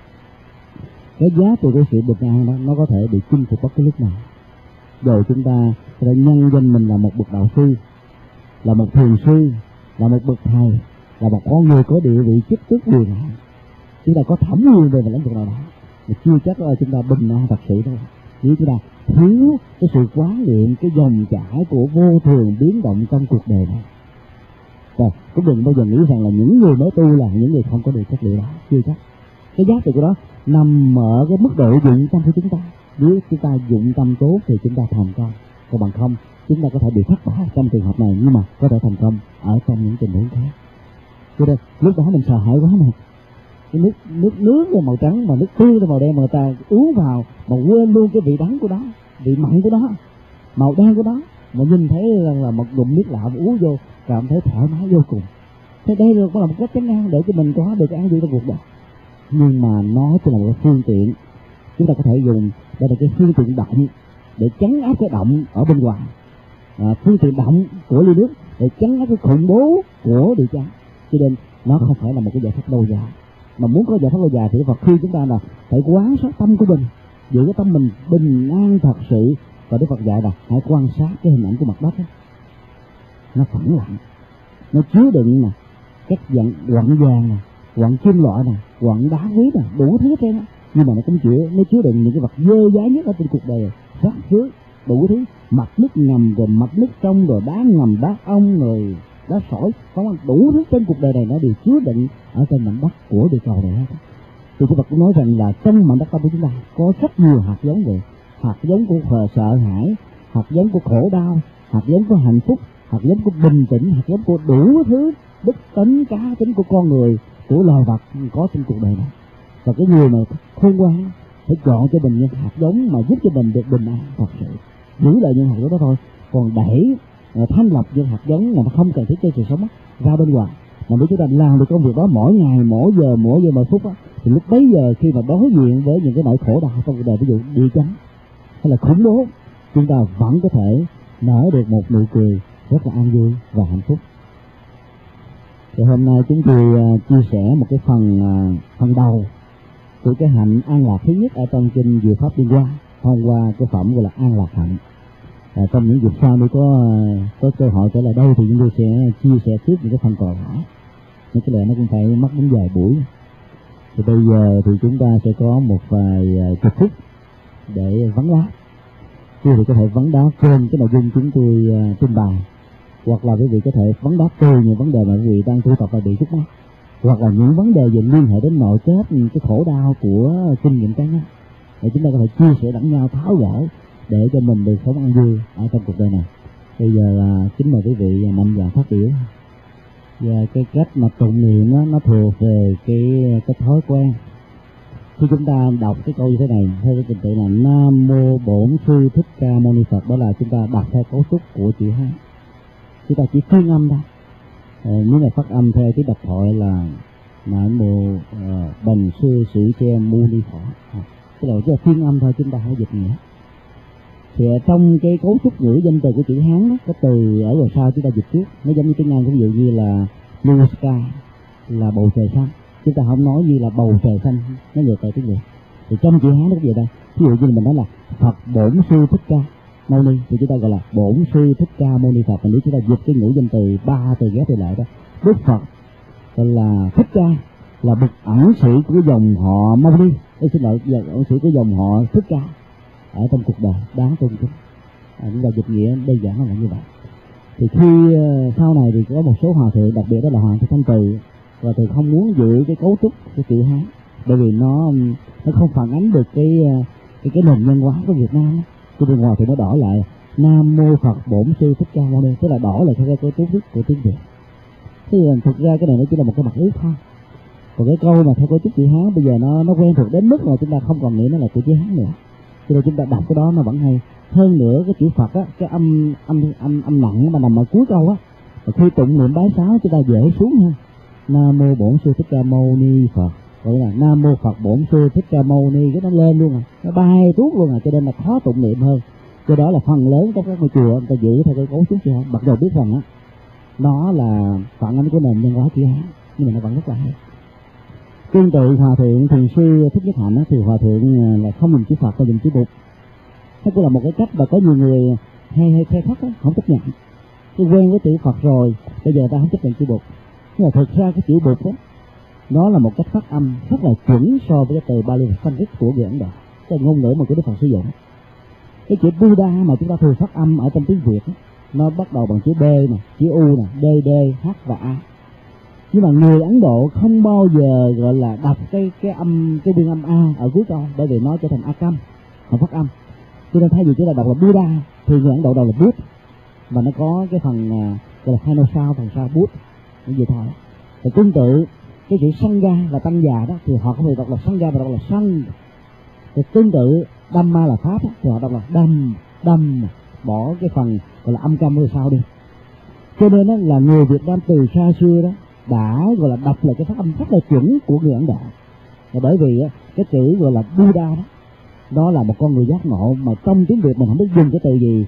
cái giá trị của sự bình an đó nó có thể bị chinh phục bất cứ lúc nào. Rồi chúng ta sẽ nhân danh mình là một bậc đạo sư, là một thiền sư, là một bậc thầy, là một con người có địa vị chức tước quyền hạn. Chúng ta có thẩm quyền về một lĩnh vực nào đó, mà chưa chắc là chúng ta bình an thật sự đâu. Nếu chúng ta thiếu cái sự quán niệm cái dòng chảy của vô thường biến động trong cuộc đời này. Rồi, cũng đừng bao giờ nghĩ rằng là những người mới tu là những người không có được chất liệu đó, chưa chắc. Cái giá trị của đó nằm ở cái mức độ dụng tâm của chúng ta. Nếu chúng ta dụng tâm tốt thì chúng ta thành công, còn bằng không chúng ta có thể bị thất bại trong trường hợp này, nhưng mà có thể thành công ở trong những tình huống khác. Cho nên lúc đó mình sợ hãi quá mà, cái nước là màu trắng mà nước tương là màu đen mà người ta uống vào mà quên luôn cái vị đắng của đó, vị mặn của đó, màu đen của đó, mà nhìn thấy là một ngụm nước lạ mà uống vô cảm thấy thoải mái vô cùng. Thế đây cũng là một cách chấn an để cho mình có được cái an vui trong cuộc đời. Nhưng mà nó chỉ là một cái phương tiện chúng ta có thể dùng, đây là cái phương tiện động để chấn áp cái động ở bên ngoài, phương tiện động của ly nước để chấn áp cái khủng bố của địa chấn. Cho nên nó không phải là một cái giải pháp lâu dài. Mà muốn có giải pháp lâu dài thì Phật khuyên chúng ta là phải quán sát tâm của mình, giữ cái tâm mình bình an thật sự. Và Đức Phật dạy là hãy quan sát cái hình ảnh của mặt đất ấy. Nó phẳng lặng, nó chứa đựng nè các dạng quặng vàng nè, quặng kim loại nè, quặng đá quý nè, đủ thứ hết trơn á. Nhưng mà nó chứa đựng những cái vật dơ dái nhất ở trên cuộc đời, rác rưởi đủ thứ, mặt nước ngầm rồi mặt nước trong rồi đá ngầm, đá ong rồi đá sỏi, không, đủ thứ trên cuộc đời này nó đều chứa đựng ở trên mảnh đất của địa cầu này hết. Thì Đức Phật cũng nói rằng là trong mảnh đất tâm của chúng ta có rất nhiều hạt giống vậy, hạt giống của sợ hãi, hạt giống của khổ đau, hạt giống của hạnh phúc, hạt giống của bình tĩnh, hạt giống của đủ thứ đức tính cá tính của con người, của loài vật có trên cuộc đời này. Và cái người mà khôn ngoan phải chọn cho mình những hạt giống mà giúp cho mình được bình an thật sự, giữ lại những hạt giống đó thôi. Còn đẩy thanh lọc những hạt giống mà nó không cần thiết cho sự sống ra bên ngoài. Mà nếu chúng ta làm được công việc đó mỗi ngày, mỗi giờ mỗi phút á, thì lúc bấy giờ khi mà đối diện với những cái nỗi khổ đau trong cuộc đời, ví dụ địa chấn hay là khủng bố, chúng ta vẫn có thể nở được một nụ cười rất là an vui và hạnh phúc. Thì hôm nay chúng tôi chia sẻ một cái phần đầu của cái hạnh an lạc thứ nhất ở trong kinh Diệu Pháp Liên Hoa thông qua cái phẩm gọi là an lạc hạnh. Trong những dịp sau nếu có cơ hội trở lại đây thì chúng tôi sẽ chia sẻ tiếp những cái phần còn lại. Những cái này nó cũng phải mất đến vài buổi. Thì bây giờ thì chúng ta sẽ có một vài chục phút để vấn đáp. Quý vị có thể vấn đáp trên cái nội dung chúng tôi trình bày, hoặc là quý vị có thể vấn đáp từ những vấn đề mà quý vị đang tu tập và bị trước mắt, hoặc là những vấn đề gì liên hệ đến nội kết cái khổ đau của kinh nghiệm cá nhân, để chúng ta có thể chia sẻ lẫn nhau, tháo gỡ để cho mình được sống an vui ở trong cuộc đời này. Bây giờ là kính mời quý vị mạnh dạn phát biểu. Và cái cách mà tụng niệm đó, nó thuộc về cái thói quen. Khi chúng ta đọc cái câu như thế này theo cái trình tự là Nam Mô Bổn Sư Thích Ca Mâu Ni Phật, đó là chúng ta đọc theo cấu trúc của chữ Hán. Chúng ta chỉ phiên âm thôi. Nếu là phát âm theo cái đọc thoại là Nam Mô Bần Sư Sĩ Che Mâu Ni Phật. Cái đầu là phiên âm thôi, chúng ta không dịch nghĩa. Thì trong cái cấu trúc ngữ danh từ của chữ Hán đó, cái từ ở ngoài sau chúng ta dịch trước, nó giống như tiếng Anh, ví dụ như là blue sky là bầu trời xanh, chúng ta không nói như là bầu trời xanh, nó ngược lại tiếng Việt. Thì trong chữ Hán nó có gì đây? Ví dụ như là mình nói là Phật Bổn Sư Thích Ca Mâu Ni thì chúng ta gọi là Bổn Sư Thích Ca Mâu Ni Phật. Và nếu chúng ta dịch cái ngữ danh từ ba từ ghép lại đó, Đức Phật gọi là Thích Ca, là bậc ẩn sĩ của dòng họ Mâu Ni, xin lỗi, ẩn sĩ của dòng họ Thích Ca ở trong cuộc đời đáng tôn kính. Chúng ta dịch nghĩa đơn giản là như vậy. Thì khi sau này thì có một số hòa thượng, đặc biệt đó là Hoàng Thế Thanh Từ, và thường không muốn giữ cái cấu trúc của chữ Hán, bởi vì nó không phản ánh được cái nền nhân hóa của Việt Nam. Cho nên Hòa thượng nó đổi lại Nam Mô Phật Bổn Sư Thích Ca Mâu Ni, tức là đổi lại theo cái cấu trúc của tiếng Việt. Thì thực ra cái này nó chỉ là một cái mặt ước thôi. Còn cái câu mà theo cấu trúc chữ Hán bây giờ nó quen thuộc đến mức mà chúng ta không còn nghĩ nó là chữ Hán nữa. Cho nên chúng ta đọc cái đó nó vẫn hay. Hơn nữa cái chữ Phật á, cái âm nặng mà nằm ở cuối câu á, và khi tụng niệm bái sáo chúng ta dễ xuống ha. Nam Mô Bổn Sư Thích Ca Mâu Ni Phật, gọi là Nam Mô Phật Bổn Sư Thích Ca Mâu Ni, cái nó lên luôn à, nó bay tuốt luôn à, cho nên là khó tụng niệm hơn. Cho đó là phần lớn các ngôi chùa người ta giữ theo cái cấu trúc chữ Hán, mặc dù biết rằng á nó là phản ánh của nền nhân hóa chữ Hán, nhưng mà nó vẫn rất là hay. Tương tự Hòa thượng Thiền sư Thích Nhất Hạnh thì Hòa thượng là không dùng chữ Phật mà dùng chữ Bụt. Thế cũng là một cái cách mà có nhiều người hay khai thác không chấp nhận. Tôi quen với chữ Phật rồi, bây giờ ta không chấp nhận chữ Bụt. Nhưng mà thực ra cái chữ Bụt đó, nó là một cách phát âm rất là chuẩn so với cái từ Bali và Sanskrit của người Ấn Độ, cái ngôn ngữ mà của Đức Phật sử dụng. Cái chữ Buddha mà chúng ta thường phát âm ở trong tiếng Việt đó, nó bắt đầu bằng chữ B nè, chữ U nè, D, D, H và A. Nhưng mà người Ấn Độ không bao giờ gọi là đọc cái biên âm A ở cuối câu, bởi vì nó trở thành A Cam, không phát âm. Cho nên thay vì chúng ta đọc là Buddha thì người Ấn Độ đọc là Bút, và nó có cái phần gọi là final sound, phần sau Bút như vậy thôi. Và tương tự cái chữ Sangha là tăng già đó thì họ không thể đọc là Sangha mà đọc là Sang. Thì tương tự Dhamma là pháp thì họ đọc là Đâm, bỏ cái phần gọi là âm câm ở sau đi. Cho nên đó là người Việt Nam từ xa xưa đó đã gọi là đọc lại cái phát âm rất là chuẩn của người Ấn Độ. Và bởi vì cái chữ gọi là Buddha đó là một con người giác ngộ, mà trong tiếng Việt mình không biết dùng cái từ gì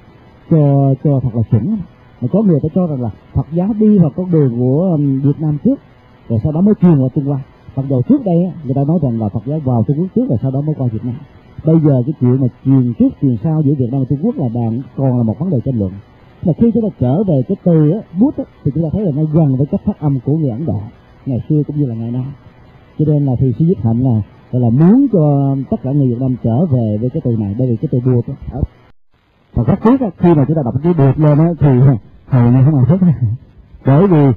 cho thật là chuẩn. Mà có người ta cho rằng là Phật giáo đi vào con đường của Việt Nam trước, rồi sau đó mới truyền qua Trung Hoa. Mặc dù trước đây người ta nói rằng là Phật giáo vào Trung Quốc trước rồi sau đó mới qua Việt Nam. Bây giờ cái chuyện mà truyền trước truyền sau giữa Việt Nam và Trung Quốc là còn là một vấn đề tranh luận. Mà khi chúng ta trở về cái từ bút thì chúng ta thấy là nó gần với cách phát âm của người Ấn Độ ngày xưa cũng như là ngày nay. Cho nên là thì sư Nhất Hạnh là gọi là muốn cho tất cả người Việt Nam trở về với cái từ này, bởi vì cái từ buộc đó. Và rất tiếc khi mà chúng ta đọc cái buộc lên đó thì hầu như không ai thích. Bởi vì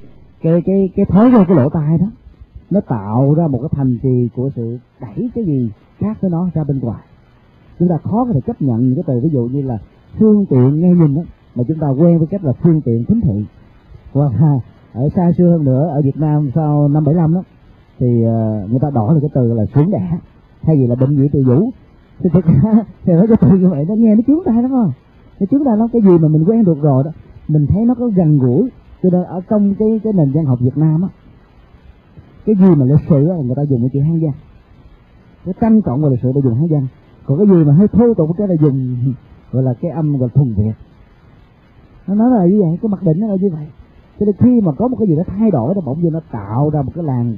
cái thói quen cái lỗ tai đó nó tạo ra một cái thành trì của sự đẩy cái gì khác với nó ra bên ngoài. Chúng ta khó có thể chấp nhận những cái từ ví dụ như là phương tiện nghe nhìn đó, mà chúng ta quen với cách là phương tiện thính thị. Hoặc ở xa xưa hơn nữa ở Việt Nam sau năm 75 đó thì người ta đổi lại cái từ là xưởng đẻ thay vì là bệnh viện từ vũ. Thì thực ra thì nói cái từ như vậy nó nghe nó chướng tai lắm không? Nó chướng tai lắm, cái gì mà mình quen được rồi đó mình thấy nó có gần gũi. Cho nên ở trong cái nền văn học Việt Nam á, cái gì mà lịch sử á người ta dùng cái chữ Hán văn, cái tranh cộng và lịch sử ta dùng Hán văn. Còn cái gì mà hơi thô tục cái là dùng gọi là cái âm gọi thuần Việt. Nó nói là như vậy, cái mặc định nó là như vậy. Cho nên khi mà có một cái gì đó thay đổi nó bỗng nhiên nó tạo ra một cái làn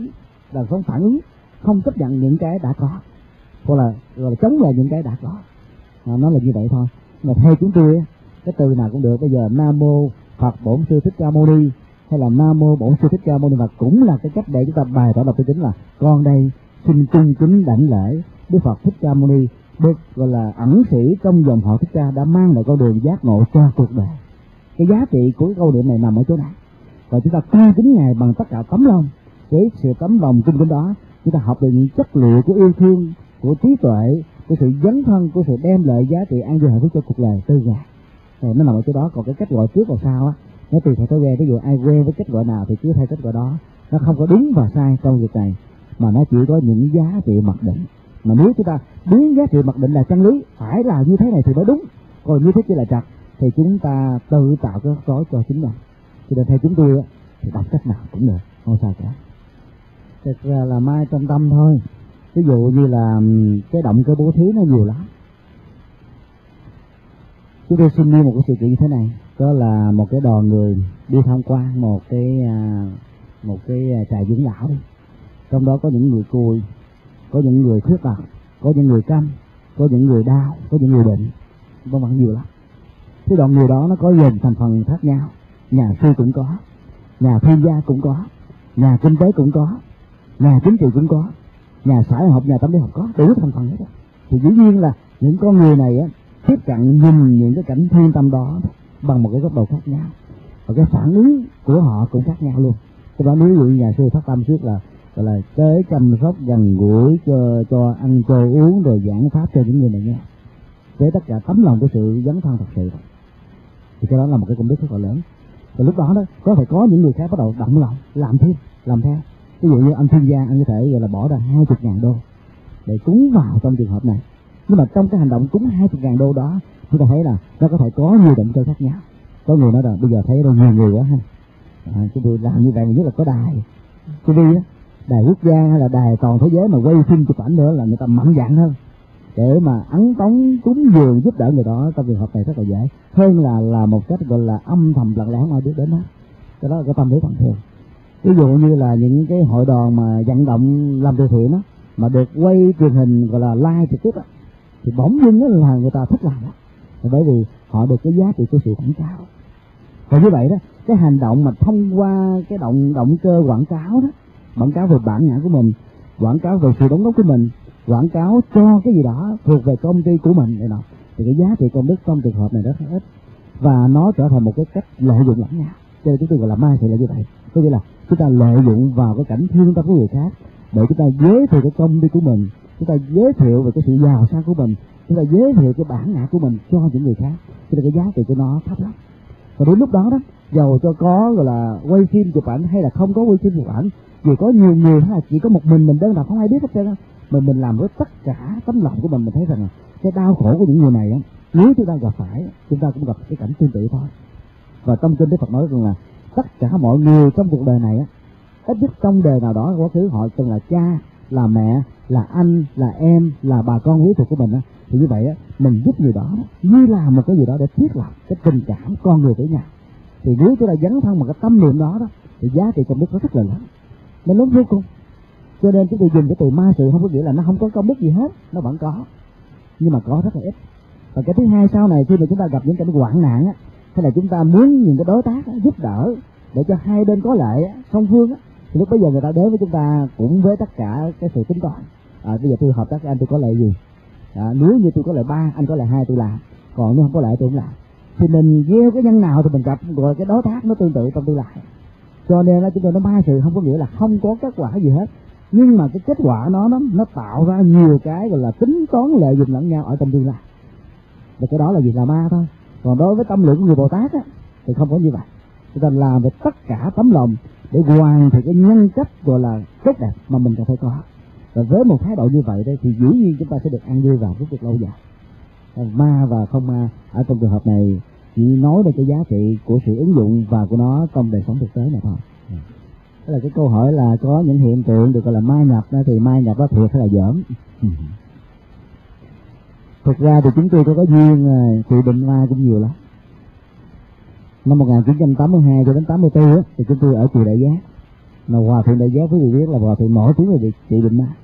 phản ứng không chấp nhận những cái đã có, hoặc là gọi là chống lại những cái đã có. Nó là như vậy thôi. Mà theo chúng tôi cái từ nào cũng được. Bây giờ Nam Mô Phật Bổn Sư Thích Ca Mâu Ni hay là Nam Mô Bổn Sư Thích Ca Mâu Ni và cũng là cái cách để chúng ta bày tỏ đọc tư tính là con đây xin cung kính đảnh lễ Đức Phật Thích Ca Mâu Ni, được gọi là ẩn sĩ trong dòng họ Thích Ca đã mang lại con đường giác ngộ cho cuộc đời. Cái giá trị của cái câu niệm này nằm ở chỗ này. Và chúng ta cung kính Ngài bằng tất cả tấm lòng. Với sự tấm lòng cung kính đó, chúng ta học được những chất liệu của yêu thương, của trí tuệ, của sự dấn thân, của sự đem lại giá trị an vui hạnh phúc cho cuộc đời từ Ngài. Nó nằm ở chỗ đó. Còn cái cách gọi trước và sau á, nó tùy theo thói quen. Ví dụ ai quen với cách gọi nào thì cứ theo cách gọi đó. Nó không có đúng và sai trong việc này, mà nó chỉ có những giá trị mặc định. Mà nếu chúng ta biến giá trị mặc định là chân lý, phải là như thế này thì mới đúng, còn như thế kia là trật, thì chúng ta tự tạo cái rắc rối cho chính mình. Cho nên theo chúng tôi thì đọc cách nào cũng được, không sao cả. Thực ra là mai trong tâm thôi. Ví dụ như là cái động cơ bố thí nó nhiều lắm. Chúng tôi xin nêu một cái sự kiện như thế này. Đó là một cái đoàn người đi tham quan một cái trại dưỡng lão đi. Trong đó có những người cùi, có những người khuyết tật, có những người câm, có những người đau, có những người bệnh, vân vân nhiều lắm. Cái đoàn người đó nó có gồm thành phần khác nhau. Nhà sư cũng có, nhà thiên gia cũng có, nhà kinh tế cũng có, nhà chính trị cũng có, nhà xã hội học, nhà tâm lý học có, đủ thành phần hết đó. Thì dĩ nhiên là những con người này á, tiếp cận nhìn những cái cảnh thiên tâm đó bằng một cái góc độ khác nhau, và cái phản ứng của họ cũng khác nhau luôn. Cái đó nếu như nhà sư phát tâm suốt là gọi là tới chăm sóc gần gũi cho ăn cho uống rồi giảng pháp cho những người này nghe, với tất cả tấm lòng của sự dấn thân thật sự, thì cái đó là một cái công đức rất là lớn. Và lúc đó có thể có những người khác bắt đầu động lòng làm theo. Ví dụ như anh thương gia, anh có thể gọi là bỏ ra 20.000 đô để cúng vào trong trường hợp này. Nhưng mà trong cái hành động cúng 20.000 đô đó, chúng ta thấy là nó có thể có nhiều động cơ khác nhau. Có người nói là bây giờ thấy đâu nhiều người quá ha, chúng tôi làm như vậy, nhất là có đài TV đó, đài quốc gia hay là đài toàn thế giới mà quay phim chụp ảnh nữa là người ta mạnh dạn hơn để mà ấn tống cúng dường giúp đỡ người đó. Trong trường hợp này rất là dễ hơn là một cách gọi là âm thầm lặng lẽ không ai biết đến đó. Cái đó là cái tâm lý thông thường. Ví dụ như là những cái hội đoàn mà vận động làm từ thiện đó mà được quay truyền hình gọi là live trực tiếp á, thì bỗng dưng đó là người ta thích làm đó, bởi vì họ được cái giá trị của sự quảng cáo. Và như vậy đó, cái hành động mà thông qua cái động cơ quảng cáo đó, quảng cáo về bản ngã của mình, quảng cáo về sự đóng góp của mình, quảng cáo cho cái gì đó thuộc về công ty của mình này nọ, thì cái giá trị công đức trong trường hợp này rất ít, và nó trở thành một cái cách lợi dụng lẫn nhau. Cho nên chúng tôi gọi là ma thị là như vậy. Có nghĩa là chúng ta lợi dụng vào cái cảnh thương tâm của người khác để chúng ta giới thiệu cái công ty của mình, chúng ta giới thiệu về cái sự giàu sang của mình, chúng ta giới thiệu cái bản ngã của mình cho những người khác, cho nên cái giá trị của nó thấp lắm. Và đến lúc đó đó, dầu cho có gọi là quay phim chụp ảnh hay là không có quay phim chụp ảnh, vì có nhiều người hay là chỉ có một mình đơn độc không ai biết hết trơn á, mình làm với tất cả tấm lòng của mình thấy rằng là cái đau khổ của những người này á, nếu chúng ta gặp phải, chúng ta cũng gặp cái cảnh tương tự thôi. Và trong kinh Đức Phật nói rằng là tất cả mọi người trong cuộc đời này á, ít nhất trong đời nào đó quá khứ họ từng là cha, là mẹ, là anh, là em, là bà con quý thuộc của mình á, thì như vậy á, mình giúp người đó như là một cái gì đó để thiết lập cái tình cảm con người với nhau. Thì nếu chúng ta dấn thân một cái tâm niệm đó thì giá trị công đức nó rất là lớn, nó lớn vô cùng. Cho nên chúng tôi dùng cái từ ma sự không có nghĩa là nó không có công đức gì hết, nó vẫn có, nhưng mà có rất là ít. Và cái thứ hai, sau này khi mà chúng ta gặp những cảnh hoạn nạn á, hay là chúng ta muốn những cái đối tác á, giúp đỡ để cho hai bên có lợi á, song phương á, thì lúc bây giờ người ta đến với chúng ta cũng với tất cả cái sự tính toán. Bây giờ tôi hợp tác với anh, tôi có lợi gì? Nếu như tôi có lợi 3, anh có lợi 2 tôi làm, còn nếu không có lợi tôi không làm. Thì mình gieo cái nhân nào thì mình gặp rồi cái đối tác nó tương tự trong tương lai. Cho nên là chúng tôi nói ma sự không có nghĩa là không có kết quả gì hết, nhưng mà cái kết quả nó tạo ra nhiều cái gọi là tính toán lợi dụng lẫn nhau ở trong tương lai. Và cái đó là gì? Là ma thôi. Còn đối với tâm lượng của người Bồ Tát á, thì không có như vậy. Chúng ta làm về tất cả tấm lòng để hoàn thiện cái nhân cách gọi là tốt đẹp mà mình cần phải có. Và với một thái độ như vậy đấy, thì dĩ nhiên chúng ta sẽ được ăn vui vào rút cuộc lâu dài. Ma và không ma ở trong trường hợp này chỉ nói về cái giá trị của sự ứng dụng và của nó trong đời sống thực tế này thôi. Đó là cái câu hỏi là có những hiện tượng được gọi là ma nhập đó, thì ma nhập đó thiệt hay là giỡn? Thực ra thì chúng tôi có duyên trị bệnh ma cũng nhiều lắm. Năm 1982 cho đến 84 á, thì chúng tôi ở chùa Đại Giác, mà Hòa Thượng Đại Giác quý vị biết là Hòa Thượng nổi tiếng về trị bệnh ma.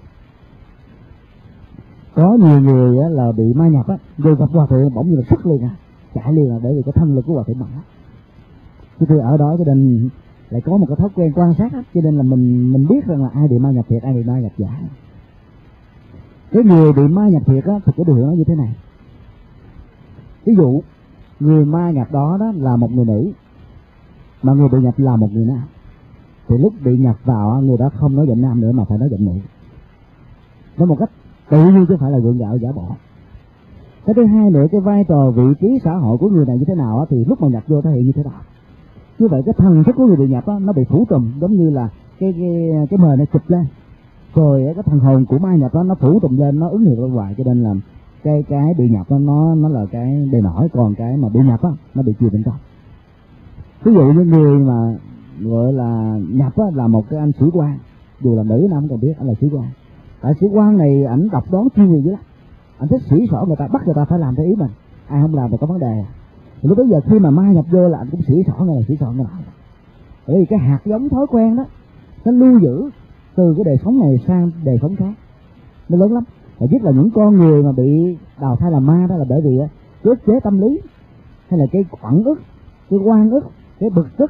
Có nhiều người á, là bị ma nhập á, rồi gặp Hòa Thượng bỗng như là sức liền chạy liền là để vì cái thân lực của Hòa Thượng mạnh á. Chúng tôi ở đó cho nên lại có một cái thói quen quan sát á, cho nên là mình biết rằng là ai bị ma nhập thiệt, ai bị ma nhập giả. Cái người bị ma nhập thiệt á, thì cái điều nó như thế này. Ví dụ người ma nhập đó là một người nữ, mà người bị nhập là một người nam, thì lúc bị nhập vào người đó không nói giọng nam nữa mà phải nói giọng nữ. Nói một cách tự nhiên chứ không phải là gượng gạo giả bộ. Cái thứ hai nữa, cái vai trò vị trí xã hội của người này như thế nào thì lúc mà nhập vô thể hiện như thế nào. Như vậy cái thần thức của người bị nhập nó bị phủ trùm, giống như là cái mền nó chụp lên, rồi cái thần hồn của ma nhập nó phủ trùm lên, nó ứng hiện ra ngoài, cho nên là cái bị nhập nó là cái bề nổi, còn cái mà bị nhập nó bị chìm bên trong. Ví dụ như người mà gọi là nhập là một cái anh sĩ quan, dù là nữ nam không cần biết, anh là sĩ quan. Tại sĩ quan này ảnh độc đoán chuyên nghiệp dữ lắm, ảnh thích sỉ sỏ người ta, bắt người ta phải làm theo ý mình, ai không làm thì có vấn đề. Thì lúc bây giờ khi mà ma nhập vô là anh cũng sỉ sỏ người này, sỉ sỏ người nọ. Bởi vì cái hạt giống thói quen đó nó lưu giữ từ cái đời sống này sang đời sống khác, nó lớn lắm. Và nhất là những con người mà bị đào thai làm ma đó là bởi vì ức chế tâm lý, hay là cái quẩn ức, cái oan ức, cái bực tức,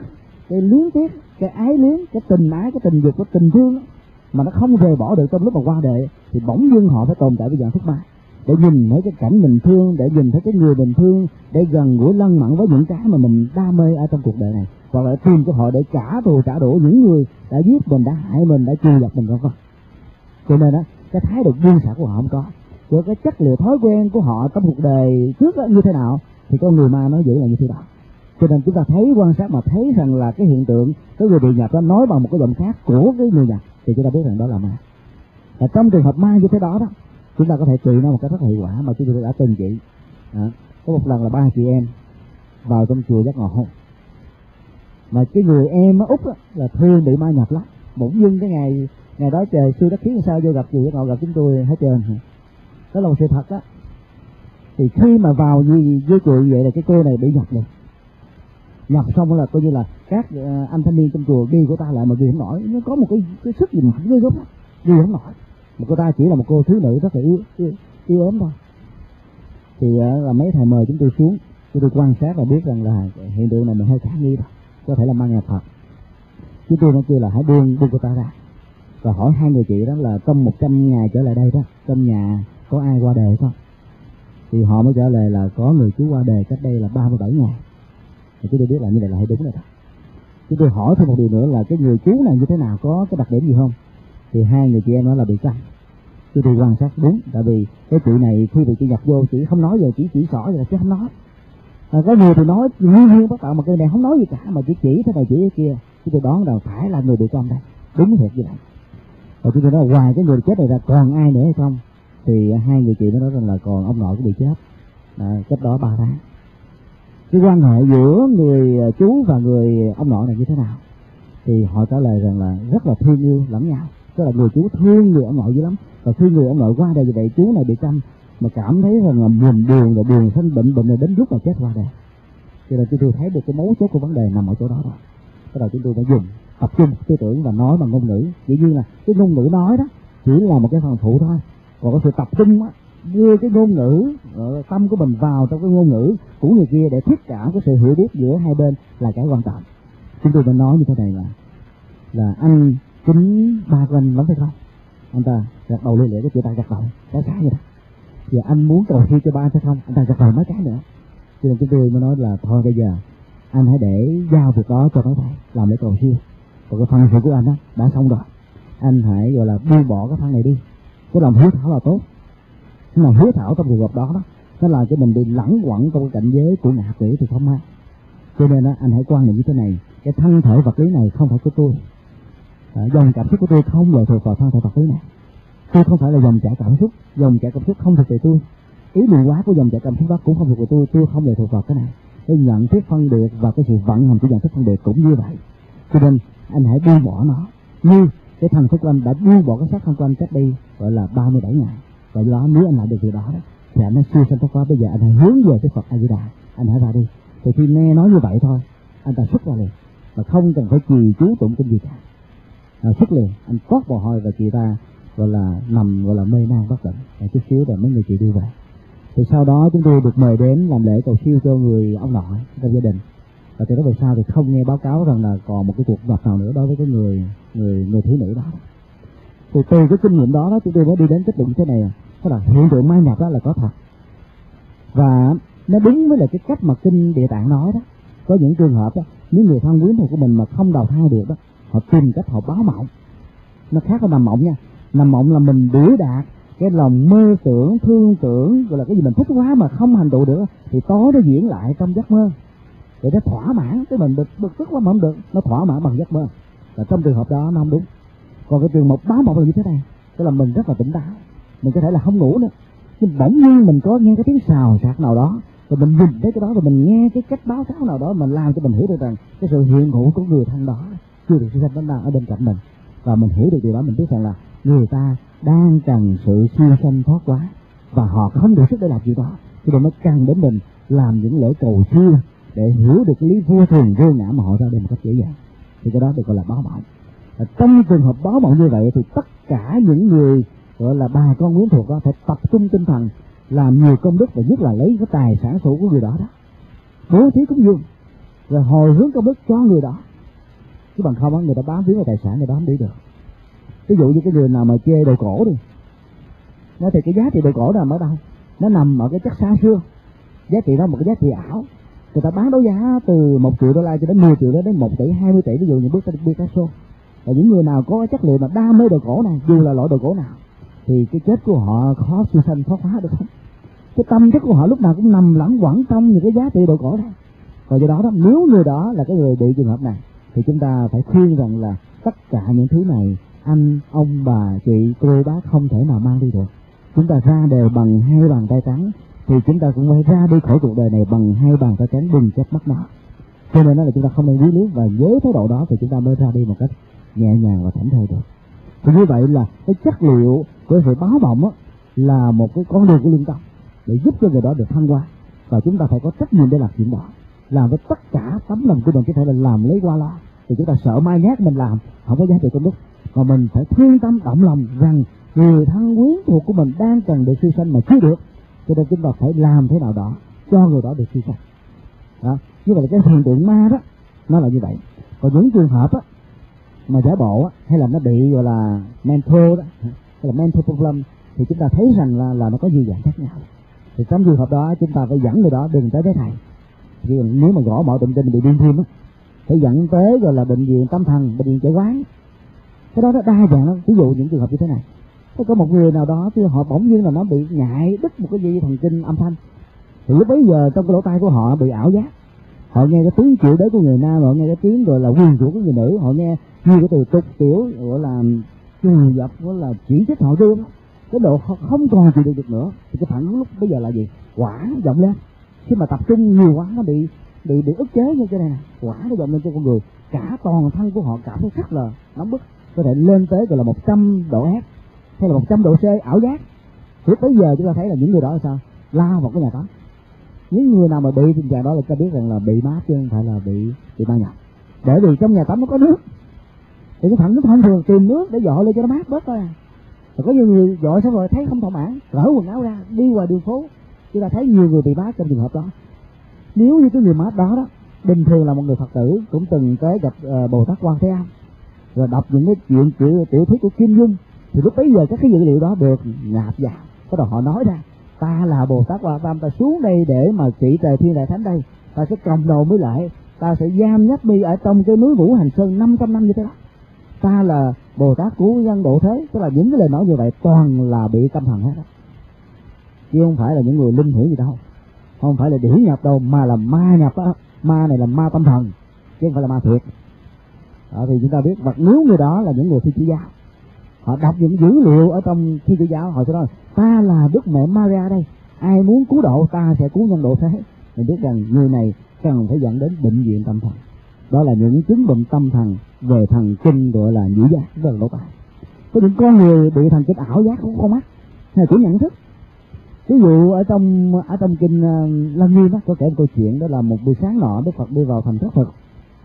cái luyến tiếc, cái ái luyến, cái tình ái, cái tình dục, cái tình thương đó, mà nó không rời bỏ được trong lúc mà qua đời, thì bỗng dưng họ phải tồn tại với dạng thức ma để nhìn thấy cái cảnh mình thương, để nhìn thấy cái người mình thương, để gần gũi lân mặn với những cái mà mình đam mê ở trong cuộc đời này, hoặc là tìm cơ hội để trả thù trả đũa những người đã giết mình, đã hại mình, đã trừ dập mình, vân vân. Cho nên đó, cái thái độ buông xả của họ không có, rồi cái chất liệu thói quen của họ trong cuộc đời trước đó như thế nào thì con người ma nó giữ là như thế đó. Cho nên chúng ta thấy, quan sát mà thấy rằng là cái hiện tượng cái người bị nhập đó nói bằng một cái giọng khác của cái người nhập thì chúng ta biết rằng đó là ma. Và trong trường hợp ma như thế đó đó, chúng ta có thể trị nó một cách rất hiệu quả mà chúng tôi đã từng trị. Có một lần là 3 chị em vào trong chùa Giác Ngộ, mà cái người em Úc đó, là thường bị ma nhập lắm. Bỗng dưng cái ngày đó trời xui đất khiến sao vô gặp chùa Giác Ngộ, gặp chúng tôi hết trơn. Đó là một sự thật đó. Thì khi mà vào với chùa vậy là cái cô này bị nhập liền. Nhập xong là coi như là các anh thanh niên trong chùa ghi của ta lại mà ghi không nổi, nó có một cái sức gì mạnh ghê gớm lắm, ghi không nổi. Mà cô ta chỉ là một cô thiếu nữ rất là yếu ốm thôi. Thì là mấy thầy mời chúng tôi xuống, chúng tôi quan sát và biết rằng là hiện tượng này mình hơi khả nghi thôi, có thể là ma nhập thật. Chúng tôi nói kêu là hãy buông cô ta ra, và hỏi hai người chị đó là trong 100 ngày trở lại đây đó, trong nhà có ai qua đời không? Thì họ mới trả lời là có người chú qua đời cách đây là 37 ngày. Thì chúng tôi biết là như vậy là hay đúng rồi đó. Chúng tôi hỏi thêm một điều nữa là cái người chú này như thế nào, có cái đặc điểm gì không? Thì hai người chị em nói là bị câm. Chúng tôi quan sát đúng, tại vì cái chị này khi bị chị nhập vô chỉ không nói giờ chỉ xỏ vậy là chứ không nói. Có người thì nói nguyên bắt đầu, mà cái này không nói gì cả mà chỉ thế này chỉ thế kia. Chúng tôi đoán là phải là người bị câm đây, đúng thiệt như vậy. Và chúng tôi nói ngoài cái người chết này ra còn ai nữa hay không? Thì hai người chị mới nói rằng là còn ông nội cũng bị chết, cách đó 3 tháng. Cái quan hệ giữa người chú và người ông nội này như thế nào? Thì họ trả lời rằng là rất là thương yêu lẫn nhau. Tức là người chú thương người ông nội dữ lắm, và khi người ông nội qua đây vậy chú này bị câm mà cảm thấy rằng là buồn rồi buồn sinh bệnh rồi đến lúc mà chết qua đây. Cho nên chúng tôi thấy được cái mấu chốt của vấn đề nằm ở chỗ đó rồi. Bắt đầu chúng tôi đã dùng tập trung tư tưởng và nói bằng ngôn ngữ. Chỉ như là cái ngôn ngữ nói đó chỉ là một cái phần phụ thôi, còn cái sự tập trung á, đưa cái ngôn ngữ tâm của mình vào trong cái ngôn ngữ của người kia để thuyết cảm cái sự hiểu biết giữa hai bên là cái quan trọng. Chúng tôi mới nói như thế này là anh kính ba của anh lắm phải không? Anh ta gật đầu liên lệ, cái chữ ta gật đầu cái vậy đó. Giờ anh muốn cầu siêu cho ba anh phải không? Anh ta gật đầu mấy cái nữa. Cho nên chúng tôi mới nói là thôi bây giờ anh hãy để giao việc đó cho mấy thầy làm lễ cầu siêu. Còn cái phần sự của anh đó đã xong rồi, anh hãy gọi là buông bỏ cái phần này đi. Cái lòng hiếu thảo là tốt, nhưng mà hiếu thảo trong trường hợp đó nó làm cho mình bị lẳng quẩn trong cái cảnh giới của ngạ quỷ thì không hay. Cho nên đó, anh hãy quan niệm như thế này: cái thân thể vật lý này không phải của tôi, dòng cảm xúc của tôi không lệ thuộc vào thân thể vật lý này. Tôi không phải là dòng chảy cảm xúc không thuộc về tôi. Ý điều hóa của dòng chảy cảm xúc đó cũng không thuộc về tôi không lệ thuộc vào cái này. Cái nhận thức phân biệt và cái sự vận hành của nhận thức phân biệt cũng như vậy. Cho nên anh hãy buông bỏ nó, như cái thần thức của anh đã buông bỏ cái xác thân của anh cách đây gọi là 37 ngày. Và do đó nếu anh làm được điều đó thì anh nó siêu sanh thoát quá. Bây giờ anh hãy hướng về cái Phật A Di Đà, anh hãy ra đi. Thì khi nghe nói như vậy thôi, anh ta xuất ra liền và không cần phải trì chú tụng kinh gì cả. Xuất liền, anh toát bò hôi và chị ta gọi là nằm gọi là mê man bất tỉnh. Chút xíu rồi mấy người chị đưa về. Thì sau đó chúng tôi được mời đến làm lễ cầu siêu cho người ông nội trong gia đình. Và từ đó về sau thì không nghe báo cáo rằng là còn một cái cuộc gặp nào nữa đối với cái người thiếu nữ đó. Thì từ cái kinh nghiệm đó chúng tôi mới đi đến kết luận thế này, tức là hiện tượng ma nhập đó là có thật. Và nó đúng với là cái cách mà kinh Địa Tạng nói đó. Có những trường hợp đó, những người thân quyến thuộc của mình mà không đầu thai được đó, họ tìm cách họ báo mộng. Nó khác với nằm mộng nha. Nằm mộng là mình biểu đạt cái lòng mơ tưởng, thương tưởng, gọi là cái gì mình thích quá mà không hành động được, thì tối nó diễn lại trong giấc mơ để nó thỏa mãn. Cái mình bực tức quá mà không được, nó thỏa mãn bằng giấc mơ. Và trong trường hợp đó nó không đúng. Còn cái trường hợp báo mộng là như thế này, tức là mình rất là tỉnh táo, mình có thể là không ngủ nữa, nhưng bỗng nhiên mình có nghe cái tiếng xào xạc nào đó, rồi mình nhìn thấy cái đó, rồi mình nghe cái cách báo cáo nào đó, mình làm cho mình hiểu được rằng cái sự hiện hữu của người thân đó chưa được sinh sanh đang ở bên cạnh mình. Và mình hiểu được điều đó, mình biết rằng là người ta đang cần sự siêu sanh thoát quá, và họ không đủ sức để làm gì đó, cho nên mới cần đến mình làm những lễ cầu siêu để hiểu được cái lý vô thường vô ngã mà họ ra đây một cách dễ dàng. Thì cái đó được gọi là báo mộng. Trong trường hợp báo mộng như vậy thì tất cả những người gọi là bà con quyến thuộc đó phải tập trung tinh thần làm nhiều công đức, và nhất là lấy cái tài sản số của người đó bố thí cúng dường, rồi hồi hướng công đức cho người đó. chứ bằng không á người ta bám víu vào tài sản, người ta không đi được. Ví dụ như cái người nào mà chê đồ cổ đi, nói thì cái giá trị đồ cổ nằm ở đâu? Nó nằm ở cái chất xa xưa, giá trị đó một cái giá trị ảo. Người ta bán đấu giá từ 1 triệu đô la cho đến 10 triệu đến 1 tỷ, 20 tỷ, ví dụ như bước Picasso. Và những người nào có cái chất liệu mà đam mê đồ cổ này, dù là loại đồ cổ nào, thì cái chết của họ khó siêu sanh khó phá được không? Cái tâm thức của họ lúc nào cũng nằm lẳng quẩn trong những cái giá trị đồ cổ này. Và do đó nếu người đó là cái người bị trường hợp này, thì chúng ta phải khuyên rằng là tất cả những thứ này anh, ông, bà, chị, cô, bác không thể nào mang đi được. Chúng ta ra đều bằng 2 bàn tay trắng, thì chúng ta cũng phải ra đi khỏi cuộc đời này bằng 2 bàn tay trắng, đừng trách mắc nó. Cho nên đó là chúng ta không nên quý lý, và với thái độ đó thì chúng ta mới ra đi một cách nhẹ nhàng và thảnh thơi được. Thì như vậy là cái chất liệu của sự báo vọng á, là một cái con đường của lương tâm để giúp cho người đó được thăng hoa, và chúng ta phải có trách nhiệm để làm chuyện đó, làm với tất cả tấm lòng của mình, có thể là làm lấy qua lo. Thì chúng ta sợ mai nhát mình làm không có giá trị công đức, mà mình phải thương tâm động lòng rằng người thân quyến thuộc của mình đang cần được siêu sanh mà chưa được, cho nên chúng ta phải làm thế nào đó cho người đó được siêu sanh. Đó, như vậy là cái hiện tượng ma đó nó là như vậy. Còn những trường hợp á mà giả bộ á, hay là nó bị gọi là mental đó, hay là mental problem, thì chúng ta thấy rằng là nó có nhiều dạng khác nhau. Thì trong trường hợp đó chúng ta phải dẫn người đó đừng tới với thầy. Vì nếu mà gõ mọi động tin bị điên thêm á, phải dẫn tới gọi là bệnh viện tâm thần, bệnh viện chẩn đoán. Cái đó nó đa dạng lắm. Ví dụ những trường hợp như thế này, có một người nào đó thì họ bỗng nhiên là nó bị ngại đứt một cái dây thần kinh âm thanh, thì lúc bấy giờ trong cái lỗ tai của họ bị ảo giác, họ nghe cái tiếng chửi đới của người nam, họ nghe cái tiếng gọi là quyền rủa của người nữ, họ nghe nhiều cái từ tục tiểu gọi là trù dập, gọi là chỉ trích họ đưa cái độ không còn chịu được nữa. Thì cái phản ứng lúc bây giờ là gì? Quả nó vọng lên. Khi mà tập trung nhiều quá nó bị ức chế như thế này này, quả nó vọng lên cho con người, cả toàn thân của họ cảm thấy rất là nóng bức, có thể lên tới gọi là 100 độ F hay là 100 độ C, ảo giác. Thì bây giờ chúng ta thấy là những người đó là sao? Lao vào cái nhà tắm. Những người nào mà bị tình trạng đó là ta biết rằng là bị mát chứ không phải là bị ma nhập. Bởi vì trong nhà tắm nó có nước, thì cái phản ứng thông thường tìm nước để dội lên cho nó mát bớt thôi à. Rồi có nhiều người dội xong rồi thấy không thỏa mãn, cởi quần áo ra đi ngoài đường phố, chúng ta thấy nhiều người bị mát trong trường hợp đó. Nếu như cái người mát đó bình thường là một người Phật tử cũng từng tới gặp Bồ Tát Quan Thế Âm, rồi đọc những cái chuyện tiểu thuyết của Kim Dung, thì lúc bấy giờ các cái dữ liệu đó được nạp vào, bắt đầu họ nói ra ta là Bồ Tát Quan Thế Âm, ta xuống đây để mà trị trời thiên đại thánh đây, ta sẽ cộng đầu mới lại, ta sẽ giam nhắc mi ở trong cái núi Ngũ Hành Sơn 500 năm như thế đó, ta là Bồ Tát cứu nhân độ thế. Tức là những cái lời nói như vậy toàn là bị tâm thần hết đó, chứ không phải là những người linh hiểu gì đâu, không phải là điển nhập đâu, mà là ma nhập đó. Ma này là ma tâm thần chứ không phải là ma thiệt. Đó, thì chúng ta biết, và nếu người đó là những người Thiên Chúa giáo, họ đọc những dữ liệu ở trong Thiên Chúa giáo, họ sẽ nói ta là Đức Mẹ Maria đây, ai muốn cứu độ ta sẽ cứu nhân độ thế. Mình biết rằng người này cần phải dẫn đến bệnh viện tâm thần. Đó là những chứng bệnh tâm thần về thần kinh gọi là nhĩ giác, rất là lỗ tai. Có những con người bị thần kinh ảo giác cũng không mắt hay là chỉ nhận thức. Ví dụ ở trong kinh Lăng Nghiêm có kể một câu chuyện, đó là một buổi sáng nọ Đức Phật đi vào thành thất Phật,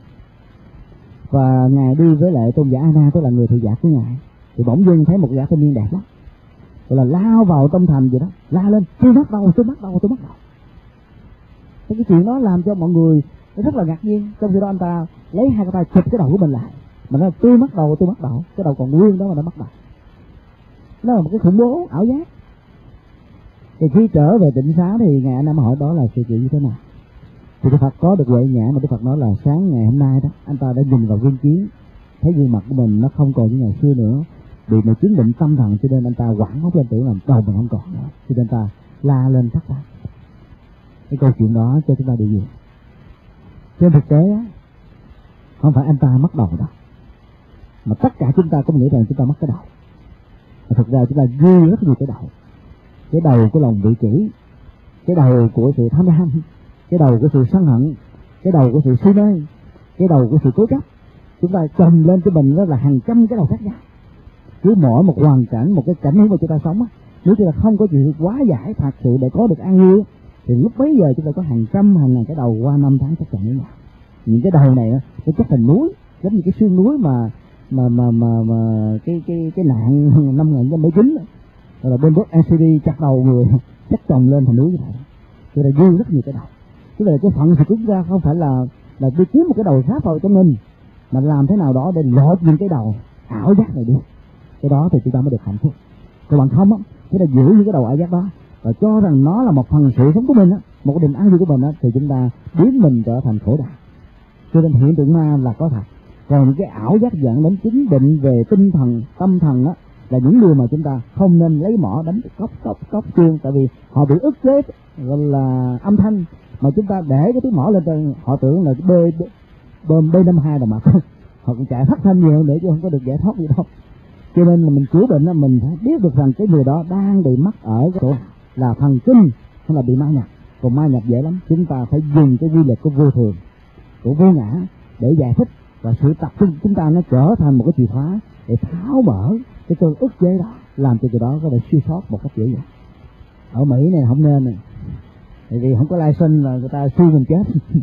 và ngài đi với lại tôn giả A Na, tức là người thị giả của ngài, thì bỗng dưng thấy một gã thanh niên đẹp lắm, gọi là lao vào trong thành vậy đó, la lên tôi mất đầu. Cái chuyện đó làm cho mọi người rất là ngạc nhiên. Trong khi đó anh ta lấy 2 cái tay chụp cái đầu của mình lại, mà nói tôi mất đầu, cái đầu còn nguyên đó mà nó mất đầu. Nó là một cái khủng bố ảo giác. Thì khi trở về tịnh xá thì ngài A Na hỏi đó là sự kiện như thế nào. Thì Đức Phật có được huệ nhãn, mà Đức Phật nói là sáng ngày hôm nay đó anh ta đã nhìn vào gương chiếu, thấy gương mặt của mình nó không còn như ngày xưa nữa, bị một chứng bệnh tâm thần, cho nên anh ta hoảng hốt lên, tưởng là đầu mình không còn nữa, cho nên anh ta la lên thất thanh. Cái câu chuyện đó cho chúng ta điều gì? Trên thực tế á, không phải anh ta mất đầu đâu, mà tất cả chúng ta có nghĩ rằng chúng ta mất cái đầu. Mà thực ra chúng ta dư rất nhiều cái đầu. Cái đầu của lòng vị kỷ, cái đầu của sự tham lam, cái đầu của sự sân hận, cái đầu của sự si mê, cái đầu của sự cố chấp. Chúng ta chồng lên cho mình đó là hàng trăm cái đầu khác nhau. Cứ mỗi một hoàn cảnh, một cái cảnh hướng mà chúng ta sống á, nếu chúng ta không có sự quá giải thật sự để có được an vui, thì lúc bấy giờ chúng ta có hàng trăm hàng ngàn cái đầu qua năm tháng chắc chắn với nhau. Những cái đầu này nó chất thành núi, giống như cái xương núi mà cái nạn năm 1979 rồi là bên NCD chặt đầu người, chắc chồng lên thành núi như vậy. Cho nên dư rất nhiều cái đầu. Tức là cái phận của chúng ta không phải là đi kiếm một cái đầu khác vào cho mình, mà làm thế nào đó để lột những cái đầu ảo giác này đi, cái đó thì chúng ta mới được hạnh phúc. Còn bằng không á, chúng ta giữ những cái đầu ảo giác đó và cho rằng nó là một phần sự sống của mình á, một cái định an vui của mình á, thì chúng ta biến mình trở thành khổ đạo. Cho nên hiện tượng ma là có thật. Còn những cái ảo giác dẫn đến chính định về tinh thần, tâm thần á, là những người mà chúng ta không nên lấy mỏ đánh cốc chuông, tại vì họ bị ức chế gọi là âm thanh, mà chúng ta để cái tiếng mỏ lên trên, họ tưởng là bơm B52 rồi mà họ cũng chạy phát thanh nhiều nữa chứ không có được giải thoát gì đâu. Cho nên là mình chữa bệnh, mình phải biết được rằng cái người đó đang bị mắc ở cái chỗ là thần kinh hay là bị ma nhập. Còn ma nhập dễ lắm, chúng ta phải dùng cái quy luật của vô thường, của vô ngã để giải thích, và sự tập trung chúng ta nó trở thành một cái chìa khóa để tháo mở cái cơn ức chế đó, làm cho người đó có thể siêu thoát một cách dễ dàng. Ở Mỹ này không nên này, tại vì không có lai sinh là người ta suy mình chết.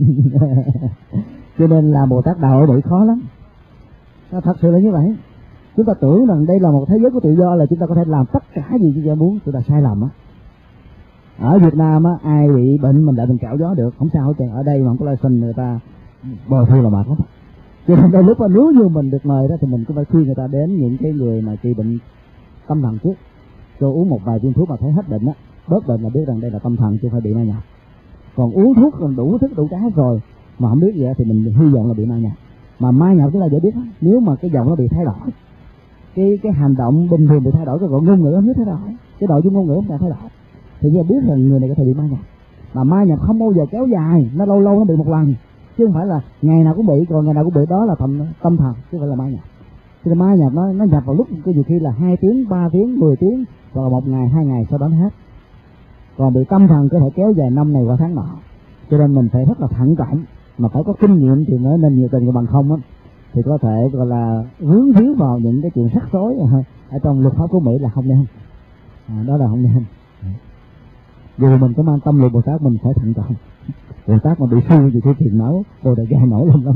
Cho nên là Bồ Tát đạo ở Mỹ khó lắm. Nó thật sự là như vậy. Chúng ta tưởng rằng đây là một thế giới của tự do, là chúng ta có thể làm tất cả gì chúng ta muốn, chúng ta sai lầm á. Ở Việt Nam á, ai bị bệnh mình lại mình cạo gió được, không sao hết trơn. Ở đây mà không có lai sinh người ta bồi thường là mệt lắm. Cho nên đây lúc mà nếu như mình được mời đó thì mình cũng phải khuyên người ta đến những cái người mà trị bệnh tâm thần trước, cho uống một vài viên thuốc mà thấy hết bệnh á, bớt bệnh là biết rằng đây là tâm thần chứ không phải bị ma nhập. Còn uống thuốc còn đủ thức đủ cái rồi mà không biết gì thì mình hy vọng là bị ma nhập. Mà ma nhập chúng ta dễ biết đó. Nếu mà cái giọng nó bị thay đổi, cái hành động bình thường bị thay đổi, cái gọi ngôn ngữ không biết thay đổi, cái nội dung ngôn ngữ không thay đổi, thì chúng ta biết rằng người này có thể bị ma nhập. Mà ma nhập không bao giờ kéo dài, nó lâu lâu nó bị một lần, chứ không phải là ngày nào cũng bị, còn ngày nào cũng bị, đó là tâm thần chứ không phải là ma nhập. Thì ma nhập nó nhập vào lúc cái nhiều khi là 2 tiếng, 3 tiếng, 10 tiếng, hoặc là 1 ngày, 2 ngày sau đó nó hết. Còn bị tâm thần có thể kéo dài năm này qua tháng nọ. Cho nên mình phải rất là thận trọng, mà phải có kinh nghiệm thì mới nên nhiều tình, của bằng không á thì có thể gọi là vướng víu vào những cái chuyện rắc rối ở trong luật pháp của Mỹ là không nên. Đó là không nên. Dù mình có mang tâm lực Bồ Tát, mình phải thận trọng. Bồ Tát mà bị suy vì cái tiền máu rồi đã gai nổi lên lắm.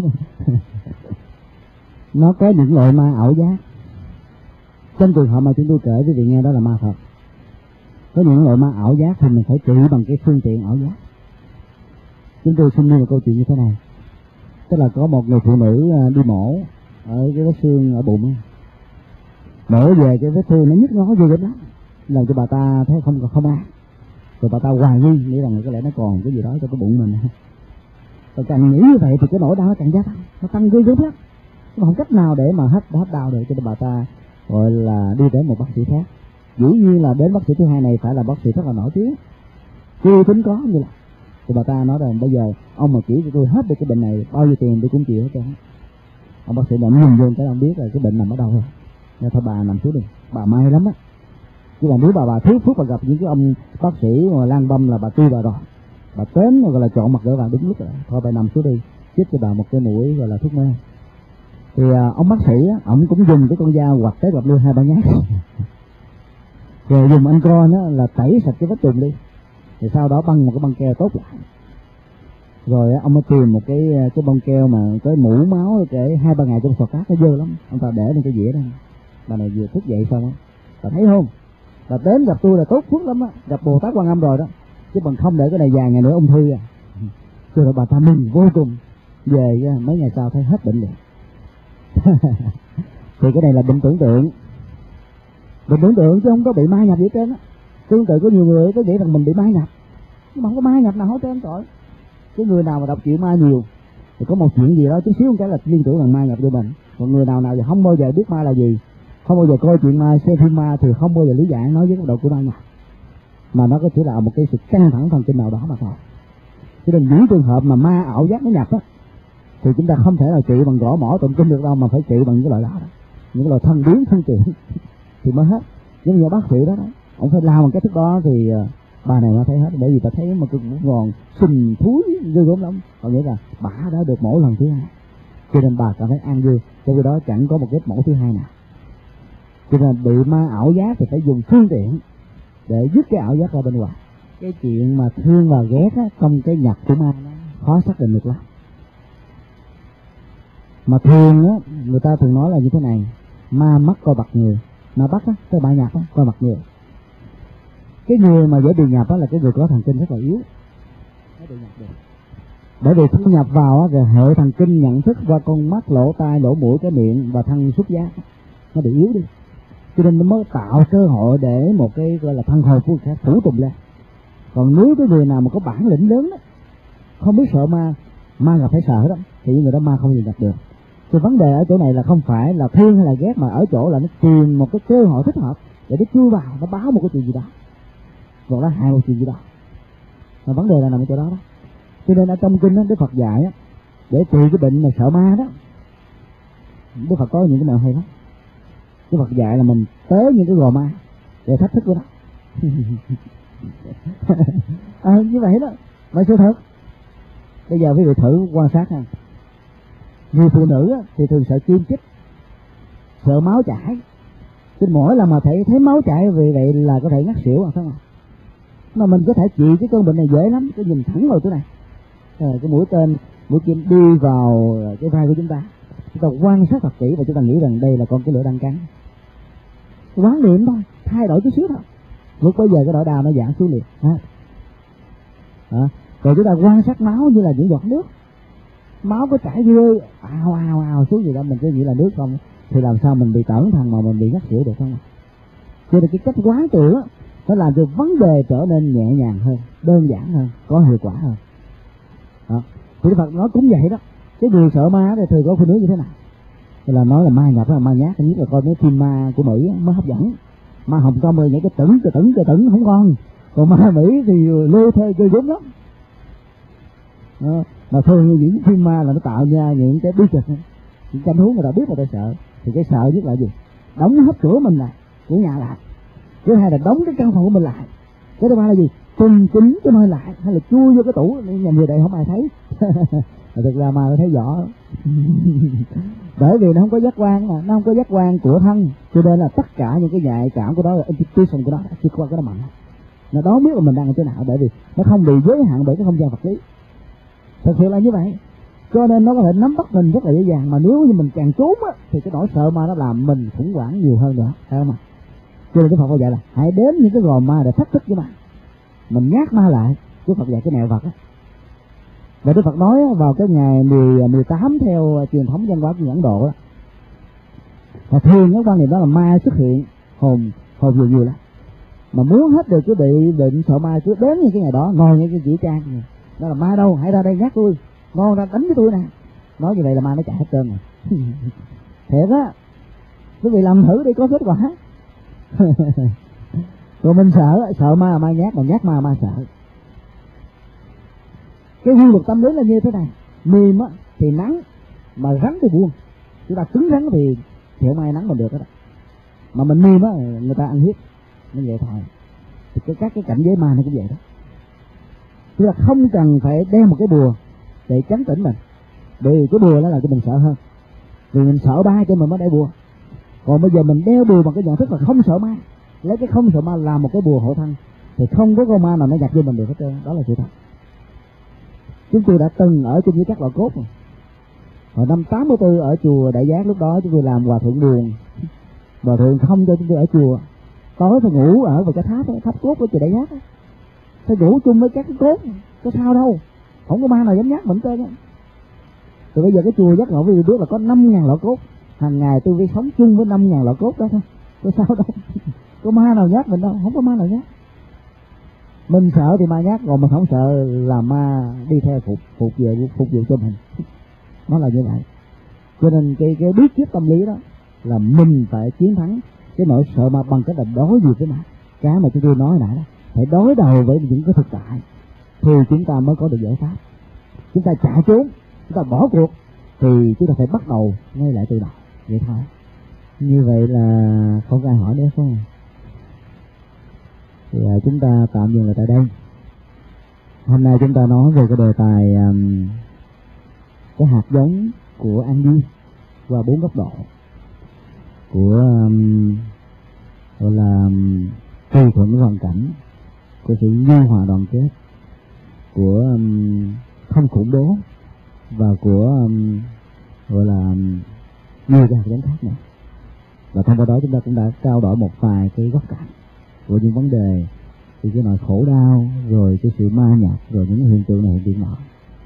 Nó có những loại ma ảo giác. Trong trường hợp mà chúng tôi kể với vị nghe đó là ma thật. Có những loại ma ảo giác thì mình phải trị bằng cái phương tiện ảo giác. Chúng tôi xin nêu một câu chuyện như thế này. Tức là có một người phụ nữ đi mổ ở cái vết xương ở bụng. Mổ về cái vết thương nó nhức nhối ghê lắm, làm cho bà ta thấy không ăn. Rồi bà ta hoài nghi, nghĩ rằng có lẽ nó còn cái gì đó trong cái bụng mình. Rồi càng nghĩ như vậy thì cái nỗi đau nó càng gia tăng, nó tăng ghê gớm lắm. Không cách nào để mà hết đau được, cho nên bà ta gọi là đi đến một bác sĩ khác. Dĩ nhiên là đến bác sĩ thứ hai này phải là bác sĩ rất là nổi tiếng, chưa tính có như là. Thì bà ta nói rằng bây giờ ông mà chỉ cho tôi hết được cái bệnh này, bao nhiêu tiền tôi cũng chịu hết trơn. Ông bác sĩ đã nhìn vô cái ông biết là cái bệnh nằm ở đâu rồi. Nên thôi bà nằm xuống đi, bà may lắm á. Chứ là nếu bà thiếu phước, bà gặp những cái ông bác sĩ mà lang băm là bà tươi bà rồi. Bà đến gọi là chọn mặt gỡ vàng đúng lúc rồi. Thôi bà nằm xuống đi, chích cho bà một cái mũi gọi là thuốc mê. Thì ông bác sĩ á, ông cũng dùng cái con dao quặt tới gặp luôn 2-3 nhát. Rồi dùng ancron á là tẩy sạch cái vết trùng đi. Thì sau đó băng một cái băng keo tốt lại. Rồi ông mới tìm một cái bông keo mà cái mũ máu để 2-3 ngày trong sọt cát, nó dơ lắm. Ông ta để lên cái dĩa đó. Bà này vừa thức dậy xong á, bà thấy không? Bà đến gặp tôi là tốt phước lắm á, gặp Bồ Tát Quan Âm rồi đó. Chứ bằng không để cái này vài ngày nữa ung thư à. Rồi bà ta mừng vô cùng. Về mấy ngày sau thấy hết bệnh liền. Thì cái này là bệnh tưởng tượng. Bệnh tưởng tượng chứ không có bị ma nhập gì hết trơn á. Tương tự có nhiều người có nghĩ rằng mình bị ma nhập, nhưng mà không có ma nhập nào hết trơn tội. Cái người nào mà đọc chuyện ma nhiều thì có một chuyện gì đó chút xíu một cái là liên tưởng rằng ma nhập vô mình. Còn người nào thì không bao giờ biết ma là gì, không bao giờ coi chuyện ma, xem phim ma thì không bao giờ lý giải nói với góc độ của ma nhập, mà nó có chỉ là một cái sự căng thẳng thần kinh nào đó mà thôi. Cho nên những trường hợp mà ma ảo giác nó nhập á thì chúng ta không thể nào trị bằng gõ mỏ tụng kinh được đâu, mà phải trị bằng cái loại đó, những loại thân biến thân chuyển thì mới hết. Giống như bác sĩ đó, ông phải làm bằng cái thức đó thì bà này nó thấy hết, bởi vì bà thấy một cái ngòn sình thúi ghê gớm lắm. Họ nghĩ là bà đã được mổ lần thứ 2, cho nên bà cảm thấy an vui. Trong khi đó chẳng có một vết mổ thứ 2 nào. Cho nên bị ma ảo giác thì phải dùng phương tiện để dứt cái ảo giác ra bên ngoài. Cái chuyện mà thương và ghét á, trong cái nhập của ma nó khó xác định được lắm. Mà thường á, người ta thường nói là như thế này: ma mắt coi mặt người. Ma bắt á, cái ma nhập á, coi mặt người. Cái người mà dễ bị nhập á là cái người có thần kinh rất là yếu, nó bị nhập được. Bởi vì thu nhập vào rồi hệ thần kinh nhận thức qua con mắt, lỗ tai, lỗ mũi, cái miệng và thân xúc giác nó bị yếu đi, cho nên nó mới tạo cơ hội để một cái gọi là thân hồn của khác phủ tùng lên. Còn nếu cái người nào mà có bản lĩnh lớn đó, không biết sợ ma, ma gặp phải sợ đó, thì người đó ma không gì gặp được. Thì vấn đề ở chỗ này là không phải là thương hay là ghét, mà ở chỗ là nó tìm một cái cơ hội thích hợp để nó chui vào, nó báo một cái chuyện gì đó, hoặc là hại một chuyện gì đó. Mà vấn đề là nằm ở chỗ đó đó. Cho nên ở trong kinh đó, Đức Phật dạy á, để trị cái bệnh mà sợ ma đó, Đức Phật có những cái mẹo hay lắm. Đức Phật dạy là mình tới những cái gò ma để thách thức với nó. Như vậy đó, vậy sự thật. Bây giờ quý vị thử quan sát ha. Người phụ nữ á, thì thường sợ kim chích, sợ máu chảy. Trên mỗi lần mà thấy máu chảy vì vậy là có thể ngất xỉu, phải không? Mà mình có thể trị cái cơn bệnh này dễ lắm. Cái nhìn thẳng vào chỗ này, cái mũi kim đi vào cái vai của chúng ta quan sát thật kỹ và chúng ta nghĩ rằng đây là con cái lửa đang cắn. Quán niệm thôi, thay đổi chút xíu thôi, lúc bây giờ cái nỗi đau nó giảm xuống liền. Rồi chúng ta quan sát máu như là những giọt nước, máu có chảy rơi ào xuống gì đó, mình cứ nghĩ là nước không, thì làm sao mình bị tởn thằng mà mình bị ngất xỉu được không? Cho nên cái cách quán tưởng nó làm cho vấn đề trở nên nhẹ nhàng hơn, đơn giản hơn, có hiệu quả hơn. Thì Phật nói cũng vậy đó. Cái người sợ ma thì thường có phụ nữ như thế nào? Thì là nói là ma nhập là ma nhát, nhất là coi mấy phim ma của Mỹ mới hấp dẫn. Ma Hồng Kông rồi những cái tửng không ngon, còn ma Mỹ thì lê thê chơi giống lắm. Mà thường những phim ma là nó tạo ra những cái bí kịch, những cảnh huống người ta biết người ta sợ. Thì cái sợ nhất là gì? Đóng hết cửa mình lại, cửa nhà lại. Thứ hai là đóng cái căn phòng của mình lại. Cái thứ ba là gì? Trùng kính cái nơi lại, hay là chui vô cái tủ, nhà người đây không ai thấy. Thực ra mà nó thấy rõ. Bởi vì nó không có giác quan, mà nó không có giác quan của thân, cho nên là tất cả những cái nhạy cảm của đó, là intuition của nó chưa qua cái nó mạnh, nó đó biết là mình đang ở chỗ nào, bởi vì nó không bị giới hạn bởi cái không gian vật lý. Thật sự là như vậy, cho nên nó có thể nắm bắt mình rất là dễ dàng. Mà nếu như mình càng trốn á, thì cái nỗi sợ ma nó làm mình khủng hoảng nhiều hơn nữa, thấy không ạ? Cho nên Đức Phật dạy là hãy đến những cái gò ma để thách thức với ma, mình nhát ma lại. Đức Phật dạy cái mẹo vật á. Và Đức Phật nói vào cái ngày 18 theo truyền thống văn hóa của Ấn Độ đó, và thường cái quan niệm đó là ma xuất hiện hồn nhiều lắm. Mà muốn hết được cái bị bệnh sợ ma cứ đến những cái ngày đó, ngồi ngay cái chỉ trang này, đó là ma đâu, hãy ra đây nhát tôi, ngon ra đánh với tôi nè. Nói như vậy là ma nó chạy hết trơn rồi. Thiệt á, quý vị làm thử đi có kết quả. Rồi mình sợ ma là ma nhát, mà nhát ma ma sợ. Cái quy luật tâm lý là như thế này, mềm á thì nắng, mà rắn thì buông. Chúng ta cứng rắn thì không ai nắng mình được đó. Mà mình mềm á, người ta ăn hiếp, nó vậy thôi. Thì các cái cảnh giới ma nó cũng vậy đó. Chúng ta không cần phải đeo một cái bùa để trấn tĩnh mình, bởi vì cái bùa đó là cho mình sợ hơn, vì mình sợ ba cho mình mới đeo bùa. Còn bây giờ mình đeo bùa bằng cái nhận thức là không sợ ma, lấy cái không sợ ma làm một cái bùa hộ thân, thì không có con ma nào nó nhập vô mình được hết trơn. Đó là sự thật. Chúng tôi đã từng ở chung với các loại cốt rồi. Hồi năm 84 ở chùa Đại Giác, lúc đó chúng tôi làm hòa thượng buồn, hòa thượng không cho chúng tôi ở chùa, tối phải ngủ ở vào cái tháp cốt của chùa Đại Giác, phải ngủ chung với các cái cốt, có sao đâu, không có ma nào dám nhát mình trơn á. Rồi bây giờ cái chùa Giác Ngộ vì biết là có 5.000 loại cốt, hàng ngày tôi phải sống chung với 5.000 loại cốt đó thôi, có sao đâu, có ma nào nhát mình đâu, không có ma nào nhát. Mình sợ thì ma nhát, còn mình không sợ là ma đi theo phục vụ cho mình. Nó là như vậy. Cho nên cái bí kíp tâm lý đó là mình phải chiến thắng cái nỗi sợ ma bằng cách là đối diện với ma. Cái mà chúng tôi nói nãy đó, phải đối đầu với những cái thực tại thì chúng ta mới có được giải pháp. Chúng ta chạy trốn, chúng ta bỏ cuộc thì chúng ta phải bắt đầu ngay lại từ đầu, vậy thôi. Như vậy là không có ai hỏi nữa phải không? Thì chúng ta tạm dừng lại tại đây. Hôm nay chúng ta nói về cái đề tài cái hạt giống của an vui và 4 góc độ của gọi là tùy thuận với hoàn cảnh, của sự nhu hòa đoàn kết, của không khủng bố, và của gọi là nhiều cái hạt giống khác nữa. Và thông qua đó chúng ta cũng đã trao đổi một vài cái góc cạnh của những vấn đề, từ cái nỗi khổ đau, rồi cái sự ma nhập, rồi những hiện tượng này hiện tượng nọ.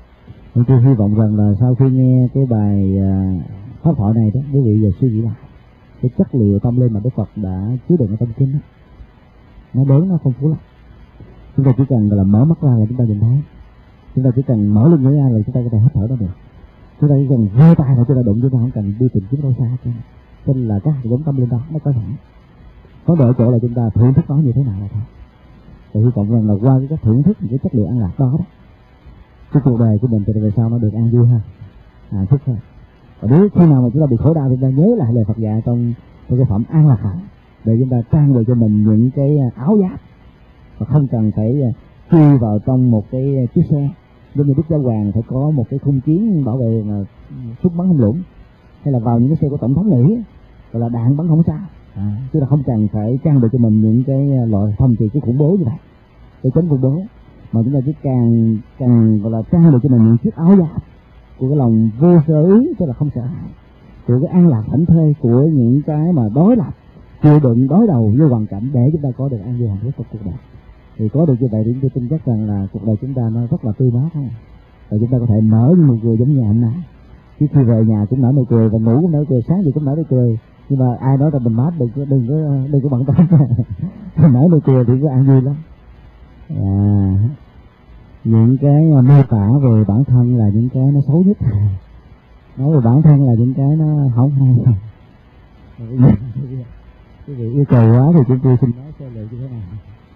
Tôi hy vọng rằng là sau khi nghe cái bài pháp thoại này đó, quý vị giờ suy nghĩ lại cái chất liệu tâm linh mà Đức Phật đã chứa đựng ở trong kinh đó, nó lớn, nó phong phú lắm. Chúng ta chỉ cần là mở mắt ra là chúng ta nhìn thấy, chúng ta chỉ cần mở lưng ra là chúng ta có thể hít thở đó được, chúng ta chỉ cần vươn tay là chúng ta đụng, chúng ta không cần đi tìm kiếm đâu xa cho nên là các hạt giống tâm linh đó nó có sẵn. Có đợi chỗ là chúng ta thưởng thức nó như thế nào là thôi. Thì hy vọng rằng là qua cái thưởng thức những cái chất liệu an lạc đó, cái cuộc đời của mình từ về sau nó được an vui hơn, hạnh phúc hơn. Và nếu khi nào mà chúng ta bị khổ đau thì chúng ta nhớ lại lời Phật dạy trong cái phẩm An Lạc Hải, để chúng ta trang bị cho mình những cái áo giáp và không cần phải chui vào trong một cái chiếc xe giống như Đức Giáo Hoàng phải có một cái khung chiến bảo vệ mà súng bắn không lũng, hay là vào những cái xe của tổng thống Mỹ gọi là đạn bắn không sao. Chúng ta không cần phải trang bị cho mình những cái loại thông trị cái khủng bố như vậy để chống khủng bố, mà chúng ta chỉ càng gọi là trang bị cho mình những chiếc áo giáp của cái lòng vô sở ý, tức là không sợ hãi, của cái an lạc thảnh thơi, của những cái mà đối lập chịu đựng đối đầu với hoàn cảnh để chúng ta có được an vui hạnh phúc trong cuộc đời. Thì có được như vậy thì tôi tin chắc rằng là cuộc đời chúng ta nó rất là tươi mát không? Và chúng ta có thể nở những nụ cười giống như anh này, trước khi về nhà cũng nở nụ cười, và ngủ cũng nở cười, sáng thì cũng nở nụ cười. Nhưng mà ai nói là mình mát đừng có bận tâm nở nụ cười thì có an vui lắm. Những cái mô tả về bản thân là những cái nó xấu nhất, nói về bản thân là những cái nó không hay. Quý vị yêu cầu quá thì chúng tôi xin nói sơ lược như thế này.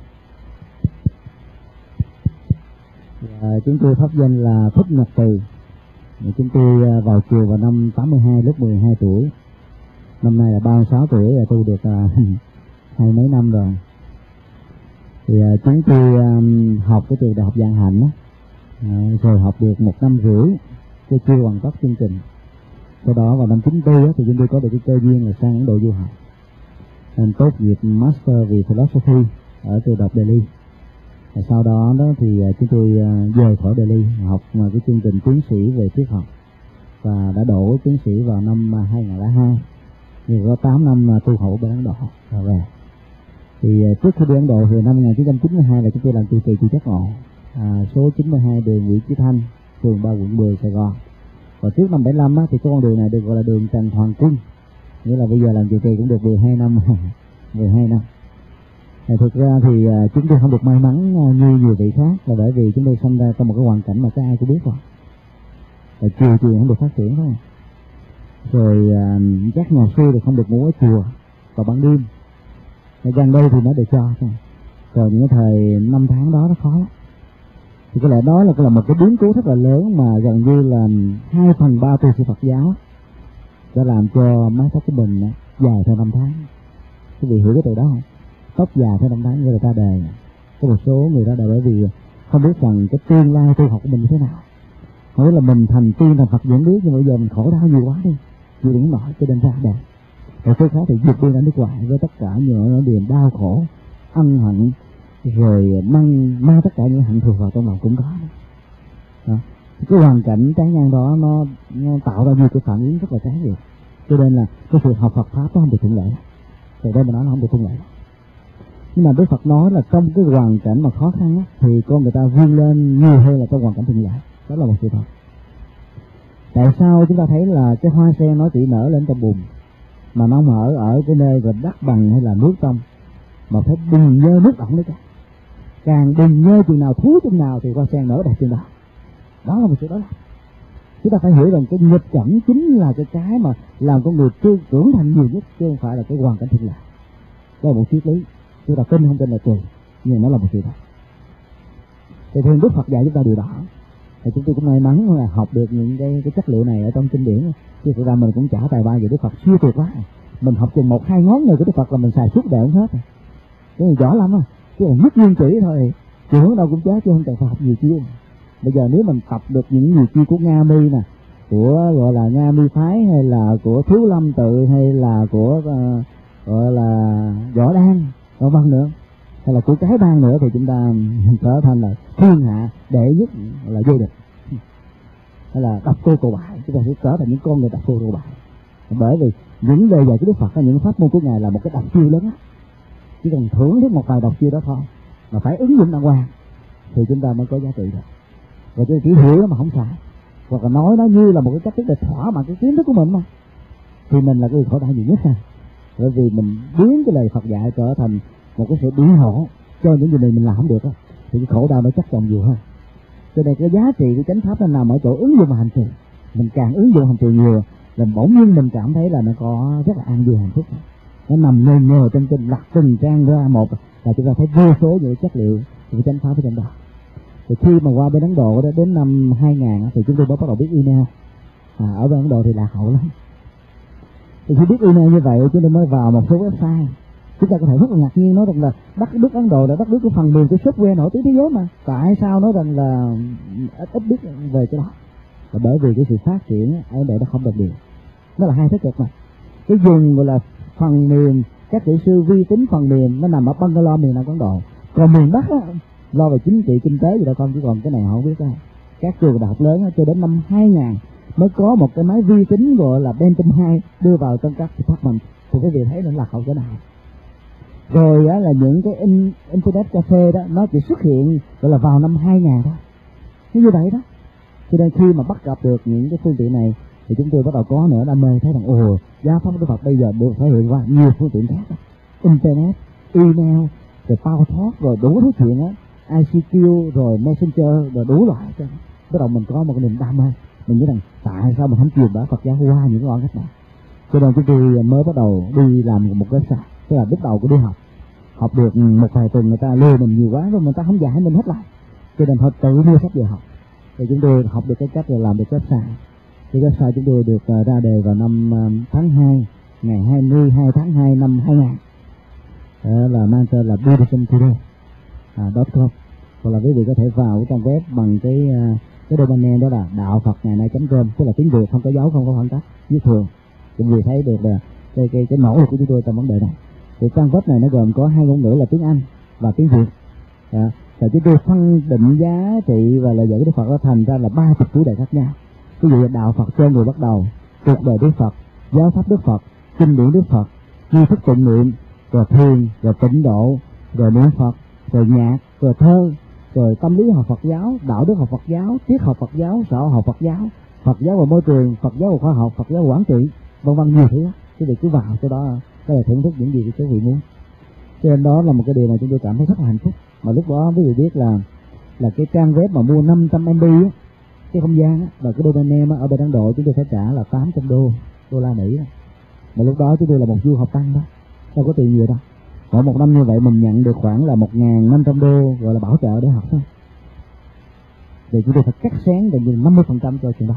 Chúng tôi pháp danh là Thích Nhật Từ. Chúng tôi vào chùa vào năm 82, lúc 12 tuổi. Năm nay là 36 tuổi, là tu được 20 mấy năm rồi. Thì chúng tôi học cái trường Đại học Vạn Hạnh đó, rồi học được 1 năm rưỡi, tôi chưa hoàn tất chương trình. Sau đó vào năm 94 thì chúng tôi có được cái cơ duyên là sang Ấn Độ du học, nên tốt nghiệp Master về Philosophy ở trường Đại học Delhi. Và sau đó thì chúng tôi rời khỏi Delhi học cái chương trình tiến sĩ về triết học và đã đỗ tiến sĩ vào năm 2002. Nhưng có 8 năm tu học bên Ấn Độ rồi về. Thì trước khi đi Ấn Độ thì năm 1992 là chúng tôi làm trụ trì chùa Giác Ngộ, số 92 đường Nguyễn Chí Thanh, phường 3 quận 10 Sài Gòn. Và trước năm 75 thì con đường này được gọi là đường Trần Hoàng Quân, nghĩa là bây giờ làm trụ trì cũng được 12 năm. 12 năm. Thực ra thì chúng tôi không được may mắn như nhiều vị khác, là bởi vì chúng tôi sinh ra trong một cái hoàn cảnh mà các ai cũng biết rồi. Là chùa không được phát triển thôi. Rồi các nhà sư thì không được ngủ ở chùa vào ban đêm. Gần đây thì nó được cho thôi. Rồi những cái thời 5 tháng đó nó khó lắm. Thì có lẽ đó là một cái biến cố rất là lớn mà gần như là 2/3 tu sĩ Phật giáo đã làm cho mái tóc của mình dài theo 5 tháng. Quý vị hiểu cái từ đó không? Tóc dài theo 5 tháng người ta đời. Có một số người ta đời bởi vì không biết rằng cái tương lai tu học của mình như thế nào. Không biết là mình thành tiên thành Phật vẫn biết, nhưng bây giờ mình khổ đau nhiều quá đi, chịu đựng nổi cho nên ra đời. Rồi số khác thì vượt đi ra nước ngoài với tất cả những điều đau khổ, ân hận, rồi mang tất cả những hạnh thù vào trong lòng cũng có. Đó. Cái hoàn cảnh trái ngang đó nó tạo ra nhiều cái phản ứng rất là trái ngược. Cho nên là cái sự học Phật pháp nó không được thuận lợi. Từ đây mà nói nó không được thuận lợi. Nhưng mà Đức Phật nói là trong cái hoàn cảnh mà khó khăn á, thì con người ta vươn lên nhiều hơn là trong hoàn cảnh thuận lợi. Đó là một sự thật. Tại sao chúng ta thấy là cái hoa sen nó chỉ nở lên trong bùn, mà nó nở ở cái nơi và đất bằng hay là nước trong, mà phải bùn nhơ nước động đấy cả. Càng bùn nhơ chừng nào, thúi chừng nào thì hoa sen nở đẹp chừng đó. Đó là một sự đó là. Chúng ta phải hiểu rằng cái nghịch cảnh chính là cái mà làm con người trưởng thành nhiều nhất, chứ không phải là cái hoàn cảnh thuận lợi. Đó là một triết lý. Chúng ta tin không tin là tùy, nhưng nó là một sự thật. Thì thường Đức Phật dạy chúng ta điều đó. Thì chúng tôi cũng may mắn là học được những cái chất liệu này ở trong kinh điển. Chứ thực ra mình cũng chả tài ba về Đức Phật, siêu tuyệt quá. Mình học chừng 1-2 ngón này của Đức Phật là mình xài suốt đời hết. Cái này giỏi lắm á. Chứ còn mất nguyên chỉ thôi, chiều hướng đâu cũng chết, chứ không cần phải học nhiều chiêu. Bây giờ nếu mình tập được những nhiều chiêu của Nga Mi nè, của gọi là Nga Mi phái, hay là của Thiếu Lâm tự, hay là của gọi là Võ Đan, vân nữa, hay là của cái bang nữa, thì chúng ta trở thành là thiên hạ đệ nhất là vô địch, hay là độc cô cầu bại, chúng ta sẽ trở thành những con người độc cô cầu bại. Bởi vì những lời dạy của Đức Phật, những pháp môn của Ngài là một cái độc chiêu lớn á, chỉ cần thưởng thức một vài độc chiêu đó thôi, mà phải ứng dụng đàng hoàng thì chúng ta mới có giá trị được. Và chúng ta chỉ hiểu mà không xài, hoặc là nói nó như là một cái cách thức để thỏa mãn cái kiến thức của mình mà, thì mình là cái người khổ đau nhiều nhất ha. Bởi vì mình biến cái lời Phật dạy trở thành một cái sự biện hộ cho những gì mình làm không được đó, thì cái khổ đau nó chắc chồng nhiều hơn. Cho nên cái giá trị của chánh pháp nó nằm ở chỗ ứng dụng và hành trì. Mình càng ứng dụng hành trì nhiều là bỗng nhiên mình cảm thấy là nó có rất là an vui hạnh phúc. Nó nằm ngây ngờ trên kinh, lật từng trang ra một là chúng ta thấy vô số những chất liệu của chánh pháp ở trong đó. Thì khi mà qua bên Ấn Độ đó, đến năm 2000 thì chúng tôi bắt đầu biết email. Ở bên Ấn Độ thì lạc hậu lắm. Thì khi biết email như vậy chúng tôi mới vào một số website. Chúng ta có thể rất là ngạc nhiên nói rằng là đất nước Ấn Độ là đất nước của phần mềm của software nổi tiếng thế giới mà. Tại sao nói rằng là ít biết về cái đó? Là bởi vì cái sự phát triển ở Ấn Độ nó không đồng đều. Nó là hai thế cực mà. Cái vùng gọi là phần mềm, các kỹ sư vi tính phần mềm nó nằm ở Bangalore, miền Nam Ấn Độ. Còn miền Bắc á, lo về chính trị kinh tế gì đâu con, chứ còn cái này họ không biết đâu. Các trường đại học lớn á, cho đến năm 2000 mới có một cái máy vi tính gọi là Pentium 2 đưa vào trong các department. Thì cái việc thấy nó là hậu cái nào. Rồi á, là những cái internet cafe đó nó chỉ xuất hiện gọi là vào năm 2000 thôi. Như vậy đó. Cho nên khi mà bắt gặp được những cái phương tiện này thì chúng tôi bắt đầu có nữa đam mê, thấy rằng giáo pháp Đức Phật bây giờ được thể hiện qua nhiều phương tiện khác đó. Internet, email, rồi PowerTalk, rồi đủ thứ chuyện á, ICQ, rồi Messenger, rồi đủ loại. Bắt đầu mình có một cái niềm đam mê. Mình nghĩ rằng tại sao mình không truyền bá Phật giáo qua những cái con cách này. Cho nên chúng tôi mới bắt đầu đi làm một cái xã, tức là bước đầu của đi học được một vài tuần người ta lừa mình nhiều quá rồi người ta không dạy mình hết lại, cho nên họ tự mua sách về học. Thì chúng tôi học được cái cách là làm được website. Thì website chúng tôi được ra đề vào năm tháng 2, ngày 22 tháng 2 năm 2000, là mang tên là buddhismtoday.com. Hoặc là quý vị có thể vào cái trang web bằng cái domain name đó là đạo Phật ngày nay.com, tức là tiếng Việt không có dấu, không có khoảng cách, viết thường. Quý vị thấy được là cái nỗ lực của chúng tôi trong vấn đề này. Thì trang web này nó gồm có hai ngôn ngữ là tiếng Anh và tiếng Việt. Và chúng tôi phân định giá trị và lời dạy của Đức Phật nó thành ra là 30 chủ đề khác nhau. Ví dụ đạo Phật cho người bắt đầu, cuộc đời Đức Phật, giáo pháp Đức Phật, kinh điển Đức Phật, nghi thức tụng niệm, rồi thiền, rồi tịnh độ, rồi niệm Phật, rồi nhạc, rồi thơ, rồi tâm lý học Phật giáo, đạo đức học Phật giáo, triết học Phật giáo, xã hội học Phật giáo, Phật giáo và môi trường, Phật giáo và khoa học, Phật giáo và quản trị, vân vân nhiều thứ. Quý vị cứ vào cái đó có thể thưởng thức những gì quý vị muốn. Cho nên đó là một cái điều mà chúng tôi cảm thấy rất là hạnh phúc. Mà lúc đó quý vị biết là cái trang web mà mua 500 MB á, cái không gian á, và cái domain name ở bên Ấn Độ chúng tôi phải trả là 800 đô la Mỹ đó. Mà lúc đó chúng tôi là một du học tăng đó, đâu có tiền nhiều đâu. Mỗi một năm như vậy mình nhận được khoảng là 1.500 đô gọi là bảo trợ để học thôi. Thì chúng tôi phải cắt xén gần như 50% cho chuyện đó,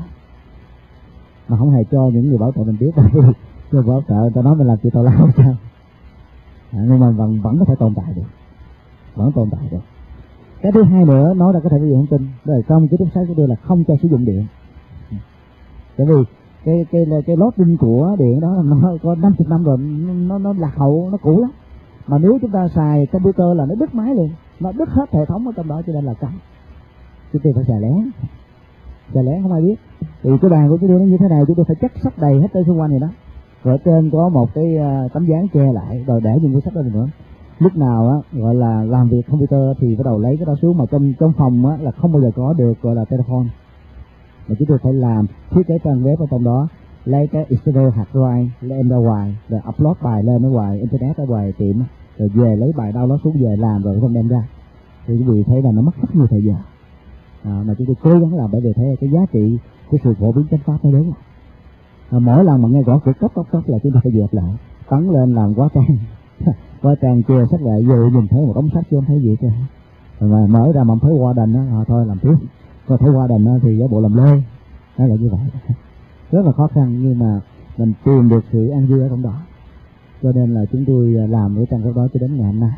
mà không hề cho những người bảo trợ mình biết. Người bảo trợ người ta nói mình làm chuyện tào lao sao, nhưng mà vẫn có thể tồn tại được, Cái thứ hai nữa nói ra có thể quý vị không tin, đó là trong cái tiếp sách của tôi là không cho sử dụng điện. Bởi vì cái loading của điện đó nó có 50 năm rồi, nó lạc hậu, nó cũ lắm. Mà nếu chúng ta xài computer là nó đứt máy liền, nó đứt hết hệ thống ở trong đó, cho nên là cấm. Chúng tôi phải xài lén không ai biết. Thì cái bàn của chúng tôi nó như thế này, chúng tôi phải chất sách đầy hết trên xung quanh này đó. Rồi ở trên có một cái tấm dáng che lại, rồi để những cuốn sách đó nữa. Lúc nào á gọi là làm việc computer thì bắt đầu lấy cái đó xuống, mà trong phòng á là không bao giờ có được gọi là telephone. Mà chúng tôi phải làm thiết kế trang web ở trong đó, lấy cái external hard drive lên ra ngoài, rồi upload bài lên ở ngoài internet, ở ngoài tiệm, rồi về lấy bài download xuống về làm rồi không đem ra. Thì quý vị thấy là nó mất rất nhiều thời gian. Mà chúng tôi cố gắng làm, bởi vì thấy cái giá trị của sự phổ biến chánh pháp nó lớn. Mỗi lần mà nghe gõ cửa cốc là chúng tôi phải dẹp lại, tấn lên làm quá trang che sách lại, vừa nhìn thấy một đống sách chứ không thấy gì chứ. Rồi mà mở ra mà không thấy qua đành đó, thôi làm tiếp. Rồi thấy qua đành đó thì giả bộ làm lê, đó là như vậy. Rất là khó khăn, nhưng mà mình tìm được sự an vui ở trong đó. Cho nên là chúng tôi làm cái trang đó cho đến ngày hôm nay.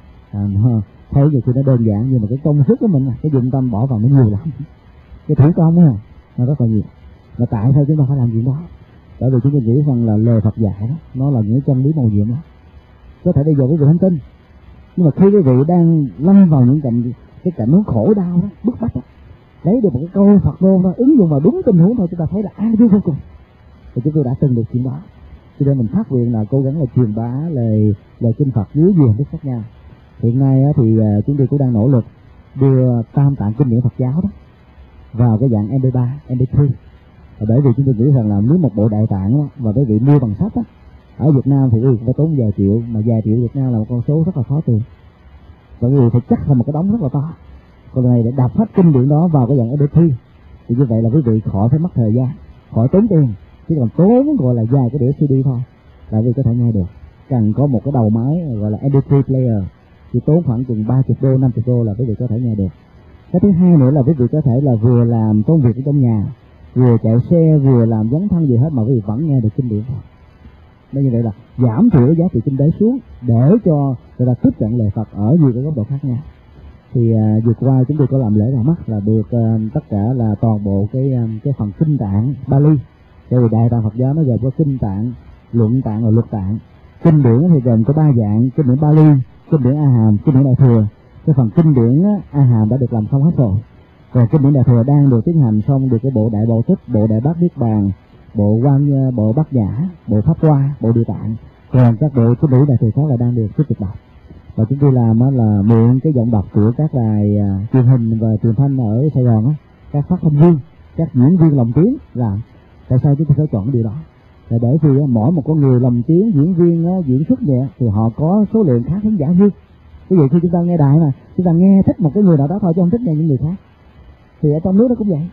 Thấy nhiều khi nó đơn giản, nhưng mà cái công sức của mình, cái dụng tâm bỏ vào nó nhiều lắm. Cái thủ công á, nó rất là nhiều. Mà tại sao chúng ta phải làm chuyện đó? Bởi vì chúng tôi nghĩ rằng là lời Phật dạy đó, nó là những chân lý màu nhiệm đó. Có thể bây giờ quý vị không tin, nhưng mà khi quý vị đang lâm vào những cái cảnh huống khổ đau đó, bức bách đó, lấy được một cái câu Phật ngôn đó, ứng dụng vào đúng tình huống thôi, chúng ta thấy là an vui vô cùng. Thì chúng tôi đã từng được chuyện đó. Cho nên mình phát nguyện là cố gắng là truyền bá lời kinh Phật dưới nhiều hình thức khác nhau. Hiện nay thì chúng tôi cũng đang nỗ lực đưa tam tạng kinh điển Phật giáo đó vào cái dạng MP3, MP3. Và bởi vì chúng tôi nghĩ rằng là nếu một bộ đại tạng đó, và quý vị mua bằng sách á, ở Việt Nam thì quý vị phải tốn vài triệu, mà vài triệu Việt Nam là một con số rất là khó tìm, và quý vị phải chắc là một cái đống rất là to. Còn này để đọc hết kinh điển đó vào cái dạng MP3 thì như vậy là quý vị khỏi phải mất thời gian, khỏi tốn tiền, chỉ còn tốn gọi là vài cái đĩa CD thôi là quý vị có thể nghe được. Cần có một cái đầu máy gọi là MP3 player chỉ tốn khoảng chừng 30 đô, 50 đô là quý vị có thể nghe được. Cái thứ hai nữa là quý vị có thể là vừa làm công việc ở trong nhà, vừa chạy xe, vừa làm dấn thân gì hết mà quý vị vẫn nghe được kinh điển. Nên như vậy là giảm thiểu giá trị kinh tế xuống để cho người ta tiếp cận lời Phật ở nhiều cái góc độ khác nhau. Thì vừa qua chúng tôi có làm lễ ra mắt là được tất cả là toàn bộ cái phần kinh tạng Bali. Tại vì Đại Tạng Phật giáo nó gồm có kinh tạng, luận tạng và luật tạng. Kinh điển thì gồm có 3 dạng: kinh điển Bali, kinh điển A Hàm, kinh điển Đại Thừa. Cái phần kinh điển A Hàm đã được làm xong hết rồi, còn kinh điển Đại Thừa đang được tiến hành xong, được cái bộ Đại Bộ Tích, bộ Đại Bát Niết Bàn, bộ Bát Nhã, bộ Pháp Hoa, bộ Địa Tạng. Còn các bộ kinh điển Đại Thừa khác là đang được tiếp tục đọc. Và chúng tôi làm là mượn cái giọng đọc của các đài truyền hình và truyền thanh ở Sài Gòn á, các phát thanh viên, các diễn viên lồng tiếng làm. Tại sao chúng tôi phải chọn điều đó? Là bởi vì mỗi một con người lồng tiếng, diễn viên diễn xuất vậy thì họ có số lượng khá khán giả hơn. Ví dụ khi chúng ta nghe đài mà chúng ta nghe thích một cái người nào đó thôi chứ không thích nghe những người khác, thì ở trong nước nó cũng vậy.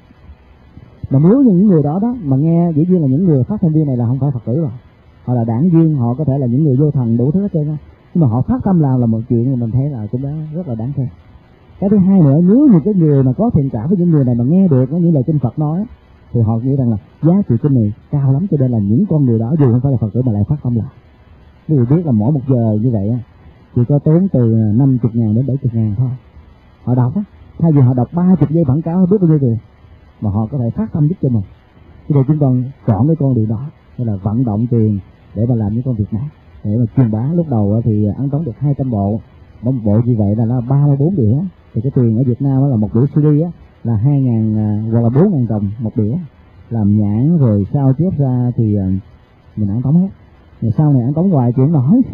Mà nếu như những người đó mà nghe, dĩ nhiên là những người phát thanh viên này là không phải Phật tử rồi, họ là đảng viên, họ có thể là những người vô thần đủ thứ hết trơn á, nhưng mà họ phát tâm làm là một chuyện mà mình thấy là cũng rất là đáng khen. Cái thứ hai nữa, nếu như cái người mà có thiện cảm với những người này mà nghe được những lời kinh Phật nói thì họ nghĩ rằng là giá trị kinh này cao lắm, cho nên là những con người đó dù không phải là Phật tử mà lại phát tâm làm. Quý vị biết là mỗi một giờ như vậy chỉ có tốn từ 50.000 đến 70.000 thôi. Họ đọc thay vì họ đọc 30 giây quảng cáo biết bao nhiêu tiền, mà họ có thể phát tâm giúp cho mình. Cho nên chúng tôi chọn cái con đường đó, tức là vận động tiền để mà làm những công việc này, để mà truyền bá. Lúc đầu thì ấn tống được 200 bộ, một bộ như vậy là nó 34 đĩa, thì cái tiền ở Việt Nam là một đĩa CD là 2.000 hoặc là 4.000 đồng một đĩa, làm nhãn rồi sao chép ra thì mình ấn tống hết. Rồi sau này ấn tống hoài chuyện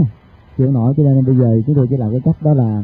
nổi, cho nên bây giờ chúng tôi chỉ làm cái cách đó là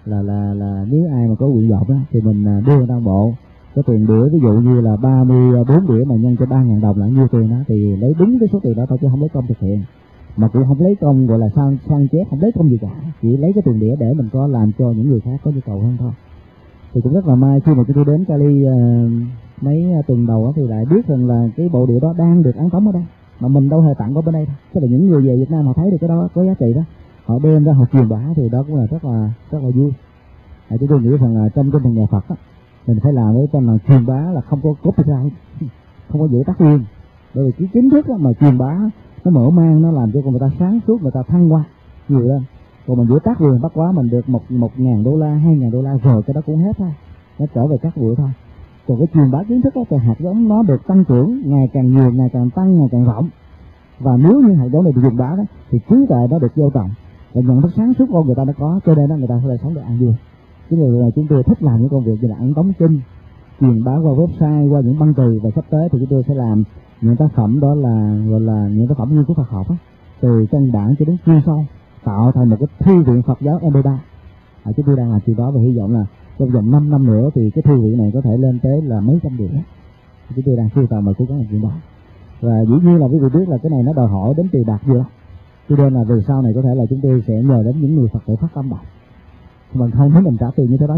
nếu ai mà có nguyện vọng thì mình đưa ra bộ cái tiền đĩa, ví dụ như là 34 đĩa mà nhân cho 3.000 đồng là nhiêu tiền đó, thì lấy đúng cái số tiền đó thôi chứ không lấy công thực hiện, mà cũng không lấy công gọi là sang chép, không lấy công gì cả, chỉ lấy cái tiền đĩa để mình có làm cho những người khác có nhu cầu hơn thôi. Thì cũng rất là may khi mà chúng tôi đến Cali mấy tuần đầu thì lại biết rằng là cái bộ đĩa đó đang được ấn tống ở đây, mà mình đâu hề tặng qua bên đây thôi. Tức là những người về Việt Nam họ thấy được cái đó có giá trị đó, họ đem ra họ truyền bá thì đó cũng là rất là vui. Chúng tôi nghĩ rằng là trong cái nhà Phật mình phải làm với trong là truyền bá là không có copyright, không có giữ tác quyền, bởi vì cái chính thức mà truyền bá nó mở mang, nó làm cho người ta sáng suốt, người ta thăng hoa nhiều lên. Còn mình giữ tác quyền bắt quá mình được 1.000 đô la, 2.000 đô la rồi cái đó cũng hết thôi, nó trở về các bụi thôi. Còn cái truyền bá kiến thức thì hạt giống nó được tăng trưởng ngày càng nhiều, ngày càng tăng, ngày càng rộng. Và nếu như hạt giống này được truyền bá thì trí tuệ nó được vô trọng, và nhận thức sáng suốt con người ta nó có, cho nên người ta có thể sống được an vui. Cái điều này chúng tôi thích làm những công việc như là ấn tống kinh, truyền bá qua website, qua những băng từ, và sắp tới thì chúng tôi sẽ làm những tác phẩm đó là gọi là những tác phẩm nghiên cứu Phật học từ căn bản cho đến chuyên sâu, tạo thành một cái thư viện Phật giáo MP3. Chúng tôi đang làm chuyện đó và hy vọng là trong vòng 5 năm nữa thì cái thư viện này có thể lên tới là mấy trăm đĩa. Chúng tôi đang sưu tầm và cố gắng làm chuyện đó. Và dĩ nhiên là quý vị biết là cái này nó đòi hỏi đến tiền bạc nhiều lắm, cho nên là về sau này có thể là chúng tôi sẽ nhờ đến những người Phật tử phát tâm đọc. Mình không thấy mình trả tiền như thế đó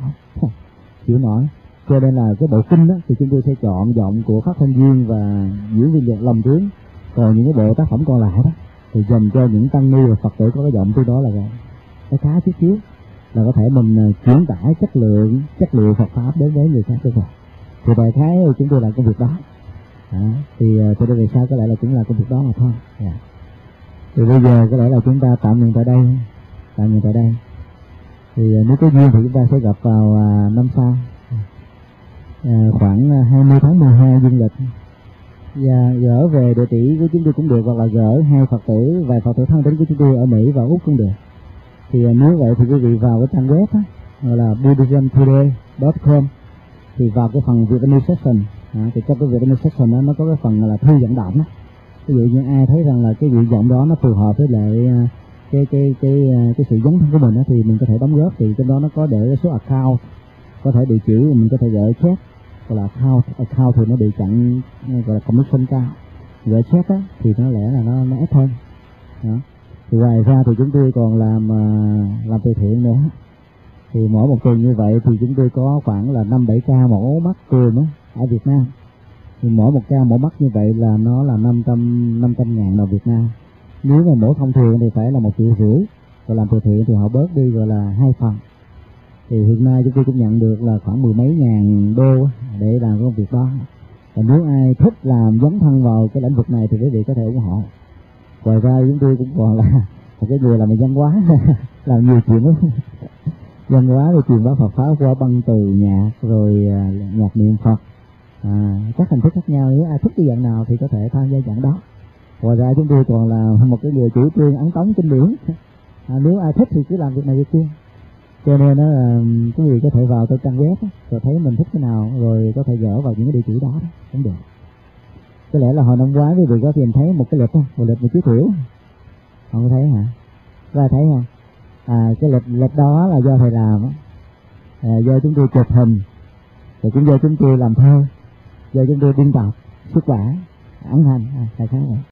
chịu nổi. Cho nên là cái bộ kinh đó thì chúng tôi sẽ chọn giọng của phát thanh viên và diễn viên lồng tiếng. Còn những cái bộ tác phẩm còn lại đó thì dành cho những tăng ni và Phật tử có cái giọng tôi đó là cái khá chút xíu, là có thể mình chuyển tải chất lượng Phật pháp đến với người khác được rồi. Thì đại khái chúng tôi làm công việc đó. Thì từ đây về sau có lẽ là cũng là công việc đó mà thôi. Thì bây giờ có lẽ là chúng ta tạm ngừng tại đây. Thì nếu có duyên thì chúng ta sẽ gặp vào năm sau, khoảng 20 tháng 12 dương lịch, và gỡ về địa chỉ của chúng tôi cũng được, hoặc là gỡ hai Phật tử, vài Phật tử thân đến của chúng tôi ở Mỹ và Úc cũng được. Thì nếu vậy thì quý vị vào cái trang web gọi là buddhismtoday.com thì vào cái phần Vietnamese section, thì trong cái Vietnamese section đó nó có cái phần là thư vận động đó. Ví dụ như ai thấy rằng là cái nguyện vọng đó nó phù hợp với lại cái sự dấn thân của mình thì mình có thể đóng góp, thì trong đó nó có để số account, có thể địa chỉ mình có thể gửi check gọi là account thì nó bị chặn, gọi là commission cao. Gọi check á thì nó lẽ là nó ép hơn đó. Thì ngoài ra thì chúng tôi còn làm từ thiện nữa. Thì mỗi một tuần như vậy thì chúng tôi có khoảng là 5-7 ca mổ mắt cườm á ở Việt Nam. Thì mỗi một ca mổ mắt như vậy là nó là 500.000 đồng Việt Nam. Nếu mà mổ thông thường thì phải là 1,5 triệu, và làm từ thiện thì họ bớt đi gọi là 2 phần. Thì hiện nay chúng tôi cũng nhận được là khoảng 10 mấy ngàn đô để làm công việc đó. Và nếu ai thích làm dấn thân vào cái lĩnh vực này thì quý vị có thể ủng hộ. Ngoài ra chúng tôi cũng còn là một cái người làm văn hóa làm nhiều chuyện lắm. Văn hóa rồi truyền bá Phật pháp qua băng từ nhạc, rồi nhạc niệm Phật, các hình thức khác nhau. Nếu ai thích cái dạng nào thì có thể tham gia dạng đó. Ngoài ra chúng tôi còn là một cái người chủ trương ấn tống kinh điển. Nếu ai thích thì cứ làm việc này việc kia. Cho nên là quý vị có thể vào cái trang web rồi thấy mình thích cái nào rồi có thể gỡ vào những cái địa chỉ đó cũng được. Có lẽ là hồi năm ngoái quý vị có tìm thấy một cái lịch không? Một lịch một chiếc thiểu. Không có thấy hả? Có ai thấy không? Cái lịch đó là do thầy làm á, do chúng tôi chụp hình, rồi cũng do chúng tôi làm thơ, do chúng tôi biên tập xuất bản ấn hành, đại khái vậy.